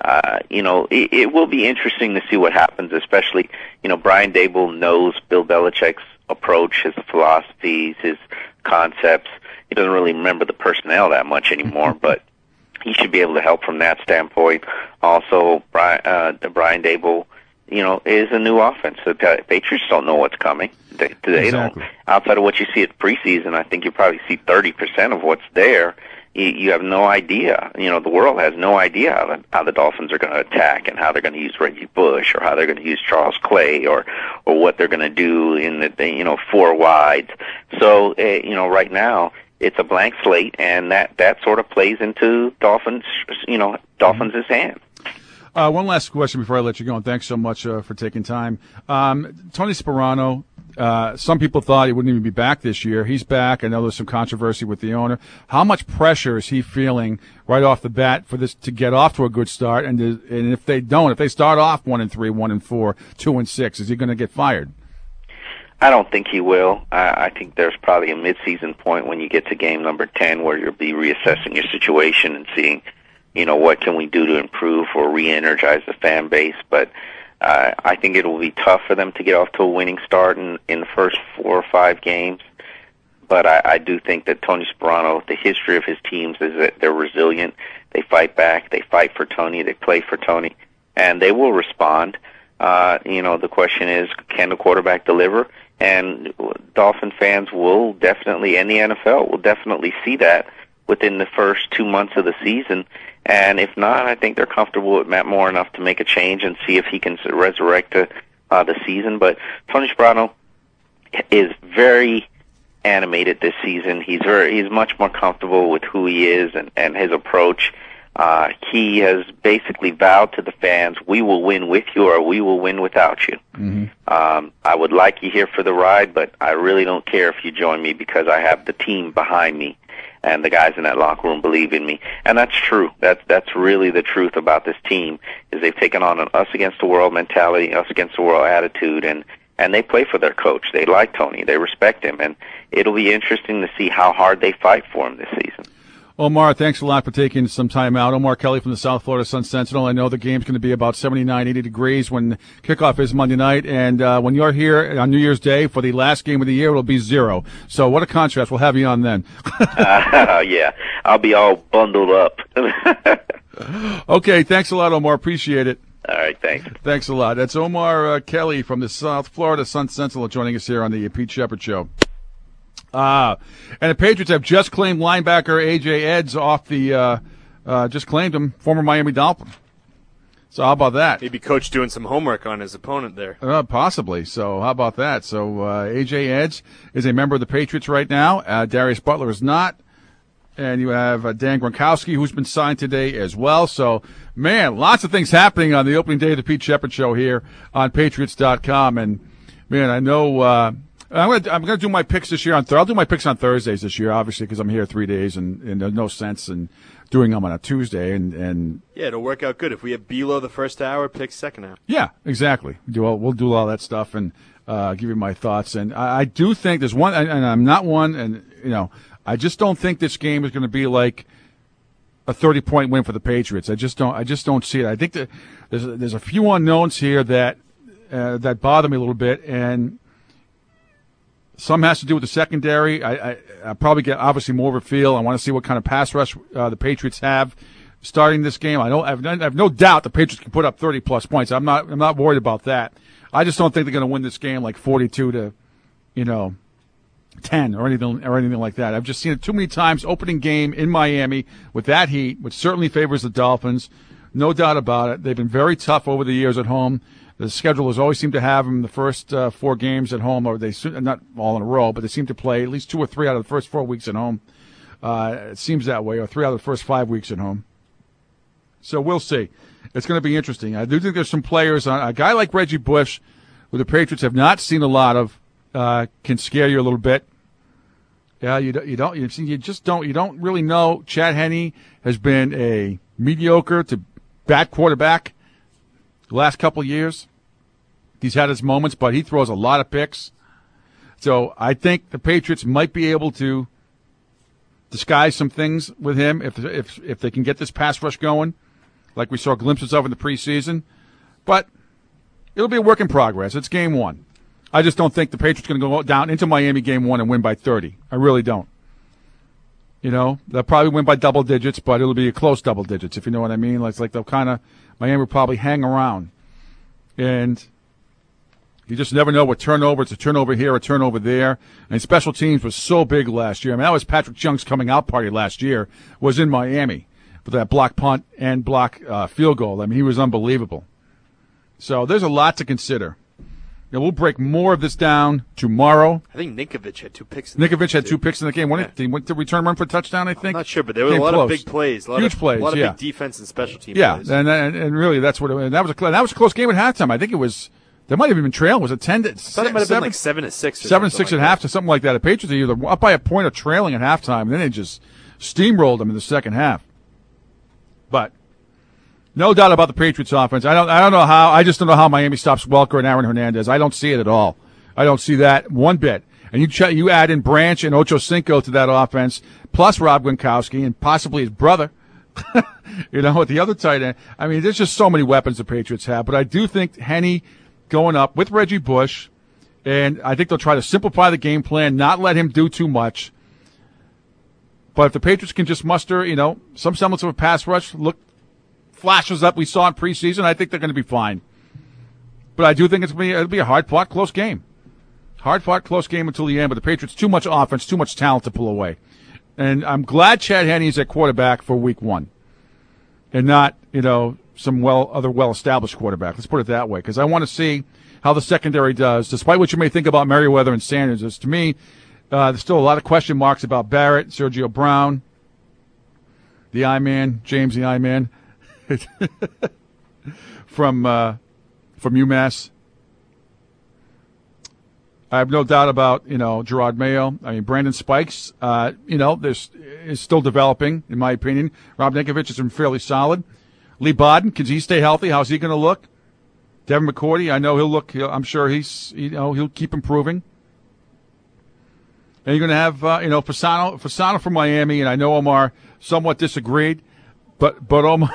it will be interesting to see what happens, especially, Brian Daboll knows Bill Belichick's approach, his philosophies, his concepts. He doesn't really remember the personnel that much anymore, but he should be able to help from that standpoint. Also, Brian Daboll, is a new offense. The Patriots don't know what's coming. They exactly. don't. Outside of what you see at preseason, I think you probably see 30% of what's there. You have no idea. The world has no idea how the Dolphins are going to attack and how they're going to use Reggie Bush or how they're going to use Charles Clay or what they're going to do in the four wides. So, right now it's a blank slate, and that sort of plays into Dolphins' hand. One last question before I let you go, and thanks so much for taking time. Tony Sparano, some people thought he wouldn't even be back this year. He's back. I know there's some controversy with the owner. How much pressure is he feeling right off the bat for this to get off to a good start? And if they start off 1-3, 1-4, 2-6, is he going to get fired? I don't think he will. I think there's probably a mid-season point when you get to game number 10 where you'll be reassessing your situation and seeing, what can we do to improve or re-energize the fan base. But I think it will be tough for them to get off to a winning start in the first 4 or 5 games. But I do think that Tony Sparano, the history of his teams is that they're resilient. They fight back. They fight for Tony. They play for Tony. And they will respond. The question is, can the quarterback deliver? And Dolphin fans will definitely, and the NFL will definitely see that within the first 2 months of the season. And if not, I think they're comfortable with Matt Moore enough to make a change and see if he can resurrect the season. But Tony Sparano is very animated this season. He's much more comfortable with who he is and his approach. He has basically vowed to the fans, we will win with you or we will win without you. I would like you here for the ride, but I really don't care if you join me because I have the team behind me. And the guys in that locker room believe in me. And that's true. That's really the truth about this team, is they've taken on an us against the world mentality, us against the world attitude, and they play for their coach. They like Tony. They respect him. And it'll be interesting to see how hard they fight for him this season. Omar, thanks a lot for taking some time out. Omar Kelly from the South Florida Sun-Sentinel. I know the game's going to be about 79, 80 degrees when kickoff is Monday night. And when you're here on New Year's Day for the last game of the year, it'll be 0. So what a contrast. We'll have you on then. Yeah, I'll be all bundled up. Okay, thanks a lot, Omar. Appreciate it. All right, thanks. Thanks a lot. That's Omar Kelly from the South Florida Sun-Sentinel joining us here on the Pete Shepard Show. And the Patriots have just claimed linebacker A.J. Eds off the just claimed him, former Miami Dolphin. So how about that? Maybe coach doing some homework on his opponent there. Possibly. So how about that? So A.J. Eds is a member of the Patriots right now. Darius Butler is not. And you have Dan Gronkowski, who's been signed today as well. So, man, lots of things happening on the opening day of the Pete Shepard Show here on Patriots.com. And, man, I know I'm gonna do my picks this year I'll do my picks on Thursdays this year, obviously, because I'm here 3 days, and there's no sense in doing them on a Tuesday. And yeah, it'll work out good if we have Belo the first hour, picks second hour. Yeah, exactly. We'll do all that stuff and give you my thoughts. And I do think there's one, and I'm not one, and I just don't think this game is going to be like a 30-point win for the Patriots. I just don't see it. I think that there's a few unknowns here that bother me a little bit, and some has to do with the secondary. I probably get obviously more of a feel. I want to see what kind of pass rush the Patriots have starting this game. I have no doubt the Patriots can put up 30-plus points. I'm not worried about that. I just don't think they're going to win this game like 42 to 10 or anything like that. I've just seen it too many times. Opening game in Miami with that heat, which certainly favors the Dolphins, no doubt about it. They've been very tough over the years at home. The schedule has always seemed to have them the first 4 games at home, or they not all in a row, but they seem to play at least 2 or 3 out of the first 4 weeks at home. It seems that way, or 3 out of the first 5 weeks at home. So we'll see. It's going to be interesting. I do think there's some players, a guy like Reggie Bush, who the Patriots have not seen a lot of, can scare you a little bit. Yeah, you don't really know. Chad Henne has been a mediocre to bad quarterback the last couple of years. He's had his moments, but he throws a lot of picks. So I think the Patriots might be able to disguise some things with him if they can get this pass rush going, like we saw glimpses of in the preseason. But it'll be a work in progress. It's game 1. I just don't think the Patriots are going to go down into Miami game 1 and win by 30. I really don't. They'll probably win by double digits, but it'll be a close double digits, if you know what I mean. It's like Miami will probably hang around. And you just never know what turnover. It's a turnover here, a turnover there. And special teams was so big last year. I mean, that was Patrick Young's coming out party last year, was in Miami with that block punt and block field goal. I mean, he was unbelievable. So there's a lot to consider. We'll break more of this down tomorrow. I think Ninkovich had 2 picks. Ninkovich had 2 picks in the game. He went to return run for a touchdown, I think. I'm not sure, but there were a lot of big plays. Huge plays, a lot of big defense and special team plays. Yeah, and really that's what that was a close game at halftime. I think it was. They might have even trailing. Was it 10 to 6? I thought it might have been like 7-6. 7-6 at half to something like that. The Patriots are either up by a point or trailing at halftime, and then they just steamrolled them in the second half. But no doubt about the Patriots offense. I don't know how. I just don't know how Miami stops Welker and Aaron Hernandez. I don't see it at all. I don't see that one bit. And you add in Branch and Ocho Cinco to that offense, plus Rob Gronkowski and possibly his brother. At the other tight end. I mean, there's just so many weapons the Patriots have. But I do think Henne going up with Reggie Bush, and I think they'll try to simplify the game plan, not let him do too much. But if the Patriots can just muster, some semblance of a pass rush, flashes up we saw in preseason, I think they're going to be fine. But I do think it'll be a hard-fought, close game. Hard-fought, close game until the end, but the Patriots, too much offense, too much talent to pull away. And I'm glad Chad Henne is at quarterback for week 1 and not, some other well-established quarterback. Let's put it that way, because I want to see how the secondary does. Despite what you may think about Merriweather and Sanders, to me, there's still a lot of question marks about Barrett, Sergio Brown. the I-Man, James the I-Man, from UMass. I have no doubt about, Gerard Mayo. I mean, Brandon Spikes, is still developing, in my opinion. Rob Ninkovich has been fairly solid. Lee Bodden, can he stay healthy? How's he going to look? Devin McCourty, I know he'll look. I'm sure he'll keep improving. And you're going to have, Fasano from Miami, and I know Omar somewhat disagreed, but Omar,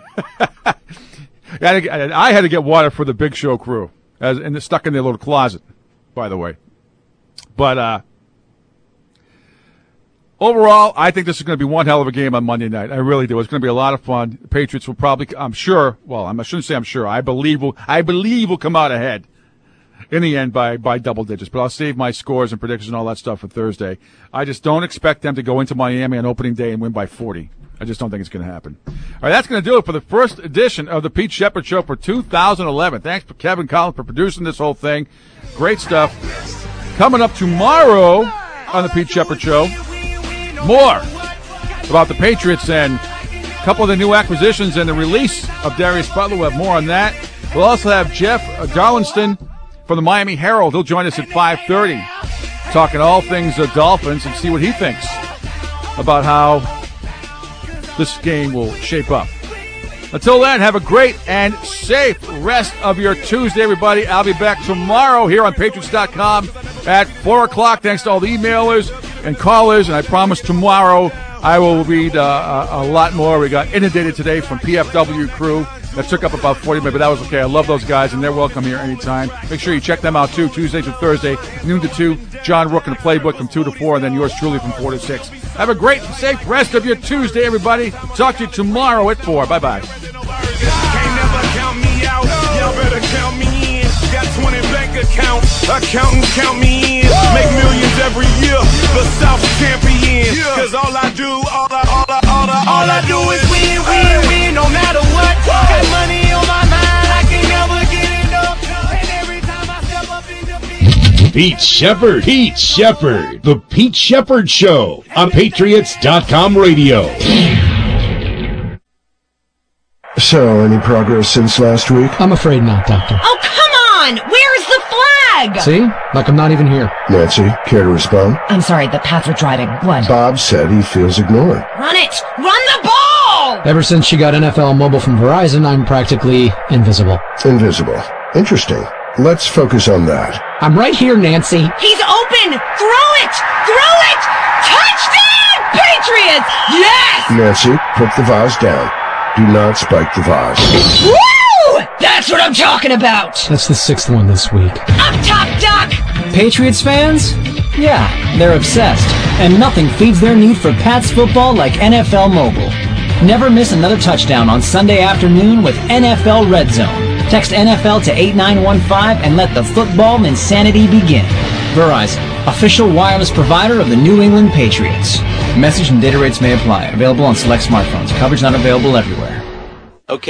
I had to get water for the Big Show crew, and stuck in their little closet, by the way. But overall, I think this is going to be one hell of a game on Monday night. I really do. It's going to be a lot of fun. The Patriots will probably, I'm sure. Well, I shouldn't say I'm sure. I believe will come out ahead in the end by double digits. But I'll save my scores and predictions and all that stuff for Thursday. I just don't expect them to go into Miami on opening day and win by 40. I just don't think it's going to happen. All right, that's going to do it for the first edition of the Pete Shepard Show for 2011. Thanks for Kevin Collins for producing this whole thing. Great stuff. Coming up tomorrow on the Pete Shepard Show, more about the Patriots and a couple of the new acquisitions and the release of Darius Butler. We'll have more on that. We'll also have Jeff Darlinston from the Miami Herald. He'll join us at 5:30, talking all things Dolphins and see what he thinks about how this game will shape up. Until then, have a great and safe rest of your Tuesday, everybody. I'll be back tomorrow here on Patriots.com at 4 o'clock. Thanks to all the emailers and callers, and I promise tomorrow I will read a lot more. We got inundated today from PFW crew. That took up about 40 minutes, but that was okay. I love those guys, and they're welcome here anytime. Make sure you check them out, too, Tuesday to Thursday, noon to 2. John Rook and the Playbook from 2 to 4, and then yours truly from 4 to 6. Have a great and safe rest of your Tuesday, everybody. Talk to you tomorrow at 4. Bye-bye. Y'all better count me in. Got 20 bank accounts. Accountants count me in. Make millions every year. The South champion. Cause all I do is win. No matter what. Got money on my mind. I can never get enough. And every time I step up in the Pete Shepard. The Pete Shepard Show on Patriots.com radio. So, any progress since last week? I'm afraid not, Doctor. Oh, come on! Where's the flag? See? Like I'm not even here. Nancy, care to respond? I'm sorry, the Pats were driving. What? Bob said he feels ignored. Run it! Run the ball! Ever since she got NFL Mobile from Verizon, I'm practically invisible. Invisible. Interesting. Let's focus on that. I'm right here, Nancy. He's open! Throw it! Throw it! Touchdown, Patriots! Yes! Nancy, put the vase down. Do not spike the vase. Woo! That's what I'm talking about! That's the 6th one this week. Up top, Doc! Patriots fans? Yeah, they're obsessed. And nothing feeds their need for Pats football like NFL Mobile. Never miss another touchdown on Sunday afternoon with NFL Red Zone. Text NFL to 8915 and let the football insanity begin. Verizon, official wireless provider of the New England Patriots. Message and data rates may apply. Available on select smartphones. Coverage not available everywhere.